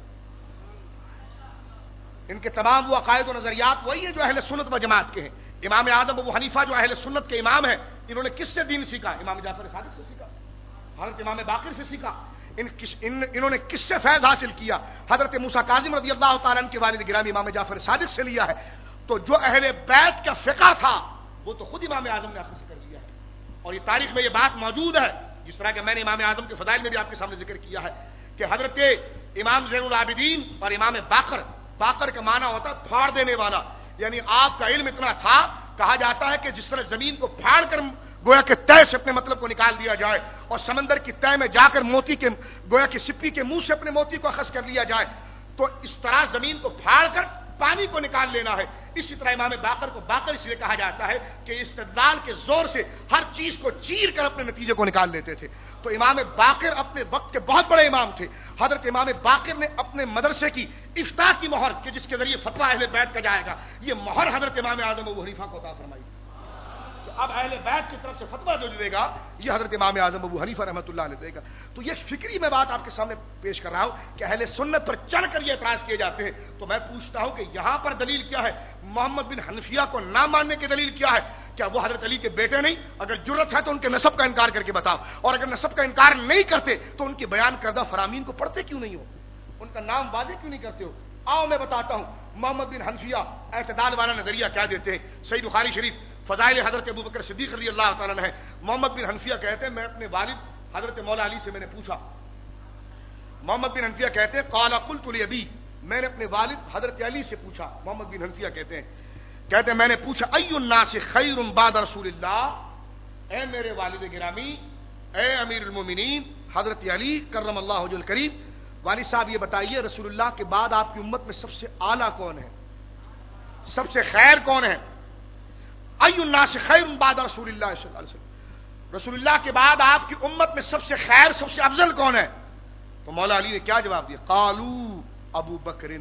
ان کے تمام وہ عقائد و نظریات وہی ہیں جو اہل سنت و جماعت کے ہیں. امام اعظم ابو حنیفہ جو اہل سنت کے امام ہیں, انہوں نے کس سے دین سیکھا؟ امام جعفر صادق سے سیکھا, حضرت امام باقر سے سیکھا. ان, ان انہوں نے کس سے فیض حاصل کیا؟ حضرت موسیٰ کاظم رضی اللہ تعالیٰ عنہ کے والد گرامی امام جعفر صادق سے لیا ہے. تو جو اہل بیت کا فقہ تھا وہ تو خود امام اعظم نے آپ سے کر لیا ہے, اور یہ تاریخ میں یہ بات موجود ہے, جس طرح کہ میں نے امام اعظم کے فضائل میں بھی آپ کے سامنے ذکر کیا ہے کہ حضرت امام زین العابدین اور امام باقر, باقر کا معنی ہوتا ہے پھاڑ دینے والا, یعنی آپ کا علم اتنا تھا, کہا جاتا ہے کہ جس طرح زمین کو پھاڑ کر گویا کہ تہ سے اپنے مطلب کو نکال دیا جائے, اور سمندر کی تہ میں جا کر موتی کے گویا کہ سپی کے منہ سے اپنے موتی کو اخذ کر لیا جائے, تو اس طرح زمین کو پھاڑ کر پانی کو نکال لینا ہے. اسی طرح امام باقر کو باقر اس لیے کہا جاتا ہے کہ استدلال کے زور سے ہر چیز کو چیر کر اپنے نتیجے کو نکال لیتے تھے. تو امام باقر اپنے وقت کے بہت بڑے امام تھے. حضرت امام باقر نے اپنے مدرسے کی افتاء کی مہر کہ جس کے ذریعے فتویٰ اہل بیت کا جائے گا، یہ مہر حضرت امام اعظم ابو حنیفہ کو عطا فرمائی. اب اہل بیت کی طرف سے فتویٰ جو دے گا یہ حضرت امام اعظم ابو حنیفہ رحمۃ اللہ علیہ دے گا. تو یہ فکری میں بات آپ کے سامنے پیش کر رہا ہوں کہ اہل سنت پر چڑھ کر یہ اعتراض کیے جاتے ہیں. تو میں پوچھتا ہوں کہ یہاں پر دلیل کیا ہے؟ محمد بن حنفیہ کو نہ ماننے کی دلیل کیا ہے؟ کیا وہ حضرت علی کے بیٹے نہیں؟ اگر جرت ہے تو ان کے نسب کا انکار کر کے بتاؤ، اور اگر نسب کا انکار نہیں کرتے تو ان کی بیان کردہ فرامین کو پڑھتے کیوں نہیں ہو؟ ان کا نام واضح کیوں نہیں کرتے ہو؟ آؤ میں بتاتا ہوں محمد بن حنفیہ اعتدال والا نظریہ کیا دیتے ہیں. صحیح بخاری شریف فضائل حضرت ابو بکر صدیق رضی اللہ تعالیٰ عنہ ہے. محمد بن حنفیہ کہتے ہیں میں اپنے والد حضرت مولا علی سے میں نے پوچھا. محمد بن حنفیہ کہتے ہیں قال قلت لابی، میں نے اپنے والد حضرت علی سے پوچھا. محمد بن حنفیہ کہتے ہیں کہتے ہیں میں نے پوچھا ای الناس خیر بعد رسول اللہ، اے میرے والد گرامی، اے امیر المومنین حضرت علی کرم اللہ وجہ الکریم، والد صاحب یہ بتائیے رسول اللہ کے بعد آپ کی امت میں سب سے اعلیٰ کون ہے، سب سے خیر کون ہے؟ ای الناس خیر بعد رسول اللہ صلی اللہ علیہ وسلم، رسول اللہ کے بعد آپ کی امت میں سب سے خیر سب سے افضل کون ہے؟ تو مولا علی نے کیا جواب دیا؟ قالو ابو بکر.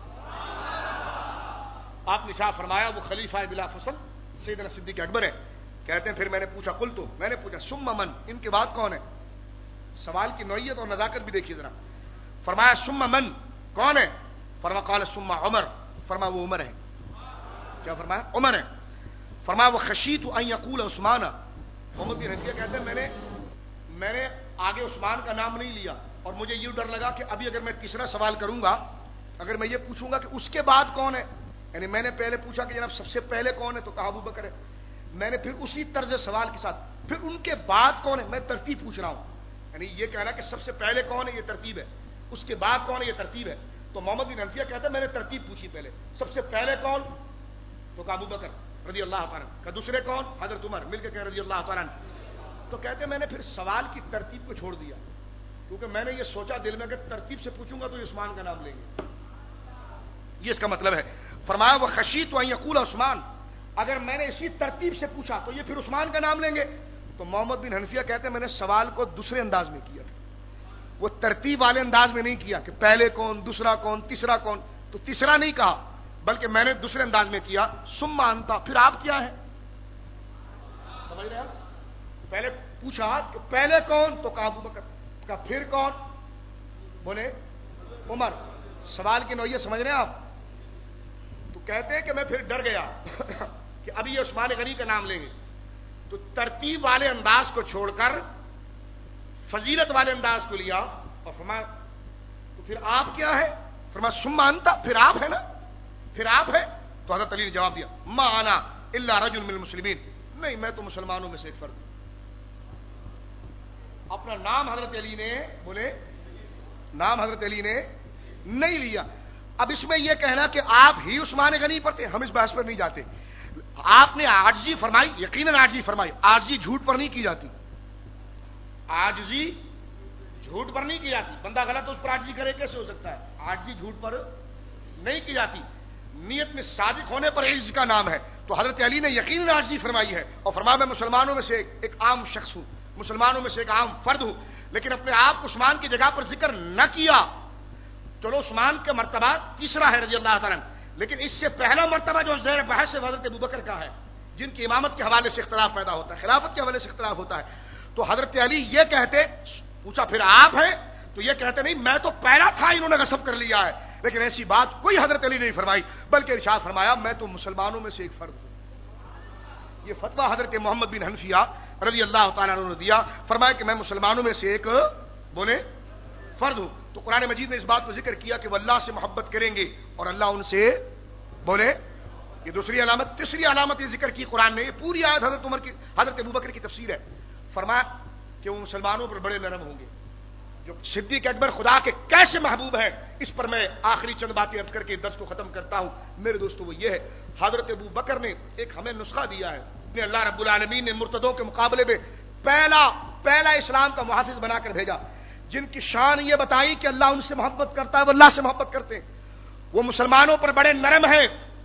آپ نے شاہ فرمایا وہ خلیفہ بلا فصل سیدنا صدیق اکبر ہے. کہتے ہیں پھر میں نے پوچھا قل تو میں نے پوچھا ثم من، ان کے بعد کون ہے؟ سوال کی نوعیت اور نزاکت بھی دیکھیے ذرا. فرمایا ثم من، کون ہے؟ فرمایا قال ثم عمر، فرمایا وہ عمر ہے. کیا فرمایا؟ عمر ہے. فرمایا وہ خشیت ان یقول عثمان. محمد بن حنفیہ کہتے ہیں میں نے میں نے آگے عثمان کا نام نہیں لیا اور مجھے یہ ڈر لگا کہ ابھی اگر میں تیسرا سوال کروں گا، اگر میں یہ پوچھوں گا کہ اس کے بعد کون ہے، یعنی میں نے پہلے پوچھا کہ جناب سب سے پہلے کون ہے تو کہا ابو بکر ہے. میں نے پھر اسی طرز سوال کے ساتھ پھر ان کے بعد کون ہے، میں ترتیب پوچھ رہا ہوں. یعنی یہ کہنا کہ سب سے پہلے کون ہے یہ ترتیب ہے، اس کے بعد کون ہے یہ ترتیب ہے. تو محمد بن حنفیہ کہتا ہے میں نے ترتیب پوچھی، پہلے سب سے پہلے کون تو کہا ابو بکر رضی اللہ تعالیٰ کا، دوسرے کون حضرت عمر، مل کے کہہ رضی اللہ تعالیٰ. تو کہتے ہیں میں نے پھر سوال کی ترتیب کو چھوڑ دیا کیونکہ میں نے یہ سوچا دل میں کہ ترتیب سے پوچھوں گا تو عثمان کا نام لیں گے، یہ اس کا مطلب ہے. فرمایا وہ خشیت ان یقول عثمان، اگر میں نے اسی ترتیب سے پوچھا تو یہ پھر عثمان کا نام لیں گے. تو محمد بن حنفیہ کہتے ہیں میں نے سوال کو دوسرے انداز میں کیا، وہ ترتیب والے انداز میں نہیں کیا کہ پہلے کون دوسرا کون تیسرا کون. تو تیسرا نہیں کہا بلکہ میں نے دوسرے انداز میں کیا ثم انت، پھر آپ کیا ہے؟ سمجھ رہے ہیں؟ پہلے پوچھا کہ پہلے کون تو کہا ابو بکر، کہا پھر کون بولے عمر. سوال کی نوعیت سمجھ رہے ہیں آپ؟ تو کہتے ہیں کہ میں پھر ڈر گیا کہ ابھی یہ عثمان غنی کا نام لیں گے، تو ترتیب والے انداز کو چھوڑ کر فضیلت والے انداز کو لیا اور فرمایا تو پھر آپ کیا ہے؟ فرمایا ثم انت، پھر آپ ہے نا، پھر آپ ہے. تو حضرت علی نے جواب دیا ما انا الا رجل من المسلمین، نہیں میں تو مسلمانوں میں سے ایک فرد ہوں. اپنا نام حضرت علی نے بولے نام حضرت علی نے نہیں لیا. اب اس میں یہ کہنا کہ آپ ہی عثمان غنی پر تھے، ہم اس بحث پر نہیں جاتے. آپ نے عاجزی فرمائی، یقیناً عاجزی فرمائی. عاجزی جھوٹ پر نہیں کی جاتی، عاجزی جھوٹ پر نہیں کی جاتی. بندہ غلط تو اس پر عاجزی کرے کیسے ہو سکتا ہے؟ عاجزی جھوٹ پر نہیں کی جاتی، نیت میں صادق ہونے پر عز کا نام ہے. تو حضرت علی نے یقیناً عاجزی فرمائی ہے اور فرمایا میں مسلمانوں میں سے ایک, ایک عام شخص ہوں، مسلمانوں میں سے ایک عام فرد ہوں. لیکن اپنے آپ کو عثمان کی جگہ پر ذکر نہ کیا. چلو عثمان کا مرتبہ تیسرا ہے رضی اللہ تعالیٰ، لیکن اس سے پہلا مرتبہ جو زیر بحث ہے حضرت ابوبکر کا ہے، جن کی امامت کے حوالے سے اختلاف پیدا ہوتا ہے، خلافت کے حوالے سے اختلاف ہوتا ہے. تو حضرت علی یہ کہتے، پوچھا پھر آپ ہیں تو یہ کہتے نہیں میں تو پہلا تھا، انہوں نے غصب کر لیا ہے. لیکن ایسی بات کوئی حضرت علی نہیں فرمائی، بلکہ ارشاد فرمایا میں تو مسلمانوں میں سے ایک فرد ہوں. یہ فتویٰ حضرت محمد بن حنفیہ رضی اللہ تعالیٰ عنہ نے دیا. فرمایا کہ میں مسلمانوں میں سے ایک بولے فرد ہوں. تو قرآن مجید نے اس بات کو ذکر کیا کہ وہ اللہ سے محبت کریں گے اور اللہ ان سے بولے. یہ دوسری علامت. تیسری علامت یہ ذکر کی قرآن نے، یہ پوری آیت حضرت عمر کی حضرت ابوبکر کی تفسیر ہے. فرمایا کہ وہ مسلمانوں پر بڑے نرم ہوں گے. جو صدیق اکبر خدا کے کیسے محبوب ہیں، اس پر میں آخری چند باتیں عرض کر کے درس کو ختم کرتا ہوں. میرے دوستو وہ یہ ہے، حضرت ابوبکر نے ایک ہمیں نسخہ دیا ہے. اللہ رب العالمین نے مرتدوں کے مقابلے میں پہلا پہلا اسلام کا محافظ بنا کر بھیجا، جن کی شان یہ بتائی کہ اللہ ان سے محبت کرتا ہے، وہ اللہ سے محبت کرتے ہیں. وہ مسلمانوں پر بڑے نرم ہیں،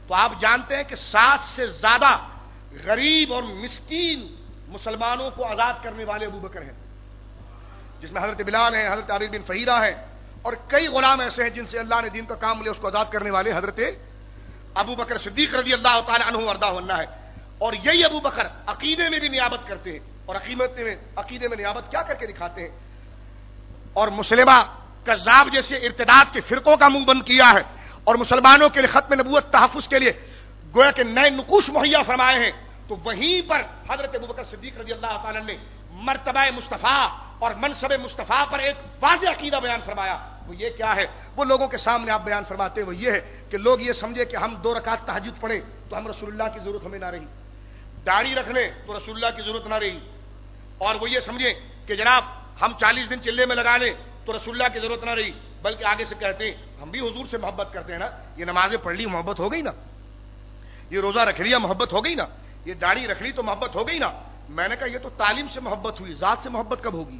تو آپ جانتے ہیں کہ سات سے زیادہ غریب اور مسکین مسلمانوں کو آزاد کرنے والے ابو بکر ہیں، جس میں حضرت بلال ہیں، حضرت عابد بن فہیرہ ہیں، اور کئی غلام ایسے ہیں جن سے اللہ نے دین کا کام لیا، اس کو آزاد کرنے والے حضرت ابو بکر صدیق رضی اللہ تعالی عنہ وارضاہ عنہ ہے۔ اور یہی ابو بکر عقیدے میں بھی نیابت کرتے ہیں، اور عقیدت میں عقیدے میں نیابت کیا کر کے دکھاتے ہیں، اور مسلمہ کذاب جیسے ارتداد کے فرقوں کا منہ بند کیا ہے، اور مسلمانوں کے لیے ختم نبوت تحفظ کے لیے گویا کہ نئے نقوش مہیا فرمائے ہیں۔ تو وہیں پر حضرت ابوبکر صدیق رضی اللہ تعالی نے مرتبہ مصطفیٰ اور منصب مصطفیٰ پر ایک واضح عقیدہ بیان فرمایا۔ وہ یہ کیا ہے؟ وہ لوگوں کے سامنے آپ بیان فرماتے ہیں، وہ یہ ہے کہ لوگ یہ سمجھے کہ ہم دو رکعت تہجد پڑھیں تو ہم رسول اللہ کی ضرورت ہمیں نہ رہی، داڑھی رکھ لیں تو رسول اللہ کی ضرورت نہ رہی، اور وہ یہ سمجھیں کہ جناب ہم چالیس دن چلے میں لگا لیں تو رسول اللہ کی ضرورت نہ رہی، بلکہ آگے سے کہتے ہیں ہم بھی حضور سے محبت کرتے ہیں نا، یہ نمازیں پڑھ لی محبت ہو گئی نا، یہ روزہ رکھ لیا محبت ہو گئی نا، یہ داڑھی رکھ لی تو محبت ہو گئی نا۔ میں نے کہا یہ تو تعلیم سے محبت ہوئی، ذات سے محبت کب ہوگی؟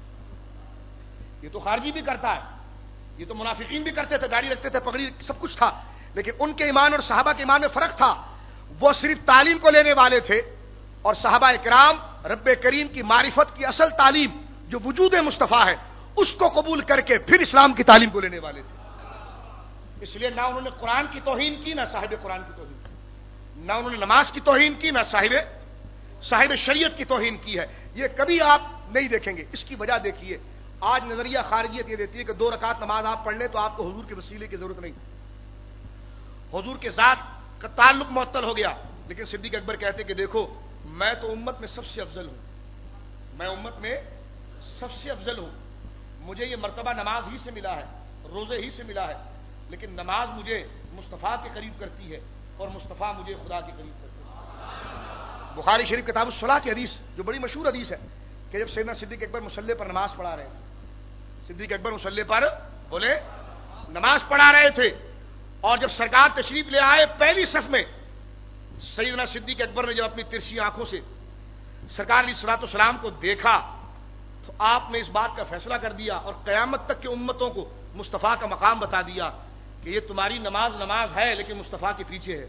یہ تو خارجی بھی کرتا ہے، یہ تو منافقین بھی کرتے تھے، داڑھی رکھتے تھے، پگڑی سب کچھ تھا، لیکن ان کے ایمان اور صحابہ کے ایمان میں فرق تھا۔ وہ صرف تعلیم کو لینے والے تھے، اور صحابہ کرام رب کریم کی معرفت کی اصل تعلیم جو وجود مصطفیٰ ہے اس کو قبول کر کے پھر اسلام کی تعلیم کو لینے والے تھے۔ اس لیے نہ انہوں نے قرآن کی توہین کی، نہ صاحب قرآن کی توہین کی، نہ انہوں نے نماز کی توہین کی، نہ صاحب صاحب شریعت کی توہین کی ہے۔ یہ کبھی آپ نہیں دیکھیں گے۔ اس کی وجہ دیکھیے، آج نظریہ خارجیت یہ دیتی ہے کہ دو رکعت نماز آپ پڑھ لیں تو آپ کو حضور کے وسیلے کی ضرورت نہیں، حضور کے ذات کا تعلق معطل ہو گیا۔ لیکن صدیق اکبر کہتے کہ دیکھو میں تو امت میں سب سے افضل ہوں، میں امت میں سب سے افضل ہوں، مجھے یہ مرتبہ نماز ہی سے ملا ہے، روزے ہی سے ملا ہے، لیکن نماز مجھے مصطفیٰ کے قریب کرتی ہے اور مصطفیٰ مجھے خدا کے قریب کرتی ہے۔ بخاری شریف کتاب الصلاۃ کی حدیث جو بڑی مشہور حدیث ہے کہ جب سیدنا صدیق اکبر مصلی پر نماز پڑھا رہے تھے، صدیق اکبر مصلی پر بولے نماز پڑھا رہے تھے، اور جب سرکار تشریف لے آئے پہلی صف میں، سیدنا صدیق اکبر نے جب اپنی ترچھی آنکھوں سے سرکار علیہ الصلوۃ والسلام کو دیکھا تو آپ نے اس بات کا فیصلہ کر دیا اور قیامت تک کی امتوں کو مصطفیٰ کا مقام بتا دیا کہ یہ تمہاری نماز نماز ہے لیکن مصطفیٰ کے پیچھے ہے،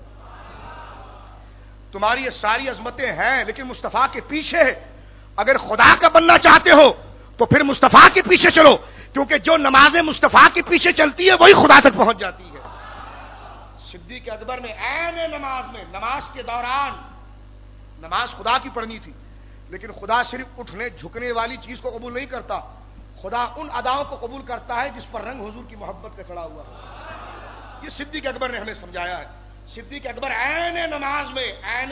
تمہاری یہ ساری عظمتیں ہیں لیکن مصطفیٰ کے پیچھے ہے۔ اگر خدا کا بننا چاہتے ہو تو پھر مصطفیٰ کے پیچھے چلو، کیونکہ جو نمازیں مصطفیٰ کے پیچھے چلتی ہے وہی خدا تک پہنچ جاتی ہے۔ صدیق اکبر نے عین نماز میں، نماز کے دوران نماز خدا کی پڑھنی تھی، لیکن خدا صرف اٹھنے جھکنے والی چیز کو قبول نہیں کرتا، خدا ان اداؤں کو قبول کرتا ہے جس پر رنگ حضور کی محبت کا چڑھا ہوا ہے۔ یہ صدیق اکبر نے ہمیں سمجھایا ہے۔ صدیق اکبر عین نماز میں، عین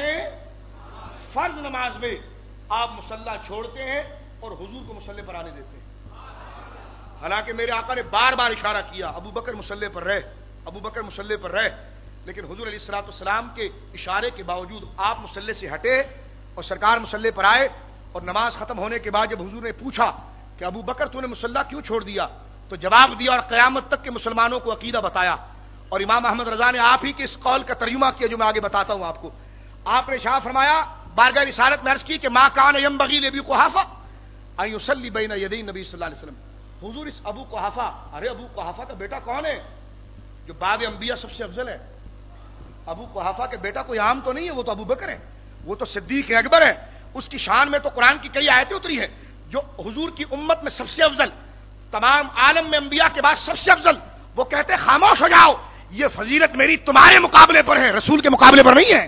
فرض نماز میں آپ مصلی چھوڑتے ہیں اور حضور کو مصلی پر آنے دیتے ہیں۔ حالانکہ میرے آقا نے بار بار اشارہ کیا ابو بکر مصلی پر رہ، ابو بکر مصلی پر رہ، لیکن حضور علیہ الصلوۃ والسلام کے اشارے کے باوجود آپ مصلی سے ہٹے اور سرکار مصلی پر آئے، اور نماز ختم ہونے کے بعد جب حضور نے پوچھا کہ ابو بکر تو نے مصلی کیوں چھوڑ دیا، تو جواب دیا اور قیامت تک کے مسلمانوں کو عقیدہ بتایا۔ اور امام احمد رضا نے آپ ہی کے اس قول کا ترجمہ کیا جو میں آگے بتاتا ہوں آپ کو۔ آپ نے ارشاد فرمایا، بارگاہ رسالت میں عرض کی کہ ما کان ینبغی لابی قحافہ ان یصلی بین یدی نبی صلی اللہ علیہ وسلم۔ حضور اس ابو قحافہ، ارے ابو قحافہ کا بیٹا کون ہے جو بعد انبیاء سب سے افضل ہے؟ ابو قحافہ کے بیٹا کوئی عام تو نہیں ہے، وہ تو ابو بکر ہے، وہ تو صدیق اکبر ہے۔ اس کی شان میں تو قرآن کی کئی آیتیں اتری ہیں جو حضور کی امت میں سب سے افضل، تمام عالم میں انبیاء کے بعد سب سے افضل۔ وہ کہتے خاموش ہو جاؤ، یہ فضیلت میری تمہارے مقابلے پر ہے، رسول کے مقابلے پر نہیں ہے۔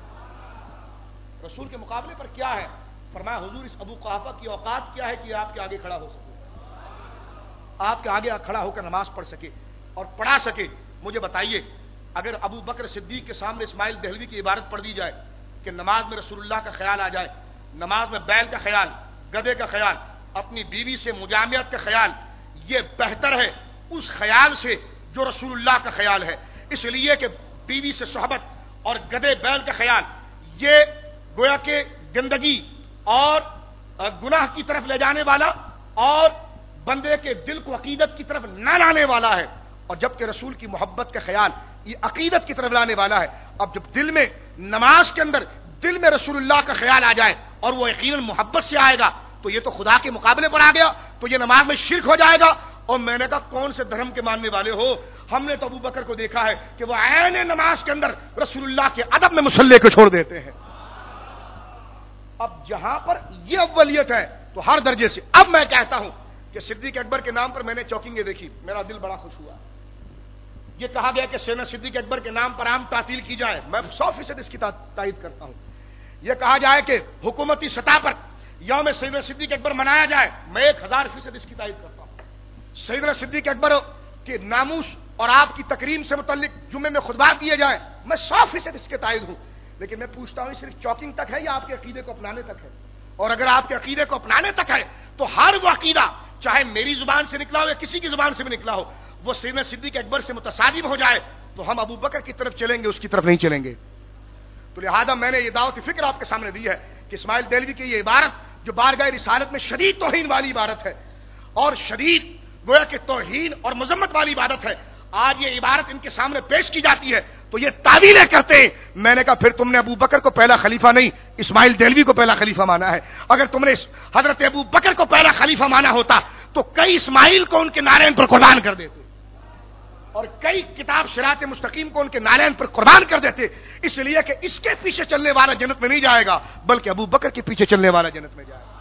رسول کے مقابلے پر کیا ہے؟ فرمایا حضور اس ابو قحافہ کی اوقات کیا ہے کہ آپ کے آگے کھڑا ہو سکے، آپ کے آگے کھڑا ہو کر نماز پڑھ سکے اور پڑھا سکے۔ مجھے بتائیے اگر ابو بکر صدیق کے سامنے اسماعیل دہلوی کی عبارت پڑھ دی جائے کہ نماز میں رسول اللہ کا خیال آ جائے، نماز میں بیل کا خیال، گدھے کا خیال، اپنی بیوی سے مجامعت کا خیال، یہ بہتر ہے اس خیال سے جو رسول اللہ کا خیال ہے۔ اس لیے کہ بیوی سے صحبت اور گدھے بیل کا خیال یہ گویا کہ گندگی اور گناہ کی طرف لے جانے والا اور بندے کے دل کو عقیدت کی طرف نہ لانے والا ہے، اور جبکہ رسول کی محبت کا خیال یہ عقیدت کی طرف لانے والا ہے۔ اب جب دل میں نماز کے اندر دل میں رسول اللہ کا خیال آ جائے اور وہ یقیناً محبت سے آئے گا تو یہ تو خدا کے مقابلے پر آ گیا، تو یہ نماز میں شرک ہو جائے گا۔ اور میں نے کہا کون سے دھرم کے ماننے والے ہو، ہم نے تو ابو بکر کو دیکھا ہے کہ وہ عین نماز کے اندر رسول اللہ کے ادب میں مصلی کو چھوڑ دیتے ہیں۔ اب جہاں پر یہ اولیت ہے تو ہر درجے سے اب میں کہتا ہوں کہ صدیق اکبر کے نام پر میں نے چوکنگیں دیکھی، میرا دل بڑا خوش ہوا۔ یہ کہا گیا کہ سیدنا صدیق اکبر کے نام پر عام تعطیل کی جائے، میں سو فیصد اس کی تائید کرتا ہوں۔ یہ کہا جائے کہ حکومتی سطح پر یوم سیدنا صدیق اکبر منایا جائے، میں ایک ہزار فیصد اس کی تائید کرتا ہوں۔ سیدنا صدیق اکبر کے ناموس اور آپ کی تکریم سے متعلق جمعے میں خطبات دیے جائیں، میں سو فیصد اس کے تائید ہوں۔ لیکن میں پوچھتا ہوں صرف چوکنگ تک ہے یا آپ کے عقیدے کو اپنانے تک ہے؟ اور اگر آپ کے عقیدے کو اپنانے تک ہے تو ہر وہ عقیدہ چاہے میری زبان سے نکلا ہو یا کسی کی زبان سے بھی نکلا ہو، وہ سیدنا صدیق اکبر سے متصادم ہو جائے تو ہم ابو بکر کی طرف چلیں گے، اس کی طرف نہیں چلیں گے۔ تو لہذا میں نے یہ دعوت فکر آپ کے سامنے دی ہے کہ اسماعیل دہلوی کی یہ عبارت جو بارگاہ رسالت میں شدید توہین والی عبارت ہے اور شدید گویا کہ توہین اور مذمت والی عبادت ہے، آج یہ عبارت ان کے سامنے پیش کی جاتی ہے تو یہ تعویلیں کرتے ہیں۔ میں نے کہا پھر تم نے ابو بکر کو پہلا خلیفہ نہیں اسماعیل دہلوی کو پہلا خلیفہ مانا ہے۔ اگر تم نے حضرت ابو بکر کو پہلا خلیفہ مانا ہوتا تو کئی اسماعیل کو ان کے نالین پر قربان کر دیتے اور کئی کتاب صراط مستقیم کو ان کے نالین پر قربان کر دیتے، اس لیے کہ اس کے پیچھے چلنے والا جنت میں نہیں جائے گا بلکہ ابو بکر کے پیچھے چلنے والا جنت میں جائے گا۔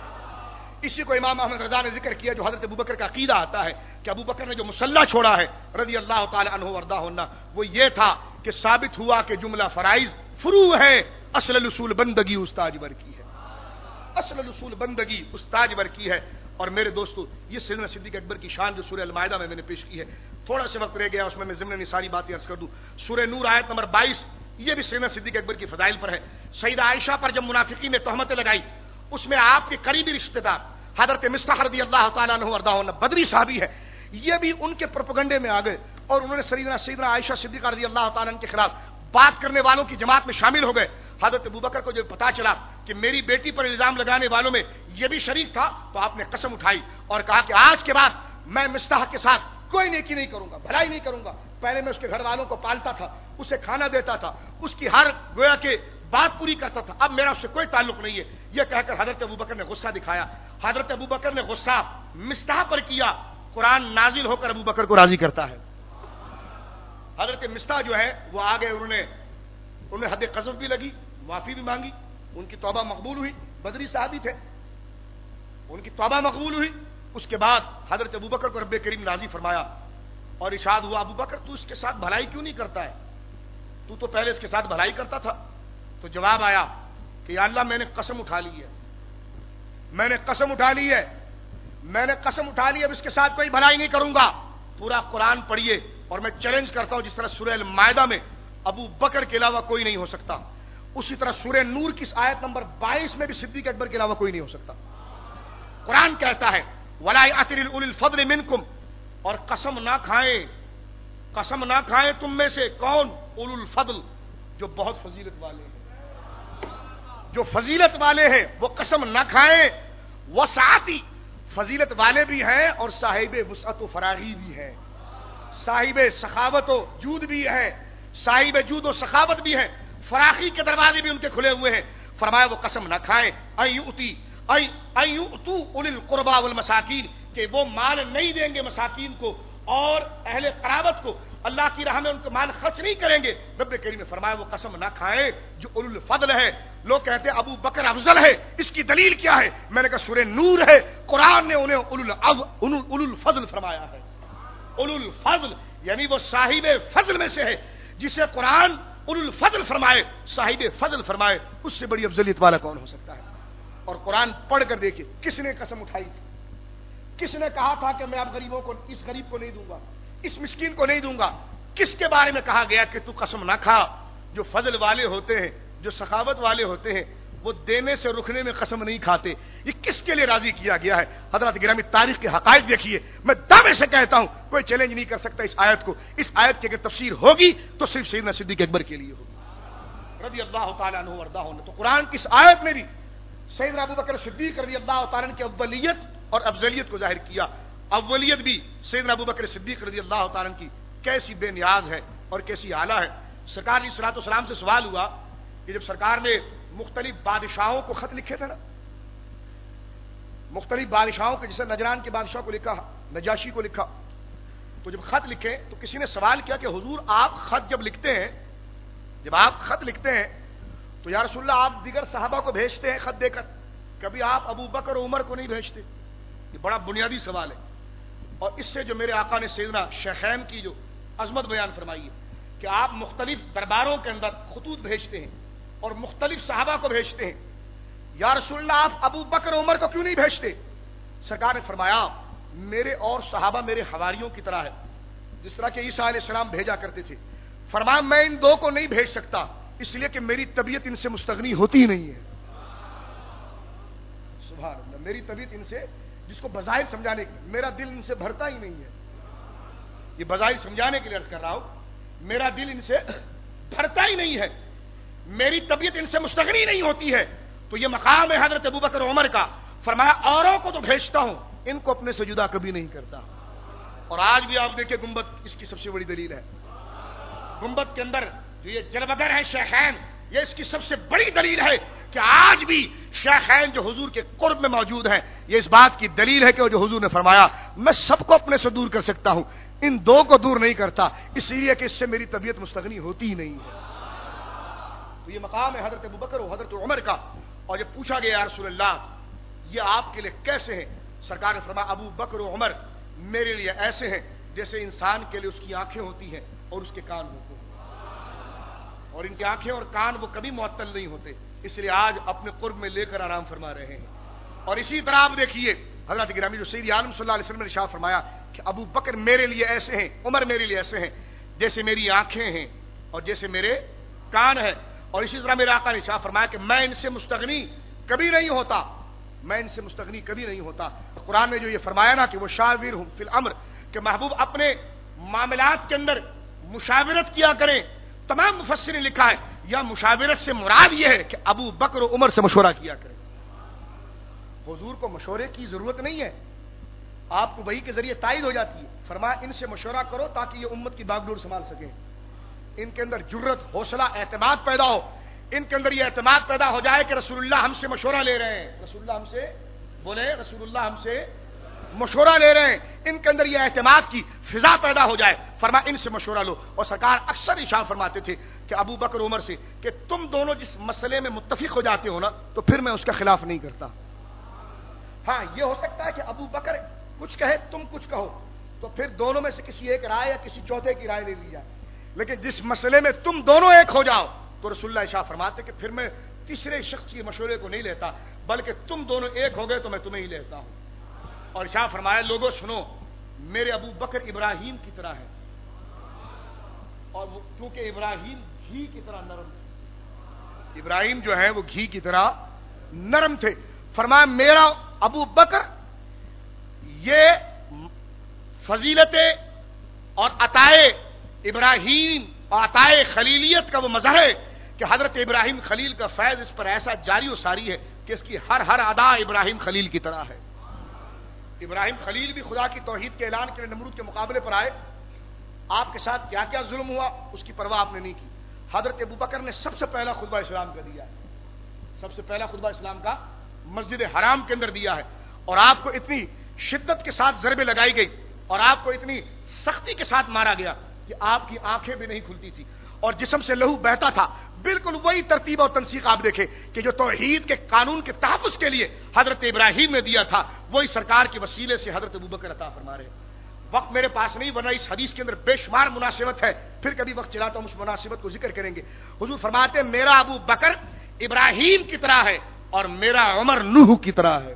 اسی کو امام احمد رضا نے ذکر کیا جو حضرت ابو بکر کا عقیدہ آتا ہے کہ ابو بکر نے جو مسلح چھوڑا ہے رضی اللہ تعالی عنہ وارضاہ عنہ، وہ یہ تھا کہ ثابت ہوا کہ جملہ فرائض فروع ہے، اصل الاصول بندگی استاج بر کی ہے، اصل الاصول بندگی استاج بر کی ہے۔ اور میرے دوستو یہ سیدنا صدیق اکبر کی شان جو سورہ المائدہ میں میں نے پیش کی ہے، تھوڑا سا وقت رہ گیا اس میں میں ضمن ساری باتیں عرض کر دوں۔ سورہ نور آیت نمبر بائیس یہ بھی سیدنا صدیق اکبر کی فضائل پر ہے۔ سیدہ عائشہ پر جب منافقین نے تہمتیں لگائی، اس میں آپ کے قریبی رشتہ دار حضرت مصطح رضی اللہ تعالیٰ عنہ وارضاہ عنہ بدری صحابی ہے، یہ بھی ان کے پروپیگنڈے میں آ گئے اور انہوں نے سیدنا سیدنا عائشہ صدیقہ رضی اللہ تعالیٰ عنہ کے خلاف بات کرنے والوں کی جماعت میں شامل ہو گئے۔ حضرت ابوبکر کو جب پتا چلا کہ میری بیٹی پر الزام لگانے والوں میں یہ بھی شریک تھا تو آپ نے قسم اٹھائی اور کہا کہ آج کے بعد میں مصطح کے ساتھ کوئی نیکی نہیں کروں گا، بھلائی نہیں کروں گا۔ پہلے میں اس کے گھر والوں کو پالتا تھا، اسے کھانا دیتا تھا، اس کی ہر گویا کہ بات پوری کرتا تھا، اب میرا اس سے کوئی تعلق نہیں ہے۔ یہ کہہ کر حضرت ابوبکر نے غصہ دکھایا۔ حضرت ابوبکر نے غصہ مصطح پر کیا، قرآن نازل ہو کر ابوبکر کو راضی کرتا ہے۔ حضرت مصطح جو ہے وہ آگے انہوں نے انہیں حد قذف بھی لگی، معافی بھی مانگی، ان کی توبہ مقبول ہوئی، بدری صحابی تھے، ان کی توبہ مقبول ہوئی۔ اس کے بعد حضرت ابوبکر کو رب کریم راضی فرمایا اور ارشاد ہوا ابوبکر تو اس کے ساتھ بھلائی کیوں نہیں کرتا ہے؟ تو تو پہلے اس کے ساتھ بھلائی کرتا تھا۔ تو جواب آیا کہ یا اللہ میں نے قسم اٹھا لی ہے، میں نے قسم اٹھا لی ہے، میں نے قسم اٹھا لی ہے اب اس کے ساتھ کوئی بھلائی نہیں کروں گا۔ پورا قرآن پڑھیے اور میں چیلنج کرتا ہوں جس طرح سورہ المائدہ میں ابو بکر کے علاوہ کوئی نہیں ہو سکتا، اسی طرح سورہ نور کی آیت نمبر بائیس میں بھی صدیق اکبر کے علاوہ کوئی نہیں ہو سکتا۔ قرآن کہتا ہے وَلَا يَأْتَلِ أُولِي الْفَضْلِ مِنْكُمْ، اور قسم نہ کھائیں، قسم نہ کھائیں تم میں سے کون؟ اولو الفضل، جو بہت فضیلت والے ہیں، جو فضیلت والے ہیں وہ قسم نہ کھائیں۔ وسعتی، فضیلت والے بھی ہیں اور صاحب وسعت و فراغی بھی ہیں، صاحب سخاوت و جود بھی ہے، صاحب جود و سخاوت بھی ہے، فراخی کے دروازے بھی ان کے کھلے ہوئے ہیں۔ فرمایا وہ قسم نہ کھائیں ایؤتی ایؤتو اولی القربى والمساکین، کہ وہ مال نہیں دیں گے مساکین کو اور اہل قرابت کو، اللہ کی راہ میں ان کو مال خرچ نہیں کریں گے۔ رب کریم نے فرمایا وہ قسم نہ کھائیں جو اولو الفضل ہے۔ لوگ کہتے ہیں ابو بکر افضل ہے، اس کی دلیل کیا ہے؟ میں نے کہا سورہ نور ہے، قرآن نے انہیں اولو الفضل فرمایا ہے۔ اولو الفضل یعنی وہ صاحب فضل میں سے ہے، جسے قرآن اولو الفضل فرمائے، صاحب فضل فرمائے، اس سے بڑی افضلیت والا کون ہو سکتا ہے؟ اور قرآن پڑھ کر دیکھیے کس نے قسم اٹھائی تھی، کس نے کہا تھا کہ میں اب غریبوں کو، اس غریب کو نہیں دوں گا، اس مسکین کو نہیں دوں گا؟ کس کے بارے میں کہا گیا کہ تو قسم نہ کھا؟ جو فضل والے ہوتے ہیں، جو سخاوت والے ہوتے ہیں، وہ دینے سے رکنے میں قسم نہیں کھاتے۔ یہ کس کے لیے راضی کیا گیا ہے؟ حضرات گرامی تاریخ کے حقائق دیکھیے، میں دعوے سے کہتا ہوں کوئی چیلنج نہیں کر سکتا اس آیت کو۔ اس آیت کی اگر تفسیر ہوگی تو صرف سیدنا صدیق اکبر کے لیے ہوگی رضی اللہ تعالیٰ عنہ وارضاہ عنہ۔ تو قرآن کی اس آیت میں بھی سیدنا ابوبکر صدیق رضی اللہ تعالیٰ عنہ کی اولیت اور افضلیت کو ظاہر کیا۔ اولیت بھی سیدنا ابوبکر صدیق رضی اللہ تعالیٰ عنہ کی کیسی بے نیاز ہے اور کیسی اعلیٰ ہے۔ سرکار علیہ الصلوۃ والسلام سے سوال ہوا کہ جب سرکار نے مختلف بادشاہوں کو خط لکھے تھے نا، مختلف بادشاہوں کو، جیسے نجران کے بادشاہ کو لکھا، نجاشی کو لکھا، تو جب خط لکھیں تو کسی نے سوال کیا کہ حضور آپ خط جب لکھتے ہیں جب آپ خط لکھتے ہیں تو یا رسول اللہ آپ دیگر صحابہ کو بھیجتے ہیں خط دے کر، کبھی آپ ابو بکر اور عمر کو نہیں بھیجتے؟ یہ بڑا بنیادی سوال ہے، اور اس سے جو میرے آقا نے سیدنا شیخین کی جو عظمت بیان فرمائی ہے کہ آپ مختلف درباروں کے اندر خطوط بھیجتے ہیں اور مختلف صحابہ کو بھیجتے ہیں، یا رسول اللہ آپ ابو بکر عمر کو کیوں نہیں بھیجتے؟ سرکار نے فرمایا میرے اور صحابہ میرے حواریوں کی طرح ہے، جس طرح کہ عیسیٰ علیہ السلام بھیجا کرتے تھے۔ فرمایا میں ان دو کو نہیں بھیج سکتا اس لیے کہ میری طبیعت ان سے مستغنی ہوتی نہیں ہے۔ سبحان اللہ، میری طبیعت ان سے، جس کو بظاہر سمجھانے کے میرا دل ان سے بھرتا ہی نہیں ہے، یہ بظاہر سمجھانے کے لیے عرض کر رہا ہوں، میرا دل ان سے بھرتا ہی نہیں ہے، میری طبیعت ان سے مستغنی نہیں ہوتی ہے۔ تو یہ مقام ہے حضرت ابوبکر عمر کا۔ فرمایا اوروں کو تو بھیجتا ہوں، ان کو اپنے سے جدا کبھی نہیں کرتا۔ اور آج بھی آپ دیکھیں گنبد اس کی سب سے بڑی دلیل ہے، گنبد کے اندر جو یہ جلوگر ہے شیخین، یہ اس کی سب سے بڑی دلیل ہے کہ آج بھی شیخین جو حضور کے قرب میں موجود ہیں، یہ اس بات کی دلیل ہے کہ جو حضور نے فرمایا میں سب کو اپنے سے دور کر سکتا ہوں، ان دو کو دور نہیں کرتا، اس لیے کہ اس سے میری طبیعت مستغنی ہوتی ہی نہیں ہے۔ تو یہ مقام ہے حضرت ابوبکر و حضرت عمر کا۔ اور جب پوچھا گیا یا رسول اللہ یہ آپ کے لیے کیسے ہیں؟ سرکار نے فرمایا ابو بکر و عمر میرے لیے ایسے ہیں جیسے انسان کے لیے اس کی آنکھیں ہوتی ہیں اور اس کے کان ہوتے ہیں، اور ان کی آنکھیں اور کان وہ کبھی معطل نہیں ہوتے، اس لیے آج اپنے قرب میں لے کر آرام فرما رہے ہیں۔ اور اسی طرح آپ دیکھیے حضرت گرامی جو سید عالم صلی اللہ علیہ وسلم نے ارشاد فرمایا کہ ابو بکر میرے لیے ایسے ہیں، عمر میرے لیے ایسے ہیں جیسے میری آنکھیں ہیں اور جیسے میرے کان ہیں۔ اور اسی طرح میرے آقا نے ارشاد فرمایا کہ میں ان سے مستغنی کبھی نہیں ہوتا، میں ان سے مستغنی کبھی نہیں ہوتا۔ قرآن نے جو یہ فرمایا نا کہ وہ شاورہم فی الامر، کہ محبوب اپنے معاملات کے اندر مشاورت کیا کریں، تمام مفسرین نے لکھا ہے یا مشاورت سے مراد یہ ہے کہ ابو بکر و عمر سے مشورہ کیا کریں۔ حضور کو مشورے کی ضرورت نہیں ہے، آپ کو وحی کے ذریعے تائید ہو جاتی ہے۔ فرمایا ان سے مشورہ کرو تاکہ یہ امت کی باغ ڈور سنبھال سکیں، ان کے اندر جرت، حوصلہ، اعتماد پیدا ہو، ان کے اندر یہ اعتماد پیدا ہو جائے کہ رسول اللہ ہم سے مشورہ لے رہے ہیں، رسول اللہ ہم سے بولے رسول اللہ ہم سے مشورہ لے رہے ہیں، ان کے اندر یہ اعتماد کی فضا پیدا ہو جائے۔ فرمایا ان سے مشورہ لو۔ اور سرکار اکثر ارشاد فرماتے تھے کہ ابو بکر عمر سے کہ تم دونوں جس مسئلے میں متفق ہو جاتے ہو نا تو پھر میں اس کا خلاف نہیں کرتا۔ ہاں یہ ہو سکتا ہے کہ ابو بکر کچھ کہے تم کچھ کہو تو پھر دونوں میں سے کسی ایک رائے یا کسی چوتھے کی رائے لے لی جائے، لیکن جس مسئلے میں تم دونوں ایک ہو جاؤ تو رسول اللہ ارشاد فرماتے کہ پھر میں تیسرے شخص کے مشورے کو نہیں لیتا، بلکہ تم دونوں ایک ہو گئے تو میں تمہیں ہی لیتا ہوں۔ اور ارشاد فرمایا لوگوں سنو میرے ابو بکر ابراہیم کی طرح ہے، اور وہ کیونکہ ابراہیم گھی کی طرح نرم تھے، ابراہیم جو ہے وہ گھی کی طرح نرم تھے۔ فرمایا میرا ابو بکر یہ فضیلت اور عطائے ابراہیم اور عطائے خلیلیت کا وہ مظہر ہے کہ حضرت ابراہیم خلیل کا فیض اس پر ایسا جاری و ساری ہے کہ اس کی ہر ہر ادا ابراہیم خلیل کی طرح ہے۔ ابراہیم خلیل بھی خدا کی توحید کے اعلان کے لیے نمرود کے مقابلے پر آئے، آپ کے ساتھ کیا کیا ظلم ہوا اس کی پرواہ آپ نے نہیں کی۔ حضرت ابوبکر نے سب سے پہلا خطبہ اسلام کا دیا ہے، سب سے پہلا خطبہ اسلام کا مسجد حرام کے اندر دیا ہے، اور آپ کو اتنی شدت کے ساتھ ضربیں لگائی گئی اور آپ کو اتنی سختی کے ساتھ مارا گیا کہ آپ کی آنکھیں بھی نہیں کھلتی تھی اور جسم سے لہو بہتا تھا۔ بالکل وہی ترتیب اور تنسیق آپ دیکھیں کہ جو توحید کے قانون کے تحفظ کے لیے حضرت ابراہیم نے دیا تھا وہی سرکار کے وسیلے سے حضرت ابوبکر عطا فرما رہے ہیں۔ وقت میرے پاس نہیں ورنہ اس حدیث کے اندر بے شمار مناسبت ہے، پھر کبھی وقت چلاتا ہوں اس مناسبت کو ذکر کریں گے۔ حضور فرماتے ہیں میرا ابو بکر ابراہیم کی طرح ہے اور میرا عمر نوح کی طرح ہے،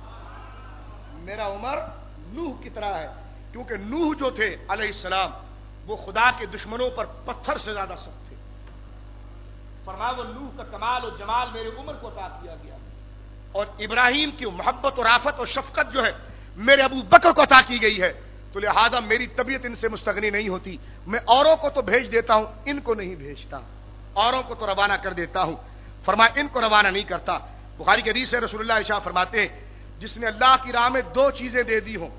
میرا عمر نوح کی طرح ہے، کیونکہ نوح جو تھے علیہ السلام وہ خدا کے دشمنوں پر پتھر سے زیادہ سخت تھے۔ فرمایا وہ نوح کا کمال و جمال میرے عمر کو عطا کیا گیا، اور ابراہیم کی محبت اور رافت اور شفقت جو ہے میرے ابو بکر کو عطا کی گئی ہے، تو لہذا میری طبیعت ان سے مستغنی نہیں ہوتی، میں اوروں کو تو بھیج دیتا ہوں ان کو نہیں بھیجتا، اوروں کو تو روانہ کر دیتا ہوں، فرمایا ان کو روانہ نہیں کرتا۔ بخاری کے حدیث سے رسول اللہ ارشاد فرماتے ہیں جس نے اللہ کی راہ میں دو چیزیں دے دی ہوں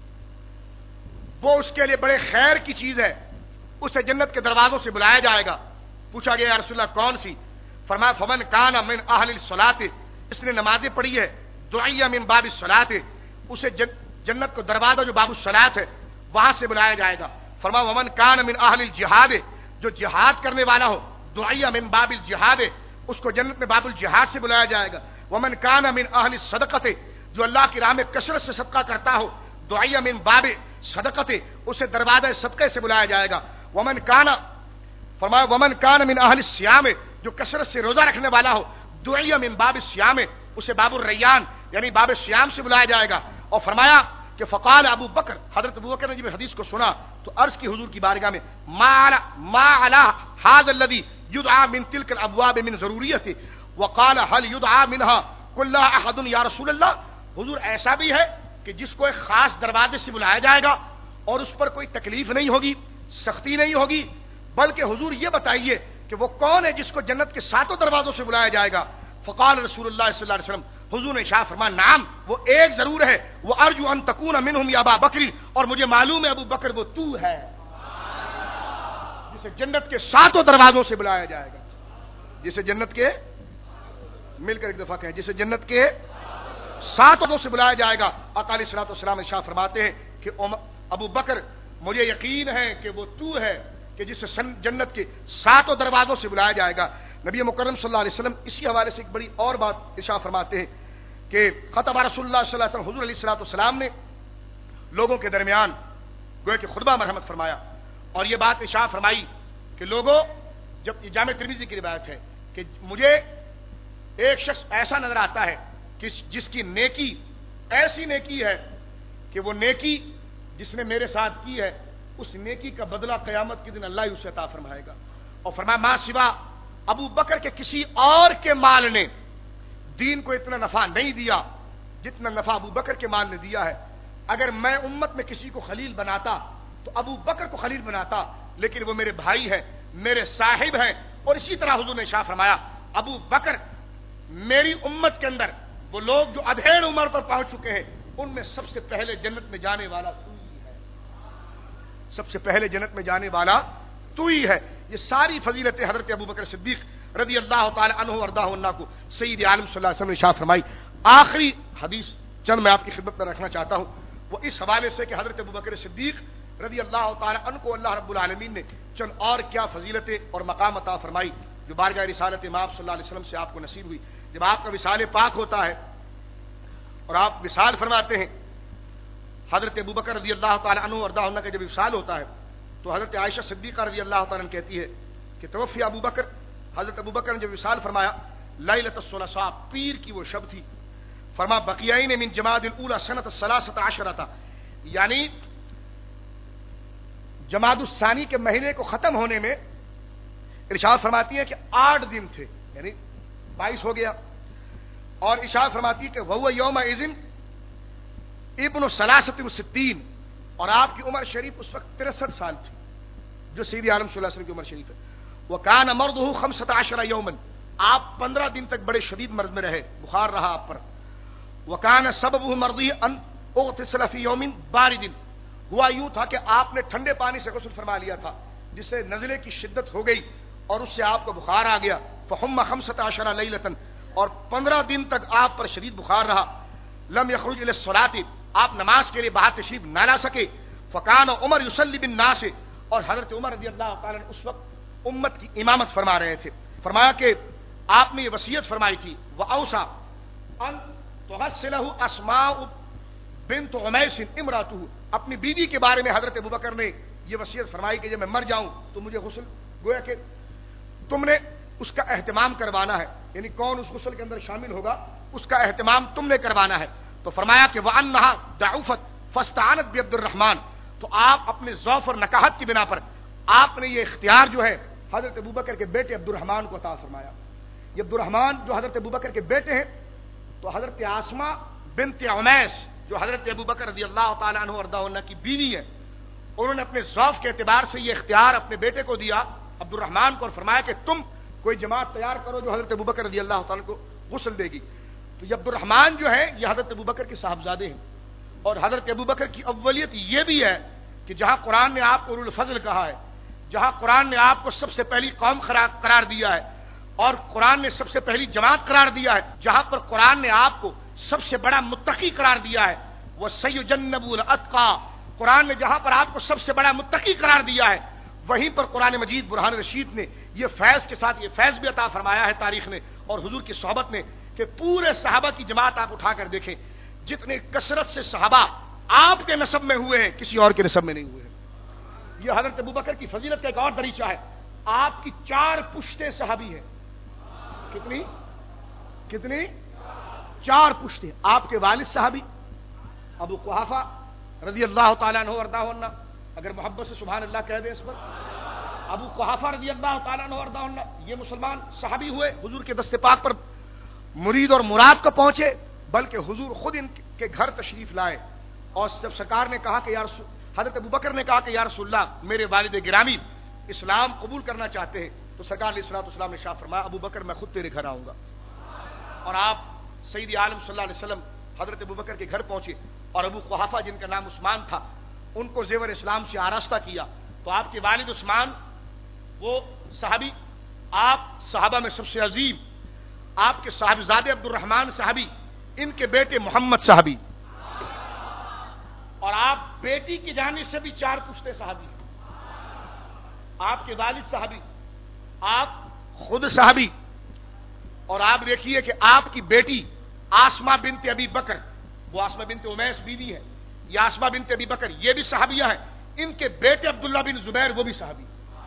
وہ اس کے لیے بڑے خیر کی چیز ہے، اسے جنت کے دروازوں سے بلایا جائے گا۔ پوچھا گیا یا رسول اللہ کون سی؟ فرمایا فمن کان من اہل الصلاۃ، اس نے نمازیں پڑھی ہے، دعیہ من باب الصلاۃ، اسے جنت کو دروازہ جو باب الصلاۃ ہے وہاں سے بلایا جائے گا. فرمایا ومن کان من اہل الجہاد, جو جہاد کرنے والا ہو, دعی من باب الجہاد, اس کو جنت میں باب الجہاد سے بلایا جائے گا. ومن کان من اہل الصدقۃ, جو اللہ کی راہ میں کثرت سے صدقہ کرتا ہو, دعی من باب صدقۃ, اسے دروازہ صدقے سے بلایا جائے گا. ومن کان, فرمایا ومن کان من اہل الصیام, جو کثرت سے روزہ رکھنے والا ہو, دعی من باب الصیام, اسے باب الریان یعنی باب الصیام سے بلایا جائے گا. اور فرمایا کہ فقال ابو بکر, حضرت ابو بکر نے جب حدیث کو سنا تو عرض کی حضور کی بارگاہ میں, ما ما علی هذا الذي يدعى من تلك الابواب من ضروریت, وقال هل يدعى منها كلها احد یا رسول اللہ, حضور ایسا بھی ہے کہ جس کو ایک خاص دروازے سے بلایا جائے گا اور اس پر کوئی تکلیف نہیں ہوگی, سختی نہیں ہوگی, بلکہ حضور یہ بتائیے کہ وہ کون ہے جس کو جنت کے ساتوں دروازوں سے بلایا جائے گا. فقال رسول اللہ صلی اللہ علیہ وسلم, حضور نے ارشاد فرمایا نعم, وہ ایک ضرور ہے, وہ ارجو ان تکون منہم یا ابا بکر, اور مجھے معلوم ہے ابو بکر وہ تو ہے جسے جنت کے ساتوں دروازوں سے بلایا جائے گا. جسے جنت کے, مل کر ایک دفعہ کہیں, جسے جنت کے ساتوں سے بلایا جائے گا. آقا علیہ الصلوۃ والسلام ارشاد فرماتے ہیں کہ ابو بکر مجھے یقین ہے کہ وہ تو ہے کہ جسے جنت کے ساتوں دروازوں سے بلایا جائے گا. نبی مکرم صلی اللہ علیہ وسلم اسی حوالے سے ایک بڑی اور بات ارشاد فرماتے ہیں کہ خطب رسول اللہ صلی اللہ علیہ وسلم, حضور علیہ الصلوۃ والسلام نے لوگوں کے درمیان گویا کہ خطبہ مرحمت فرمایا, اور یہ بات ارشاد فرمائی کہ لوگوں, جب یہ جامع ترمذی کی روایت ہے کہ مجھے ایک شخص ایسا نظر آتا ہے کہ جس کی نیکی ایسی نیکی ہے کہ وہ نیکی جس نے میرے ساتھ کی ہے اس نیکی کا بدلہ قیامت کے دن اللہ ہی اسے عطا فرمائے گا. اور فرمایا ما سوا ابو بکر کے کسی اور کے مال نے دین کو اتنا نفع نہیں دیا جتنا نفع ابو بکر کے مال نے دیا ہے. اگر میں امت میں کسی کو خلیل بناتا تو ابو بکر کو خلیل بناتا, لیکن وہ میرے بھائی ہیں, میرے صاحب ہیں. اور اسی طرح حضور نے ارشاد فرمایا ابو بکر میری امت کے اندر وہ لوگ جو ادھیڑ عمر پر پہنچ چکے ہیں ان میں سب سے پہلے جنت میں جانے والا تو ہی ہے, سب سے پہلے جنت میں جانے والا تو ہی ہے. یہ ساری فضیلتیں حضرت ابو بکر صدیق رضی اللہ تعالی عنہ وارضاہ عنہ کو سید عالم صلی اللہ علیہ وسلم نے ارشاد فرمائی. آخری حدیث چند میں آپ کی خدمت میں رکھنا چاہتا ہوں, وہ اس حوالے سے کہ حضرت ابو بکر صدیق رضی اللہ تعالی عنہ کو اللہ رب العالمین نے چند اور کیا فضیلتیں اور مقام عطا فرمائی جو بارگاہ رسالت مآب صلی اللہ علیہ وسلم سے آپ کو نصیب ہوئی. جب آپ کا وصال پاک ہوتا ہے اور آپ وصال فرماتے ہیں, حضرت ابو بکر رضی اللہ تعالی عنہ وارضاہ عنہ کا جب وصال ہوتا ہے تو حضرت عائشہ صدیقہ رضی اللہ تعالی عنہ کہتی ہے کہ توفی ابو بکر, حضرت ابو بکر نے جب وصال فرمایا لیلۃ الثلاثاء, پیر کی وہ شب تھی, فرما بقیین من جماد الاولی سنۃ الثلاثۃ عشرۃ, یعنی جماد الثانی کے مہینے کو ختم ہونے میں ارشاد فرماتی ہے کہ آٹھ دن تھے, یعنی بائیس ہو گیا. اور ارشاد فرماتی ہے کہ وہ یوم اذن ابن ثلاثۃ وستین, اور آپ کی عمر شریف اس وقت تریسٹھ سال تھی جو سید عالم صلی اللہ علیہ وسلم کی عمر شریف ہے. وکان مرضہ خمسۃ عشر یوما, آپ پندرہ دن تک بڑے شدید مرض میں رہے, بخار رہا آپ پر. وکان سببہ مرضی ان اغتسل فی یوم بارد, ہوا یوں تھا کہ آپ نے ٹھنڈے پانی سے غسل فرما لیا تھا جس سے نزلے کی شدت ہو گئی اور اس سے آپ کو بخار آ گیا. فحم خمسۃ عشر لیلۃ, اور پندرہ دن تک آپ پر شدید بخار رہا. لم یخرج الی الصلاۃ, آپ نماز کے لیے باہر تشریف نہ لا سکے. فکان عمر یصلی بالناس, اور حضرت عمر رضی اللہ تعالی عنہ اس وقت امت کی امامت فرما رہے تھے. فرمایا کہ آپ نے یہ وصیت فرمائی تھی واوصى ان تغسلہ اسماء بنت عمیس امراتہ, اپنی بیوی کے بارے میں حضرت ابوبکر نے یہ وصیت فرمائی کہ جب میں مر جاؤں تو مجھے غسل, گویا کہ تم نے اس کا اہتمام کروانا ہے, یعنی کون اس غسل کے اندر شامل ہوگا اس کا اہتمام تم نے کروانا ہے. تو فرمایا کہ وانہا ضعفت فاستعانت بعبد الرحمن, تو آپ اپنے ضعف اور نکاحت کی بنا پر آپ نے یہ اختیار جو ہے حضرت ابوبکر کے بیٹے عبد الرحمن کو عطا فرمایا. یہ عبد الرحمن جو حضرت ابوبکر کے بیٹے ہیں, تو حضرت آسمہ بنت عمیس جو حضرت ابوبکر رضی اللہ تعالی عنہ وارضاہ عنہ کی بیوی ہے, انہوں نے اپنے ضعف کے اعتبار سے یہ اختیار اپنے بیٹے کو دیا عبد الرحمن کو, اور فرمایا کہ تم کوئی جماعت تیار کرو جو حضرت ابوبکر رضی اللہ تعالی کو غسل دے گی. تو یہ عبد الرحمن جو ہے یہ حضرت ابوبکر کے صاحبزادے ہیں, اور حضرت ابوبکر کی اولیت یہ بھی ہے کہ جہاں قرآن نے آپ کو اولو الفضل کہا ہے, جہاں قرآن نے آپ کو سب سے پہلی قوم قرار دیا ہے اور قرآن نے سب سے پہلی جماعت قرار دیا ہے, جہاں پر قرآن نے آپ کو سب سے بڑا متقی قرار دیا ہے, وہ سیجنب الاتقى قرآن نے جہاں پر آپ کو سب سے بڑا متقی قرار دیا ہے، وہیں پر قرآن مجید برہان رشید نے یہ فیض کے ساتھ یہ فیض بھی عطا فرمایا ہے تاریخ نے اور حضور کی صحبت نے کہ پورے صحابہ کی جماعت آپ اٹھا کر دیکھیں، جتنے کثرت سے صحابہ آپ کے نسب میں ہوئے ہیں کسی اور کے نسب میں نہیں ہوئے ہیں۔ یہ حضرت ابوبکر کی فضیلت کا ایک اور دریچہ ہے، آپ کی چار پشتیں صحابی ہیں۔ کتنی کتنی چار پشتیں۔ آپ کے والد صحابی ابو قحافہ رضی اللہ تعالیٰ عنہ وارضاہ عنہ، اگر محبت سے سبحان اللہ کہہ دیں اس پر، ابو قحافہ رضی اللہ تعالیٰ عنہ وارضاہ عنہ یہ مسلمان صحابی ہوئے، حضور کے دست پاک پر مرید اور مراد کو پہنچے، بلکہ حضور خود ان کے گھر تشریف لائے اور جب سرکار نے کہا کہ یا رسول حضرت ابوبکر نے کہا کہ یا رسول اللہ میرے والد گرامی اسلام قبول کرنا چاہتے ہیں، تو سرکار علیہ الصلوۃ والسلام نے ارشاد فرمایا ابوبکر میں خود تیرے گھر آؤں گا، اور آپ سید عالم صلی اللہ علیہ وسلم حضرت ابوبکر کے گھر پہنچے اور ابو قحافہ جن کا نام عثمان تھا ان کو زیور اسلام سے آراستہ کیا، تو آپ کے والد عثمان وہ صحابی، آپ صحابہ میں سب سے عظیم، آپ کے صاحبزادے عبد الرحمن صحابی، ان کے بیٹے محمد صحابی، اور آپ بیٹی کی جانب سے بھی چار پشتے صحابی، آپ کے والد صحابی، آپ خود صحابی، اور آپ دیکھیے کہ آپ کی بیٹی آسمہ بنت ابی بکر، وہ آسمہ بنت امیس بیوی ہے، یہ آسمہ بنت ابی بکر یہ بھی صحابیہ ہیں، ان کے بیٹے عبداللہ بن زبیر وہ بھی صحابی،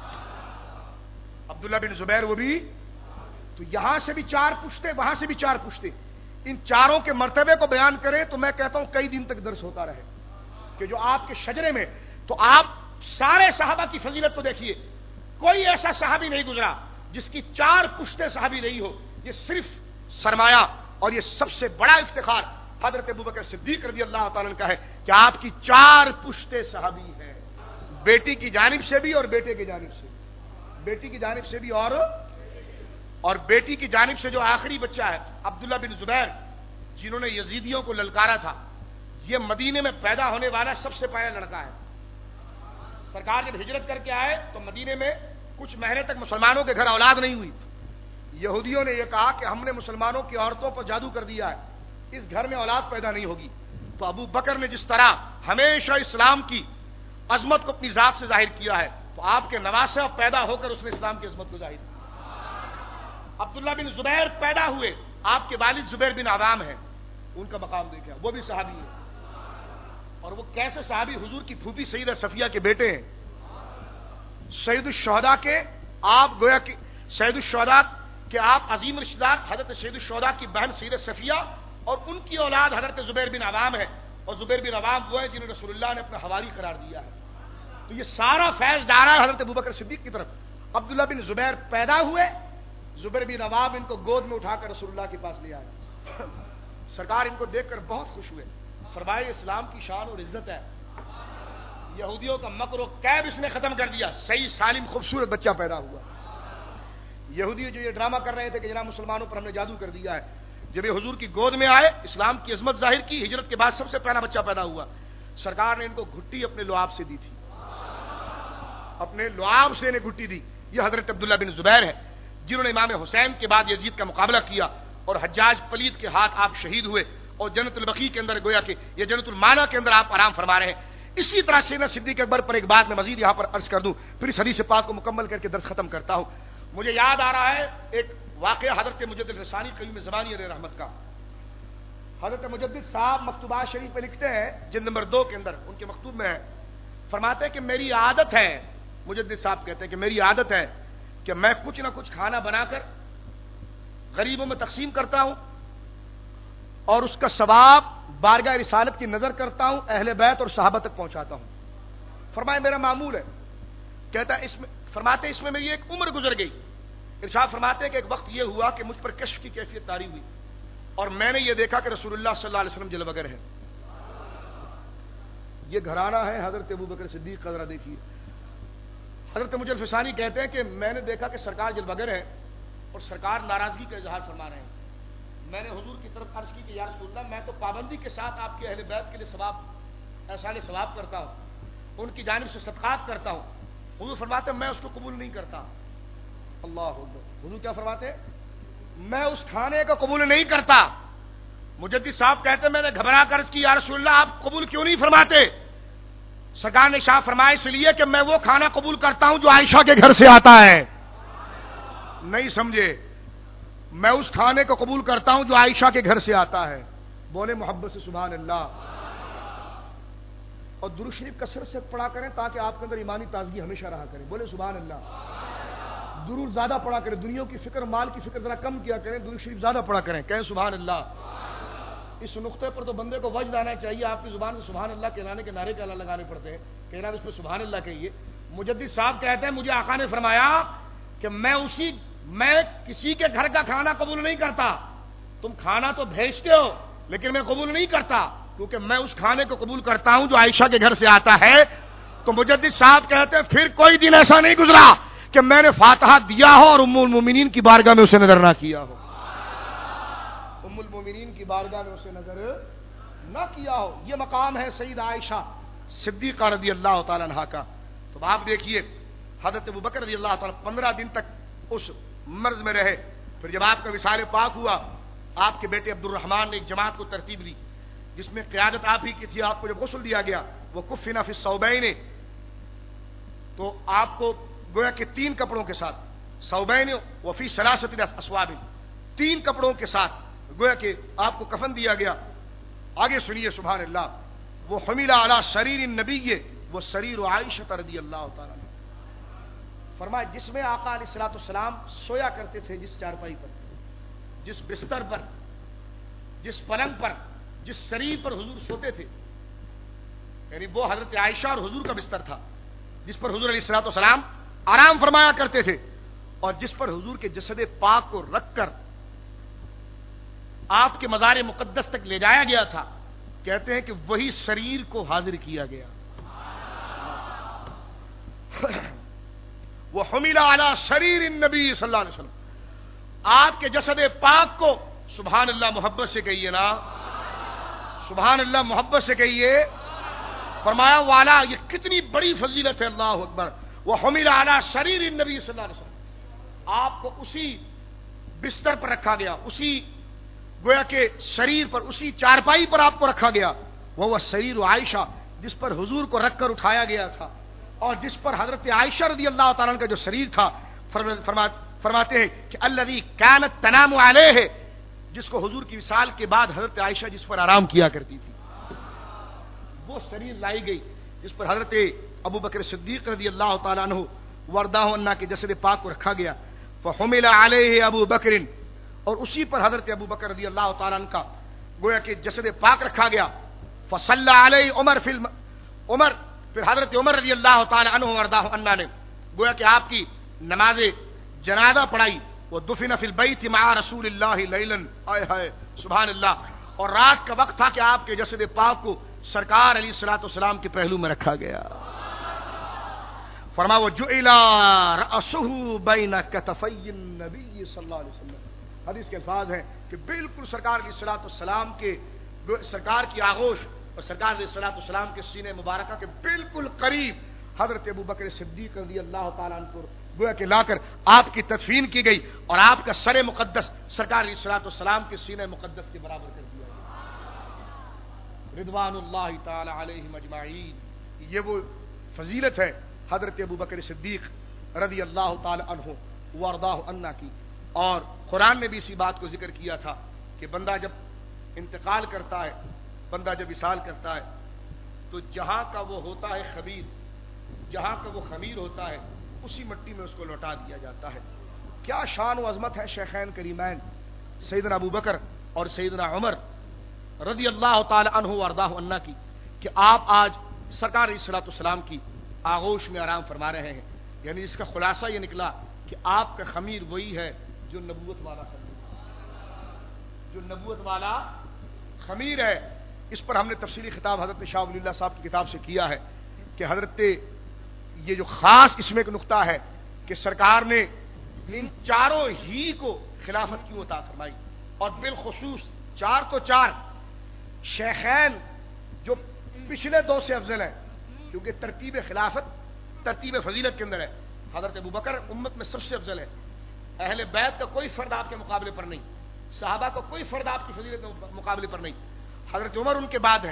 عبداللہ بن زبیر وہ بھی، تو یہاں سے بھی چار پشتے وہاں سے بھی چار پشتے، ان چاروں کے مرتبے کو بیان کریں تو میں کہتا ہوں کئی دن تک درس ہوتا رہے، کہ جو آپ کے شجرے میں، تو آپ سارے صحابہ کی فضیلت کو دیکھیے، کوئی ایسا صحابی نہیں گزرا جس کی چار پشتے صحابی نہیں ہو، یہ صرف سرمایہ اور یہ سب سے بڑا افتخار حضرت ابوبکر صدیق رضی اللہ تعالیٰ کا ہے کہ آپ کی چار پشتے صحابی ہیں، بیٹی کی جانب سے بھی اور بیٹے کی جانب سے بھی، بیٹی کی جانب سے بھی اور اور بیٹی کی جانب سے جو آخری بچہ ہے عبداللہ بن زبیر جنہوں نے یزیدیوں کو للکارا تھا، یہ مدینے میں پیدا ہونے والا سب سے پہلا لڑکا ہے۔ سرکار جب ہجرت کر کے آئے تو مدینے میں کچھ مہینے تک مسلمانوں کے گھر اولاد نہیں ہوئی، یہودیوں نے یہ کہا کہ ہم نے مسلمانوں کی عورتوں پر جادو کر دیا ہے، اس گھر میں اولاد پیدا نہیں ہوگی، تو ابو بکر نے جس طرح ہمیشہ اسلام کی عظمت کو اپنی ذات سے ظاہر کیا ہے، تو آپ کے نواسے پیدا ہو کر اس نے اسلام کی عظمت کو ظاہر کیا۔ عبداللہ بن زبیر پیدا ہوئے، آپ کے والد زبیر بن عوام ہیں، ان کا مقام دیکھا، وہ بھی صحابی ہیں، اور وہ کیسے صحابی، حضور کی پھوپھی سیدہ صفیہ کے بیٹے ہیں، سید الشہداء کے، آپ گویا کہ سید الشہداء کہ آپ عظیم رشتہ دار حضرت سید الشہداء کی بہن سیدہ صفیہ اور ان کی اولاد حضرت زبیر بن عوام ہے، اور زبیر بن عوام وہ ہے جنہیں رسول اللہ نے اپنا حواری قرار دیا ہے، تو یہ سارا فیض جا رہا ہے حضرت ابوبکر صدیق کی طرف۔ عبداللہ بن زبیر پیدا ہوئے، زبیر بن عوام ان کو گود میں اٹھا کر رسول اللہ کے پاس لے آئے، سرکار ان کو دیکھ کر بہت خوش ہوئے، فرمائے اسلام کی شان اور عزت ہے، یہودیوں کا مکر و کیب اس نے ختم کر دیا، صحیح سالم خوبصورت بچہ پیدا ہوا۔ یہودی جو یہ ڈرامہ کر رہے تھے کہ جناب مسلمانوں پر ہم نے جادو کر دیا ہے، جب یہ حضور کی گود میں آئے، اسلام کی عظمت ظاہر کی، ہجرت کے بعد سب سے پہلا بچہ پیدا ہوا، سرکار نے ان کو گھٹی اپنے لعاب سے دی تھی، اپنے لعاب سے انہیں گھٹی دی۔ یہ حضرت عبداللہ بن زبیر ہے جنہوں نے امام حسین کے بعد یزید کا مقابلہ کیا اور حجاج پلید کے ہاتھ آپ شہید ہوئے، اور جنت البقیع کے اندر گویا کہ یہ جنت المالا کے اندر آپ آرام فرما رہے ہیں۔ اسی طرح سیدنا صدیق اکبر پر ایک بات میں مزید یہاں پر عرض کر دوں، پھر اس حدیث پاک کو مکمل کر کے درس ختم کرتا ہوں۔ مجھے یاد آ رہا ہے ایک واقعہ حضرت مجدد رسانی قیوم زمانی علیہ رحمت کا۔ حضرت مجدد صاحب مکتوبات شریف میں لکھتے ہیں جلد نمبر دو کے اندر، ان کے مکتوب میں ہے، فرماتے ہیں کہ میری عادت ہے، مجدد صاحب کہتے ہیں کہ میری عادت ہے کہ میں کچھ نہ کچھ کھانا بنا کر غریبوں میں تقسیم کرتا ہوں اور اس کا ثواب بارگاہ رسالت کی نظر کرتا ہوں، اہل بیت اور صحابہ تک پہنچاتا ہوں۔ فرمائے میرا معمول ہے، کہتا ہے اس میں، فرماتے اس میں میری ایک عمر گزر گئی۔ ارشاد فرماتے ہیں کہ ایک وقت یہ ہوا کہ مجھ پر کشف کی کیفیت طاری ہوئی اور میں نے یہ دیکھا کہ رسول اللہ صلی اللہ علیہ وسلم جلوہ گر ہے۔ یہ گھرانہ ہے حضرت ابوبکر صدیق کا، ذرا دیکھیے۔ حضرت مجدد رسانی کہتے ہیں کہ میں نے دیکھا کہ سرکار جلوہ گر ہے اور سرکار ناراضگی کا اظہار فرما رہے ہیں۔ میں نے حضور کی طرف عرض کی کہ یا رسول اللہ میں تو پابندی کے ساتھ آپ کے اہل بیت کے لیے ثواب، احسان ثواب کرتا ہوں، ان کی جانب سے صدقات کرتا ہوں۔ حضور فرماتے ہیں میں اس کو قبول نہیں کرتا۔ اللہ اکبر، حضور کیا فرماتے ہیں؟ میں اس کھانے کو قبول نہیں کرتا۔ مجدد صاحب کہتے ہیں میں نے گھبرا کر عرض کی یا رسول اللہ آپ قبول کیوں نہیں فرماتے؟ सरकार ने शाह फरमाया इसलिए कि मैं वो खाना कबूल करता हूं जो आयशा के घर से आता है। नहीं समझे? मैं उस खाने को कबूल करता हूं जो आयशा के घर से आता है। बोले मोहब्बत से सुभान अल्लाह। और दुरूद शरीफ कसरत से पढ़ा करें ताकि आपके अंदर ईमानी ताजगी हमेशा रहा करे। बोले सुभान अल्लाह। दुरूद ज्यादा पढ़ा करें, दुनिया की फिक्र माल की फिक्र जरा कम किया करें, दुरूद शरीफ ज्यादा पढ़ा करें। कहें सुभान अल्लाह। इस नुक्ते पर तो बंदे को वजद आना चाहिए। आपकी जुबान से सुभान अल्लाह कहलाने के नारे के लगाने पड़ते हैं। कहना इस पर सुभान अल्लाह कहिए। मुजद्दिद साहब कहते हैं मुझे आका ने फरमाया कि मैं उसी मैं किसी के घर का खाना कबूल नहीं करता। तुम खाना तो भेजते हो लेकिन मैं कबूल नहीं करता, क्योंकि मैं उस खाने को कबूल करता हूं जो आयशा के घर से आता है। तो मुजद्दिद साहब कहते हैं फिर कोई दिन ऐसा नहीं गुजरा कि मैंने फातिहा दिया हो और उम्मुल मोमिनीन की बारगाह में उसे नजर ना किया हो। उम्मुल मोमिनीन की बारगाह में उसे नजर ना किया हो। यह मकाम है सईद आयशा सिद्दीक़ा रज़ी अल्लाह तआला अन्हा का। तो आप देखिए हज़रत अबू बकर रज़ी अल्लाह तआला पंद्रह दिन तक उस मर्ज में रहे। फिर जब आपका विसाल पाक हुआ, आपके बेटे अब्दुल रहमान ने एक जमात को तरतीब दी जिसमें क़यादत आप ही की थी। आपको जब गुस्ल दिया गया वो कुफ़िना फ़ी सौबैन, तो आपको गोया के तीन कपड़ों के साथ, सौबैन व फ़ी सलासति अस्वाबिन, तीन कपड़ों के साथ गोया के आपको कफन दिया गया। आगे सुनिए सुभान अल्लाह। वो हमिला अला शरीर नबी, वो शरीर आयशा रज़ी अल्लाह तआला फरमाया जिसमें आका अलैहिस्सलातु वस्सलाम सोया करते थे, जिस चारपाई पर, जिस बिस्तर पर, जिस पलंग पर, जिस शरीर पर हुजूर सोते थे, यानी वो हजरत आयशा और हुजूर का बिस्तर था जिस पर हुजूर अलैहिस्सलातु वस्सलाम आराम फरमाया करते थे और जिस पर हुजूर के जसद पाक को रखकर आपके मज़ार मुकद्दस तक ले जाया गया था। कहते हैं कि वही शरीर को हाजिर किया गया। वो हमिला अला शरीर नबी सल्लल्लाहु अलैहि वसल्लम, आपके जसद पाक को, सुभान अल्लाह मोहब्बत से कहिए ना, सुभान अल्लाह मोहब्बत से कहिए। फरमाया वाला ये कितनी बड़ी फजीलत है, अल्लाह अकबर। वो हमिला अला शरीर नबी सल्लल्लाहु अलैहि वसल्लम, आपको उसी बिस्तर पर रखा गया, उसी गोया के शरीर पर, उसी चारपाई पर आपको रखा गया। वह वह शरीर आयशा जिस पर हुजूर को रखकर उठाया गया था और जिस पर हजरत आयशा रज़ी अल्लाह तआला का जो शरीर था, फरमा, फरमाते हैं कि अल्लज़ी कानत तनामु अलैहि, जिसको हुजूर की विसाल के बाद हजरत आयशा जिस पर आराम किया करती थी, वो शरीर लाई गई जिस पर हजरत अबू बकर सिद्दीक़ रज़ी अल्लाह तआला अन्हु वरदाहु अन्ना के जसद पाक को रखा गया। फहुमिला अलैहि अबू बकर, और उसी पर हजरत अबू बकर रज़ी अल्लाह तआला अन्हु का गोया के जसद पाक रखा गया। फसल्ला अलैहि उमर फिल उमर, फिर हजरत उमर रज़ी अल्लाह तआला अन्हु वरदाहु अन्ना ने गोया कि आपकी नमाज जनाजा पढ़ाई। वो दुफिन फिल बैत मा रसूलिल्लाहि लैलन, आय हाय सुभान अल्लाह। और रात का वक्त था कि आपके जसद पाक को सरकार अलैहिस्सलातु वस्सलाम के पहलू में रखा गया। फरमा वो जुइला रअसुहु बैन कतफै नबी सल्लल्लाहु अलैहि वसल्लम, हदीस के अल्फाज हैं कि बिल्कुल सरकार अलैहिस्सलातु वस्सलाम के, सरकार की आगोश और सरकार अलैहिस्सलातु वस्सलाम के सीने मुबारका के बिल्कुल करीब हजरत अबू बकर सिद्दीक़ रज़ी अल्लाह तआला अन्हु को गोया के लाकर आपकी तदफीन की गई और आपका सरे मुकद्दस सरकार अलैहिस्सलातु वस्सलाम के सीने मुकद्दस के बराबर कर दिया रिदवानुल्लाहि तआला अलैहिम अजमाईन। ये वो फजीलत है हजरत अबू बकर सिद्दीक़ रज़ी अल्लाह तआला अन्हु वरदाहु अन्ना की। और कुरान ने भी इसी बात को जिक्र किया था कि बंदा जब इंतकाल करता है, बंदा जब विसाल करता है, तो जहां का वो होता है खबीर, जहां का वो खमीर होता है, उसी मिट्टी में उसको लौटा दिया जाता है। क्या शान व अजमत है शेखैन करीमैन सैयदना अबू बकर और सैयदना उमर रज़ी अल्लाह तआला अन्हु वरदाहु अन्ना की, कि आप आज सरकार अलैहिस्सलातु वस्सलाम की आगोश में आराम फरमा रहे हैं। यानी इसका खुलासा ये निकला कि आपका खमीर वही है जो नबूवत वाला खमीर, जो नबूवत वाला खमीर है। इस पर हमने तफसीली खिताब हजरत शाह वलीउल्लाह साहब की किताब से किया है कि हजरत ये जो खास इसमें एक नुक्ता है कि सरकार ने इन चारों ही को खिलाफत क्यों अता फरमाई, और बिलखुसूस चार को चार शेखैन जो पिछले दो से अफजल है, क्योंकि तरतीब खिलाफत तरतीब फजीलत के अंदर है। हजरत अबू बकर उम्मत में सबसे अफजल है, अहले बैत का कोई फर्द आपके मुकाबले पर नहीं, सहाबा का कोई फर्द आपकी फजीलत के मुकाबले पर नहीं। हजरत उमर उनके बाद है,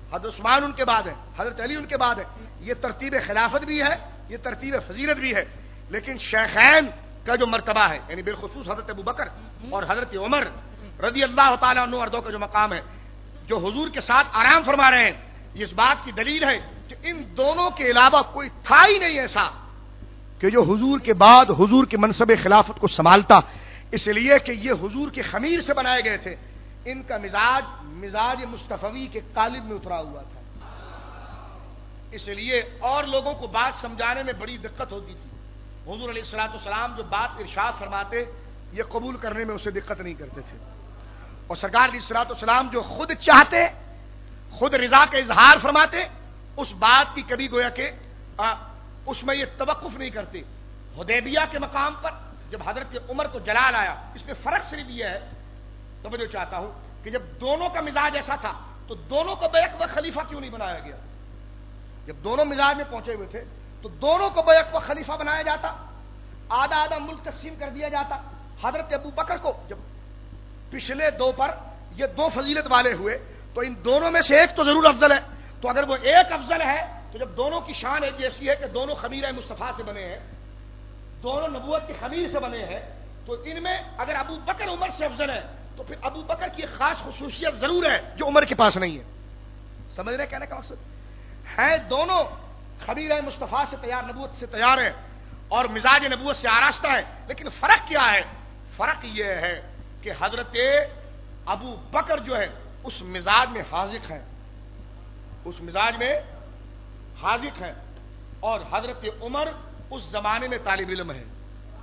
حضرت عثمان ان کے بعد ہے، حضرت علی ان کے بعد ہے. یہ ترتیب خلافت بھی ہے، یہ ترتیب فضیلت بھی ہے. لیکن شیخین کا جو مرتبہ ہے، یعنی بالخصوص حضرت ابوبکر اور حضرت عمر رضی اللہ تعالیٰ عنہ اردو کا جو مقام ہے، جو حضور کے ساتھ آرام فرما رہے ہیں، یہ اس بات کی دلیل ہے کہ ان دونوں کے علاوہ کوئی تھا ہی نہیں ایسا کہ جو حضور کے بعد حضور کے منصب خلافت کو سنبھالتا. اس لیے کہ یہ حضور کے خمیر سے بنائے گئے تھے. ان کا مزاج مزاج مصطفی کے قالب میں اترا ہوا تھا. اس لیے اور لوگوں کو بات سمجھانے میں بڑی دقت ہوتی تھی. حضور علیہ الصلوۃ والسلام جو بات ارشاد فرماتے یہ قبول کرنے میں اسے دقت نہیں کرتے تھے. اور سرکار علیہ الصلوۃ والسلام جو خود چاہتے، خود رضا کا اظہار فرماتے، اس بات کی کبھی گویا کہ آ, اس میں یہ توقف نہیں کرتے. حدیبیہ کے مقام پر جب حضرت عمر کو جلال آیا، اس میں فرق صرف یہ ہے، توجہ چاہتا ہوں کہ جب دونوں کا مزاج ایسا تھا تو دونوں کو بیک وقت خلیفہ کیوں نہیں بنایا گیا؟ جب دونوں مزاج میں پہنچے ہوئے تھے تو دونوں کو بیک وقت خلیفہ بنایا جاتا، آدھا آدھا ملک تقسیم کر دیا جاتا. حضرت ابو بکر کو جب پچھلے دو پر یہ دو فضیلت والے ہوئے تو ان دونوں میں سے ایک تو ضرور افضل ہے. تو اگر وہ ایک افضل ہے تو جب دونوں کی شان ایک جیسی ہے کہ دونوں خمیر مصطفیٰ سے بنے ہیں، دونوں نبوت کے خمیر سے بنے ہیں، تو ان میں اگر ابو بکر عمر سے افضل ہے تو پھر ابو بکر کی ایک خاص خصوصیت ضرور ہے جو عمر کے پاس نہیں ہے. سمجھ رہے کہنے کا مقصد ہے؟ دونوں خمیر مصطفیٰ سے تیار، نبوت سے تیار ہے اور مزاج نبوت سے آراستہ ہے. لیکن فرق کیا ہے؟ فرق یہ ہے کہ حضرت ابو بکر جو ہے اس مزاج میں حاذق ہے، اس مزاج میں حاذق ہے، اور حضرت عمر اس زمانے میں طالب علم ہے.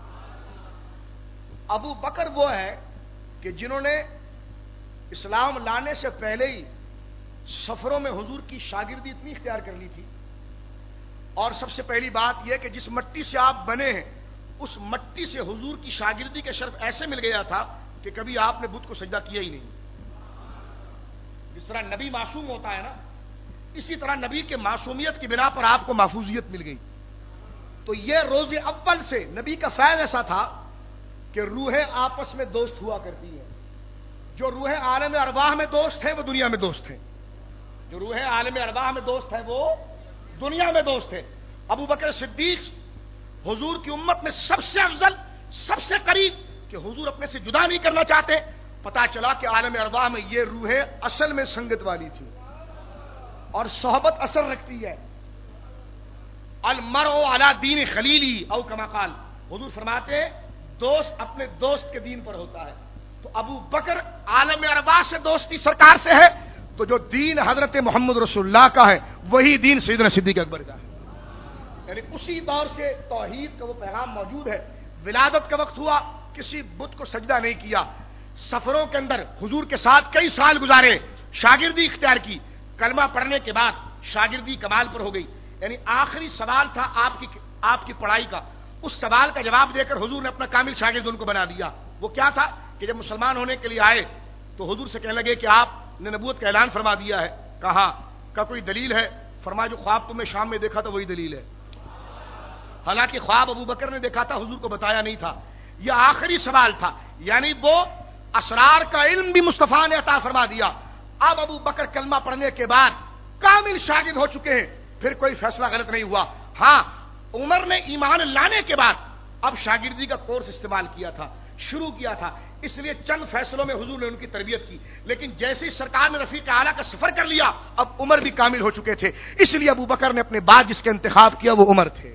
ابو بکر وہ ہے کہ جنہوں نے اسلام لانے سے پہلے ہی سفروں میں حضور کی شاگردی اتنی اختیار کر لی تھی. اور سب سے پہلی بات یہ کہ جس مٹی سے آپ بنے ہیں اس مٹی سے حضور کی شاگردی کا شرف ایسے مل گیا تھا کہ کبھی آپ نے بت کو سجدہ کیا ہی نہیں. جس طرح نبی معصوم ہوتا ہے نا، اسی طرح نبی کے معصومیت کی بنا پر آپ کو محفوظیت مل گئی. تو یہ روز اول سے نبی کا فیض ایسا تھا کہ روحیں آپس میں دوست ہوا کرتی ہیں. جو روحیں عالم ارواح میں دوست ہیں وہ دنیا میں دوست ہیں. جو روحیں عالم ارواح میں دوست ہیں وہ دنیا میں دوست ہیں. ابو بکر صدیق حضور کی امت میں سب سے افضل، سب سے قریب، کہ حضور اپنے سے جدا نہیں کرنا چاہتے. پتا چلا کہ عالم ارواح میں یہ روحیں اصل میں سنگت والی تھی اور صحبت اثر رکھتی ہے. المرء علی دین خلیلی او کما قال، حضور فرماتے ہیں دوست اپنے دوست کے دین پر ہوتا ہے. تو ابو بکر عالم ارواح سے دوستی سرکار سے ہے، تو جو دین حضرت محمد رسول اللہ کا ہے وہی دین سیدنا صدیق اکبر کا ہے. یعنی اسی دور سے توحید کا وہ پیغام موجود ہے. ولادت کا وقت ہوا، کسی بت کو سجدہ نہیں کیا. سفروں کے اندر حضور کے ساتھ کئی سال گزارے، شاگردی اختیار کی. کلمہ پڑھنے کے بعد شاگردی کمال پر ہو گئی. یعنی آخری سوال تھا آپ کی آپ کی پڑھائی کا، اس سوال کا جواب دے کر حضور نے اپنا کامل شاگرد ان کو بنا دیا. وہ کیا تھا کہ جب مسلمان ہونے کے لیے آئے تو حضور سے کہنے لگے کہ آپ نے نبوت کا اعلان فرما دیا ہے. کہا کا کوئی دلیل ہے؟ فرمایا جو خواب تم نے شام میں دیکھا تھا وہی دلیل ہے. حالانکہ خواب ابو بکر نے دیکھا تھا، حضور کو بتایا نہیں تھا. یہ آخری سوال تھا. یعنی وہ اسرار کا علم بھی مصطفیٰ نے عطا فرما دیا. اب ابو بکر کلمہ پڑھنے کے بعد کامل شاگرد ہو چکے ہیں، پھر کوئی فیصلہ غلط نہیں ہوا. ہاں عمر نے ایمان لانے کے بعد اب شاگردی کا کورس استعمال کیا تھا، شروع کیا تھا. اس لیے چند فیصلوں میں حضور نے ان کی تربیت کی. لیکن جیسے ہی سرکار نے رفیق اعلیٰ کا سفر کر لیا اب عمر بھی کامل ہو چکے تھے. اس لیے ابو بکر نے اپنے بعد جس کا انتخاب کیا وہ عمر تھے.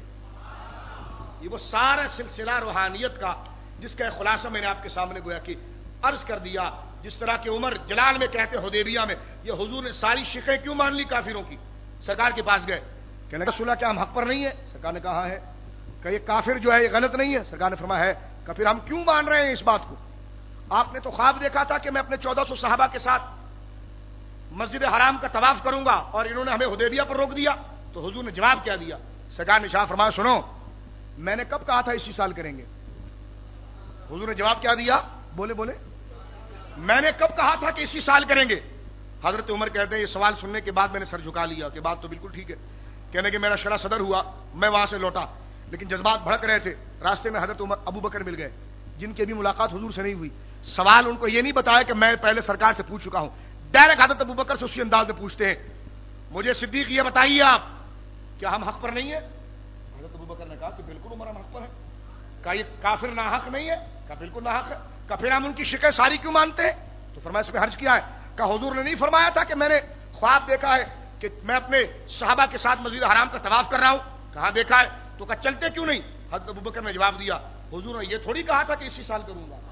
یہ وہ سارا سلسلہ روحانیت کا جس کا خلاصہ میں نے آپ کے سامنے گویا کہ عرض کر دیا. جس طرح کہ عمر جلال میں کہتے حدیبیہ میں یہ حضور نے ساری شقیں کیوں مان لی کافروں کی. سرکار کے پاس گئے، کہنے کا سنا کیا ہم حق پر نہیں ہے؟ سرکار نے کہا ہے. کہ یہ کافر جو ہے یہ غلط نہیں ہے؟ سرکار نے فرمایا ہے. کہ پھر ہم کیوں مان رہے ہیں اس بات کو؟ آپ نے تو خواب دیکھا تھا کہ میں اپنے چودہ سو صحابہ کے ساتھ مسجد حرام کا طواف کروں گا اور انہوں نے ہمیں حدیبیہ پر روک دیا. تو حضور نے جواب کیا دیا؟ سرکار نے شاہ فرمایا سنو میں نے کب کہا تھا اسی سال کریں گے؟ حضور نے جواب کیا دیا؟ بولے بولے میں نے کب کہا تھا کہ اسی سال کریں گے؟ حضرت عمر کہتے ہیں یہ سوال سننے کے بعد میں نے سر جھکا لیا کہ بات تو بالکل ٹھیک ہے. کہنے کہ میرا شرح صدر ہوا، میں وہاں سے لوٹا لیکن جذبات بھڑک رہے تھے. راستے میں حضرت عمر ابو بکر مل گئے جن کی ابھی ملاقات حضور سے نہیں ہوئی. سوال ان کو یہ نہیں بتایا کہ میں پہلے سرکار سے پوچھ چکا ہوں، ڈائریکٹ حضرت ابو بکر سے اسی انداز میں پوچھتے ہیں مجھے صدیق یہ بتائیے آپ کیا ہم حق پر نہیں ہیں؟ حضرت ابوبکر نے کہا کہ بالکل عمر ہم حق پر ہیں. کہا یہ کافر ناحق نہیں ہے؟ کہا بالکل ناحق ہے. کہا پھر ہم ان کی شکایت ساری کیوں مانتے ہیں؟ تو فرمایا اس میں حرج کیا ہے؟ کہا حضور نے نہیں فرمایا تھا کہ میں نے خواب دیکھا ہے کہ میں اپنے صحابہ کے ساتھ مسجد حرام کا طواف کر رہا ہوں؟ کہا دیکھا ہے. تو کہا چلتے کیوں نہیں؟ حضرت ابوبکر نے جواب دیا حضور نے یہ تھوڑی کہا تھا کہ اسی سال کروں گا.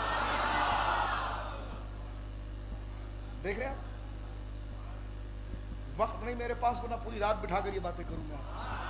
دیکھ رہے ہیں وقت نہیں میرے پاس ورنہ پوری رات بٹھا کر یہ باتیں کروں گا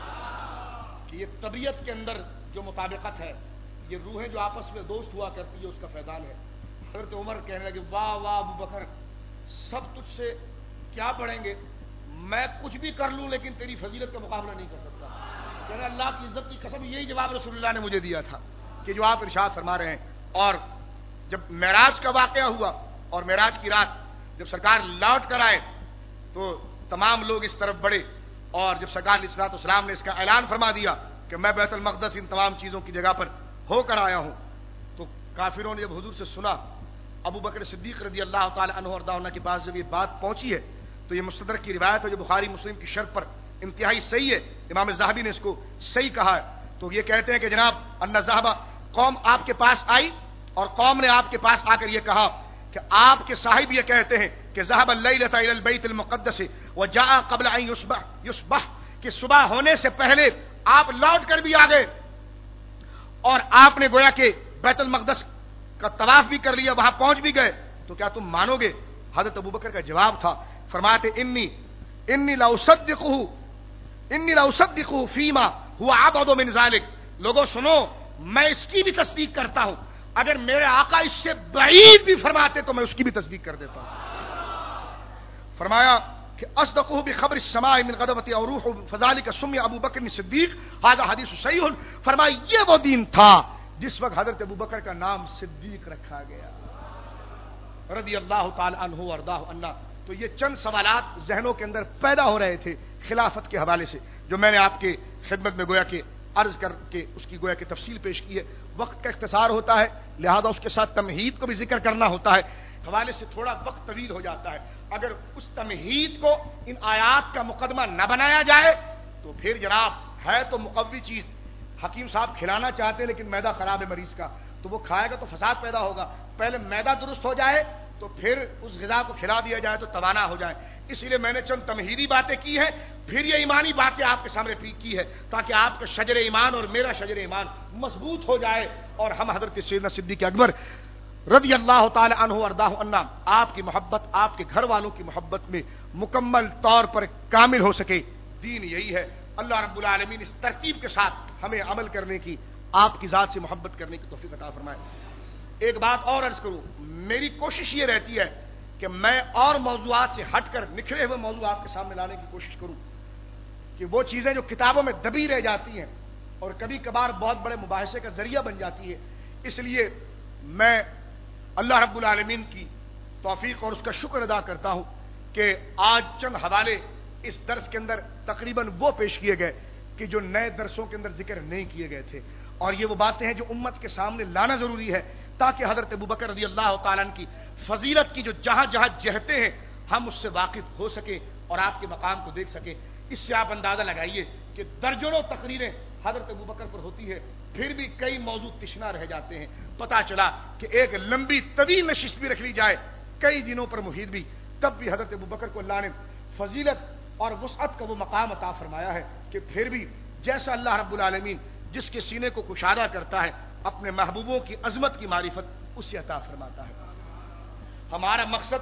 کہ یہ طبیعت کے اندر جو مطابقت ہے، یہ روحیں جو آپس میں دوست ہوا کرتی ہے، اس کا فیضان ہے. حضرت عمر کہنے لگے واہ واہ ابو بکر، سب تجھ سے کیا پڑھیں گے، میں کچھ بھی کر لوں لیکن تیری فضیلت کا مقابلہ نہیں کر سکتا. کہنے اللہ کی عزت کی قسم یہی جواب رسول اللہ نے مجھے دیا تھا کہ جو آپ ارشاد فرما رہے ہیں. اور جب معراج کا واقعہ ہوا اور معراج کی رات جب سرکار لوٹ کر آئے تو تمام لوگ اس طرف بڑھے، اور جب سرکار علیہ الصلوۃ والسلام نے اس کا اعلان فرما دیا کہ میں بیت المقدس ان تمام چیزوں کی جگہ پر ہو کر آیا ہوں، تو کافروں نے جب حضور سے سنا، ابو بکر صدیق رضی اللہ تعالی عنہ اور عنہ کے پاس جب یہ بات پہنچی ہے تو یہ مستدرک کی روایت ہے جو بخاری مسلم کی شرط پر انتہائی صحیح ہے. امام ذہبی نے اس کو صحیح کہا ہے. تو یہ کہتے ہیں کہ جناب ان ذهب قوم آپ کے پاس آئی اور قوم نے آپ کے پاس آ کر یہ کہا کہ آپ کے صاحب یہ کہتے ہیں کہ ذهب الليلة الى البيت المقدس وجاء قبل ان يصبح يصبح کہ صبح ہونے سے پہلے آپ لوٹ کر بھی آ گئے اور آپ نے گویا کہ بیت المقدس کا طواف بھی کر لیا، وہاں پہنچ بھی گئے، تو کیا تم مانو گے؟ حضرت ابوبکر کا جواب تھا، فرماتے انی انی لا اصدقه انی لا اصدقه فيما هو ابعد من ذلك. لوگوں سنو، میں اس کی بھی تصدیق کرتا ہوں، اگر میرے آقا اس سے بعید بھی فرماتے تو میں اس کی بھی تصدیق کر دیتا ہوں. فرمایا کہ اصدقه بخبر السماء من غدوة او روح فذلك سمي ابو بکر الصدیق هذا حدیث صحیح. فرمایا یہ وہ دن تھا جس وقت حضرت ابوبکر کا نام صدیق رکھا گیا رضی اللہ تعالی عنہ وارضاہ عنہ. تو یہ چند سوالات ذہنوں کے اندر پیدا ہو رہے تھے خلافت کے حوالے سے، جو میں نے آپ کے خدمت میں گویا کہ عرض کر کے اس کی گویا کہ تفصیل پیش کی ہے. وقت کا اختصار ہوتا ہے، لہذا اس کے ساتھ تمہید کو بھی ذکر کرنا ہوتا ہے، حوالے سے تھوڑا وقت طویل ہو جاتا ہے. اگر اس تمہید کو ان آیات کا مقدمہ نہ بنایا جائے تو پھر جناب ہے تو مقوی چیز. حکیم صاحب کھلانا چاہتے ہیں لیکن میدا خراب ہے مریض کا، تو وہ کھائے گا تو فساد پیدا ہوگا. پہلے میدا درست ہو جائے تو پھر اس غذا کو کھلا دیا جائے تو توانا ہو جائے. اس لیے میں نے چند تمہیدی باتیں کی ہیں، پھر یہ ایمانی باتیں آپ کے سامنے کی ہے تاکہ آپ کا شجر ایمان اور میرا شجر ایمان مضبوط ہو جائے اور ہم حضرت سیدنا صدیق اکبر رضی اللہ تعالی عنہ وارضاہ عنہ آپ کی محبت، آپ کے گھر والوں کی محبت میں مکمل طور پر کامل ہو سکے. دین یہی ہے. اللہ رب العالمین اس ترتیب کے ساتھ ہمیں عمل کرنے کی، آپ کی ذات سے محبت کرنے کی توفیق عطا فرمائے. ایک بات اور عرض کروں، میری کوشش یہ رہتی ہے کہ میں اور موضوعات سے ہٹ کر نکھرے ہوئے موضوع آپ کے سامنے لانے کی کوشش کروں کہ وہ چیزیں جو کتابوں میں دبی رہ جاتی ہیں اور کبھی کبھار بہت بڑے مباحثے کا ذریعہ بن جاتی ہے، اس لیے میں اللہ رب العالمین کی توفیق اور اس کا شکر ادا کرتا ہوں کہ آج چند حوالے اس درس کے اندر تقریباً وہ پیش کیے گئے کہ جو نئے درسوں کے اندر ذکر نہیں کیے گئے تھے، اور یہ وہ باتیں ہیں جو امت کے سامنے لانا ضروری ہے تاکہ حضرت ابوبکر رضی اللہ تعالیٰ عنہ کی فضیلت کی جو جہاں جہاں جہتیں ہیں ہم اس سے واقف ہو سکیں اور آپ کے مقام کو دیکھ سکیں. اس سے آپ اندازہ لگائیے کہ درجنوں تقریریں حضرت ابوبکر پر ہوتی ہے، پھر بھی کئی موضوع تشنا رہ جاتے ہیں. پتہ چلا کہ ایک لمبی طویل نشست بھی رکھ لی جائے کئی دنوں پر محیط بھی، تب بھی حضرت ابوبکر کو اللہ نے فضیلت اور وسعت کا وہ مقام عطا فرمایا ہے کہ پھر بھی جیسا اللہ رب العالمین جس کے سینے کو کشادہ کرتا ہے اپنے محبوبوں کی عظمت کی معرفت اسے عطا فرماتا ہے. ہمارا مقصد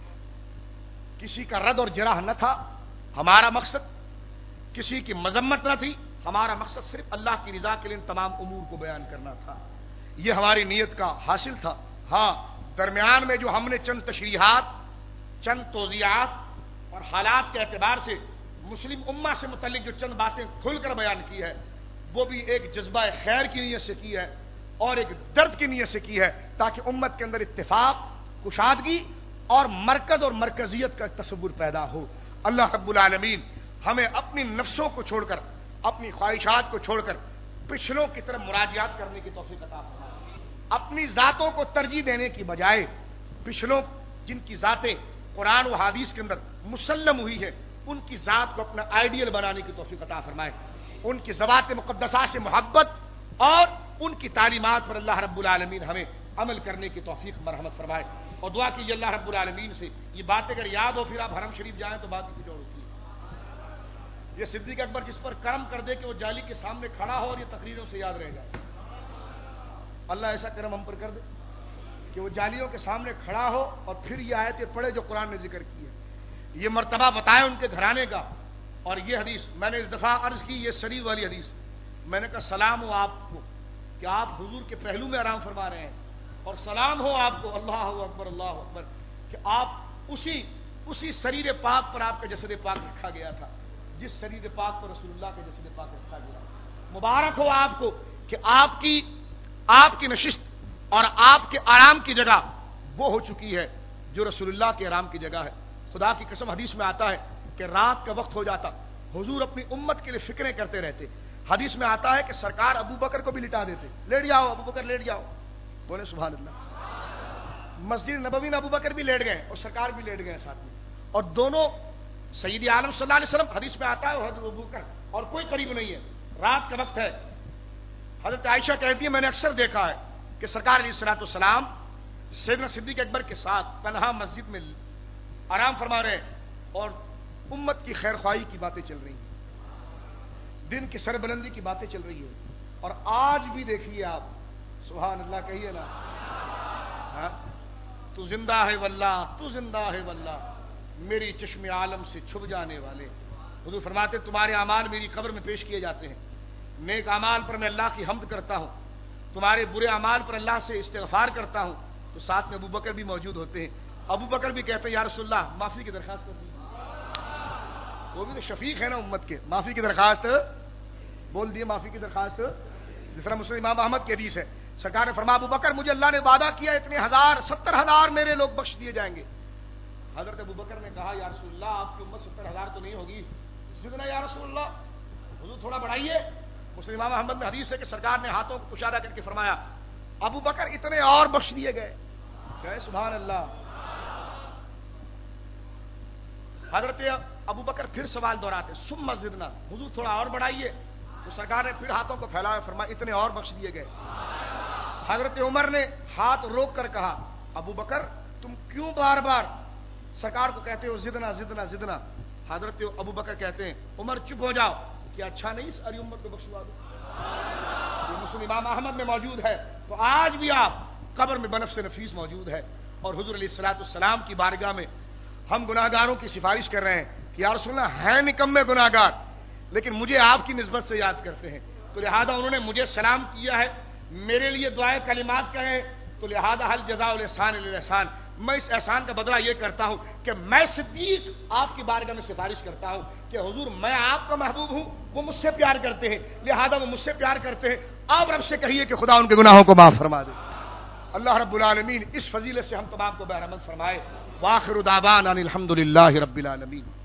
کسی کا رد اور جرح نہ تھا، ہمارا مقصد کسی کی مذمت نہ تھی، ہمارا مقصد صرف اللہ کی رضا کے لیے تمام امور کو بیان کرنا تھا. یہ ہماری نیت کا حاصل تھا. ہاں، درمیان میں جو ہم نے چند تشریحات، چند توضیحات اور حالات کے اعتبار سے مسلم امہ سے متعلق جو چند باتیں کھل کر بیان کی ہے وہ بھی ایک جذبہ خیر کی نیت سے کی ہے اور ایک درد کی نیت سے کی ہے تاکہ امت کے اندر اتفاق، کشادگی اور مرکز اور مرکزیت کا تصور پیدا ہو. اللہ رب العالمین ہمیں اپنی نفسوں کو چھوڑ کر، اپنی خواہشات کو چھوڑ کر پچھلوں کی طرف مراجعات کرنے کی توفیق عطا فرمائے. اپنی ذاتوں کو ترجیح دینے کی بجائے پچھلوں جن کی ذاتیں قرآن و حدیث کے اندر مسلم ہوئی ہے ان کی ذات کو اپنا آئیڈیل بنانے کی توفیق عطا فرمائے، ان کی ذوات مقدسہ سے محبت اور ان کی تعلیمات پر اللہ رب العالمین ہمیں عمل کرنے کی توفیق مرحمت فرمائے، اور دعا کیجیے اللہ رب العالمین سے یہ باتیں اگر یاد ہو پھر آپ حرم شریف جائیں تو بات کی جوڑ ہوتی ہے۔ یہ صدیق اکبر جس پر کرم کر دے کہ وہ جالی کے سامنے کھڑا ہو اور یہ تقریروں سے یاد رہے گا، اللہ ایسا کرم ہم پر کر دے کہ وہ جالیوں کے سامنے کھڑا ہو اور پھر یہ آیتیں پڑھے جو قرآن نے ذکر کی ہے، یہ مرتبہ بتائے ان کے گھرانے کا۔ اور یہ حدیث میں نے اس دفعہ عرض کی، یہ شریف والی حدیث، میں نے کہا سلام ہو آپ کو کہ آپ حضور کے پہلو میں آرام فرما رہے ہیں، اور سلام ہو آپ کو اللہ اکبر اللہ اکبر کہ آپ اسی اسی شریر پاک پر آپ کا جسد پاک رکھا گیا تھا جس شریر پاک پر رسول اللہ کا جسد پاک رکھا گیا۔ مبارک ہو آپ کو کہ آپ کی آپ کی نشست اور آپ کے آرام کی جگہ وہ ہو چکی ہے جو رسول اللہ کے آرام کی جگہ ہے۔ خدا کی قسم حدیث میں آتا ہے کہ رات کا وقت ہو جاتا حضور اپنی امت کے لیے فکریں کرتے رہتے، حدیث میں آتا ہے کہ سرکار ابو بکر کو بھی لٹا دیتے، لیٹ جاؤ ابو بکر لیٹ جاؤ، بولے سبحان اللہ۔ مسجد نبوی میں ابو بکر بھی لیٹ گئے اور سرکار بھی لیٹ گئے ساتھ میں، اور دونوں سید عالم صلی اللہ علیہ وسلم حدیث میں آتا ہے حضرت ابو بکر اور کوئی قریب نہیں ہے، رات کا وقت ہے۔ حضرت عائشہ کہتی ہے میں نے اکثر دیکھا ہے کہ سرکار علیہ الصلوۃ والسلام سیدنا صدیق اکبر کے ساتھ تنہا مسجد میں آرام فرما رہے ہیں اور امت کی خیر خواہی کی باتیں چل رہی ہیں، دن کی سربلندی کی باتیں چل رہی ہیں۔ اور آج بھی دیکھیے آپ، سبحان اللہ کہیے نا، ہاں تو زندہ ہے واللہ تو زندہ ہے واللہ میری چشم عالم سے چھپ جانے والے۔ حضور فرماتے تمہارے اعمال میری قبر میں پیش کیے جاتے ہیں، نیک اعمال پر میں اللہ کی حمد کرتا ہوں، تمہارے برے اعمال پر اللہ سے استغفار کرتا ہوں، تو ساتھ میں ابو بکر بھی موجود ہوتے ہیں۔ ابو بکر بھی کہتے ہیں یا رسول اللہ معافی کی درخواست کر دیجیے، وہ بھی تو شفیق ہے نا امت کے، معافی کی درخواست بول دیے، معافی کی درخواست۔ جس طرح مسلم امام احمد کی حدیث ہے، سرکار نے فرمایا ابو بکر مجھے اللہ نے وعدہ کیا اتنے ہزار ستر ہزار میرے لوگ بخش دیے جائیں گے۔ حضرت ابو بکر نے کہا یا رسول اللہ آپ کی امت ستر ہزار تو نہیں ہوگی، زدنا یا رسول اللہ، حضور تھوڑا بڑھائیے۔ مسلم امام احمد میں حدیث ہے کہ سرکار نے ہاتھوں کو کشادہ کر کے فرمایا ابو بکر اتنے اور بخش دیے گئے، کہ سبحان اللہ۔ حضرت ابو بکر پھر سوال دہراتے ثم زدنا، حضور تھوڑا اور بڑھائیے، تو سرکار نے پھر ہاتھوں کو پھیلایا فرمایا اتنے اور بخش دیے گئے۔ حضرت عمر نے ہاتھ روک کر کہا ابو بکر تم کیوں بار بار سرکار کو کہتے ہو زدنا زدنا زدنا؟ حضرت ابو بکر کہتے ہیں عمر چپ ہو جاؤ، کیا اچھا نہیں ساری امت کو بخشوا دو؟ یہ مسلم امام احمد میں موجود ہے۔ تو آج بھی آپ قبر میں بنفس نفیس موجود ہے، اور حضور علیہ الصلوۃ والسلام کی بارگاہ میں ہم گناہ گاروں کی سفارش کر رہے ہیں کہ یا رسول اللہ ہیں نکمے گناہ گار لیکن مجھے آپ کی نسبت سے یاد کرتے ہیں، تو لہذا انہوں نے مجھے سلام کیا ہے، میرے لیے دعائے کلمات کہیں، تو لہذا حل جزاء الاحسان الا الاحسان، میں اس احسان کا بدلہ یہ کرتا ہوں کہ میں صدیق آپ کی بارگاہ میں سفارش کرتا ہوں کہ حضور میں آپ کا محبوب ہوں، وہ مجھ سے پیار کرتے ہیں، لہذا وہ مجھ سے پیار کرتے ہیں، آپ رب سے کہیے کہ خدا ان کے گناہوں کو معاف فرما دے۔ اللہ رب العالمین اس فضیلت سے ہم تمام کو بہرمند فرمائے۔ وآخر دعوانا ان الحمد للہ رب العالمین۔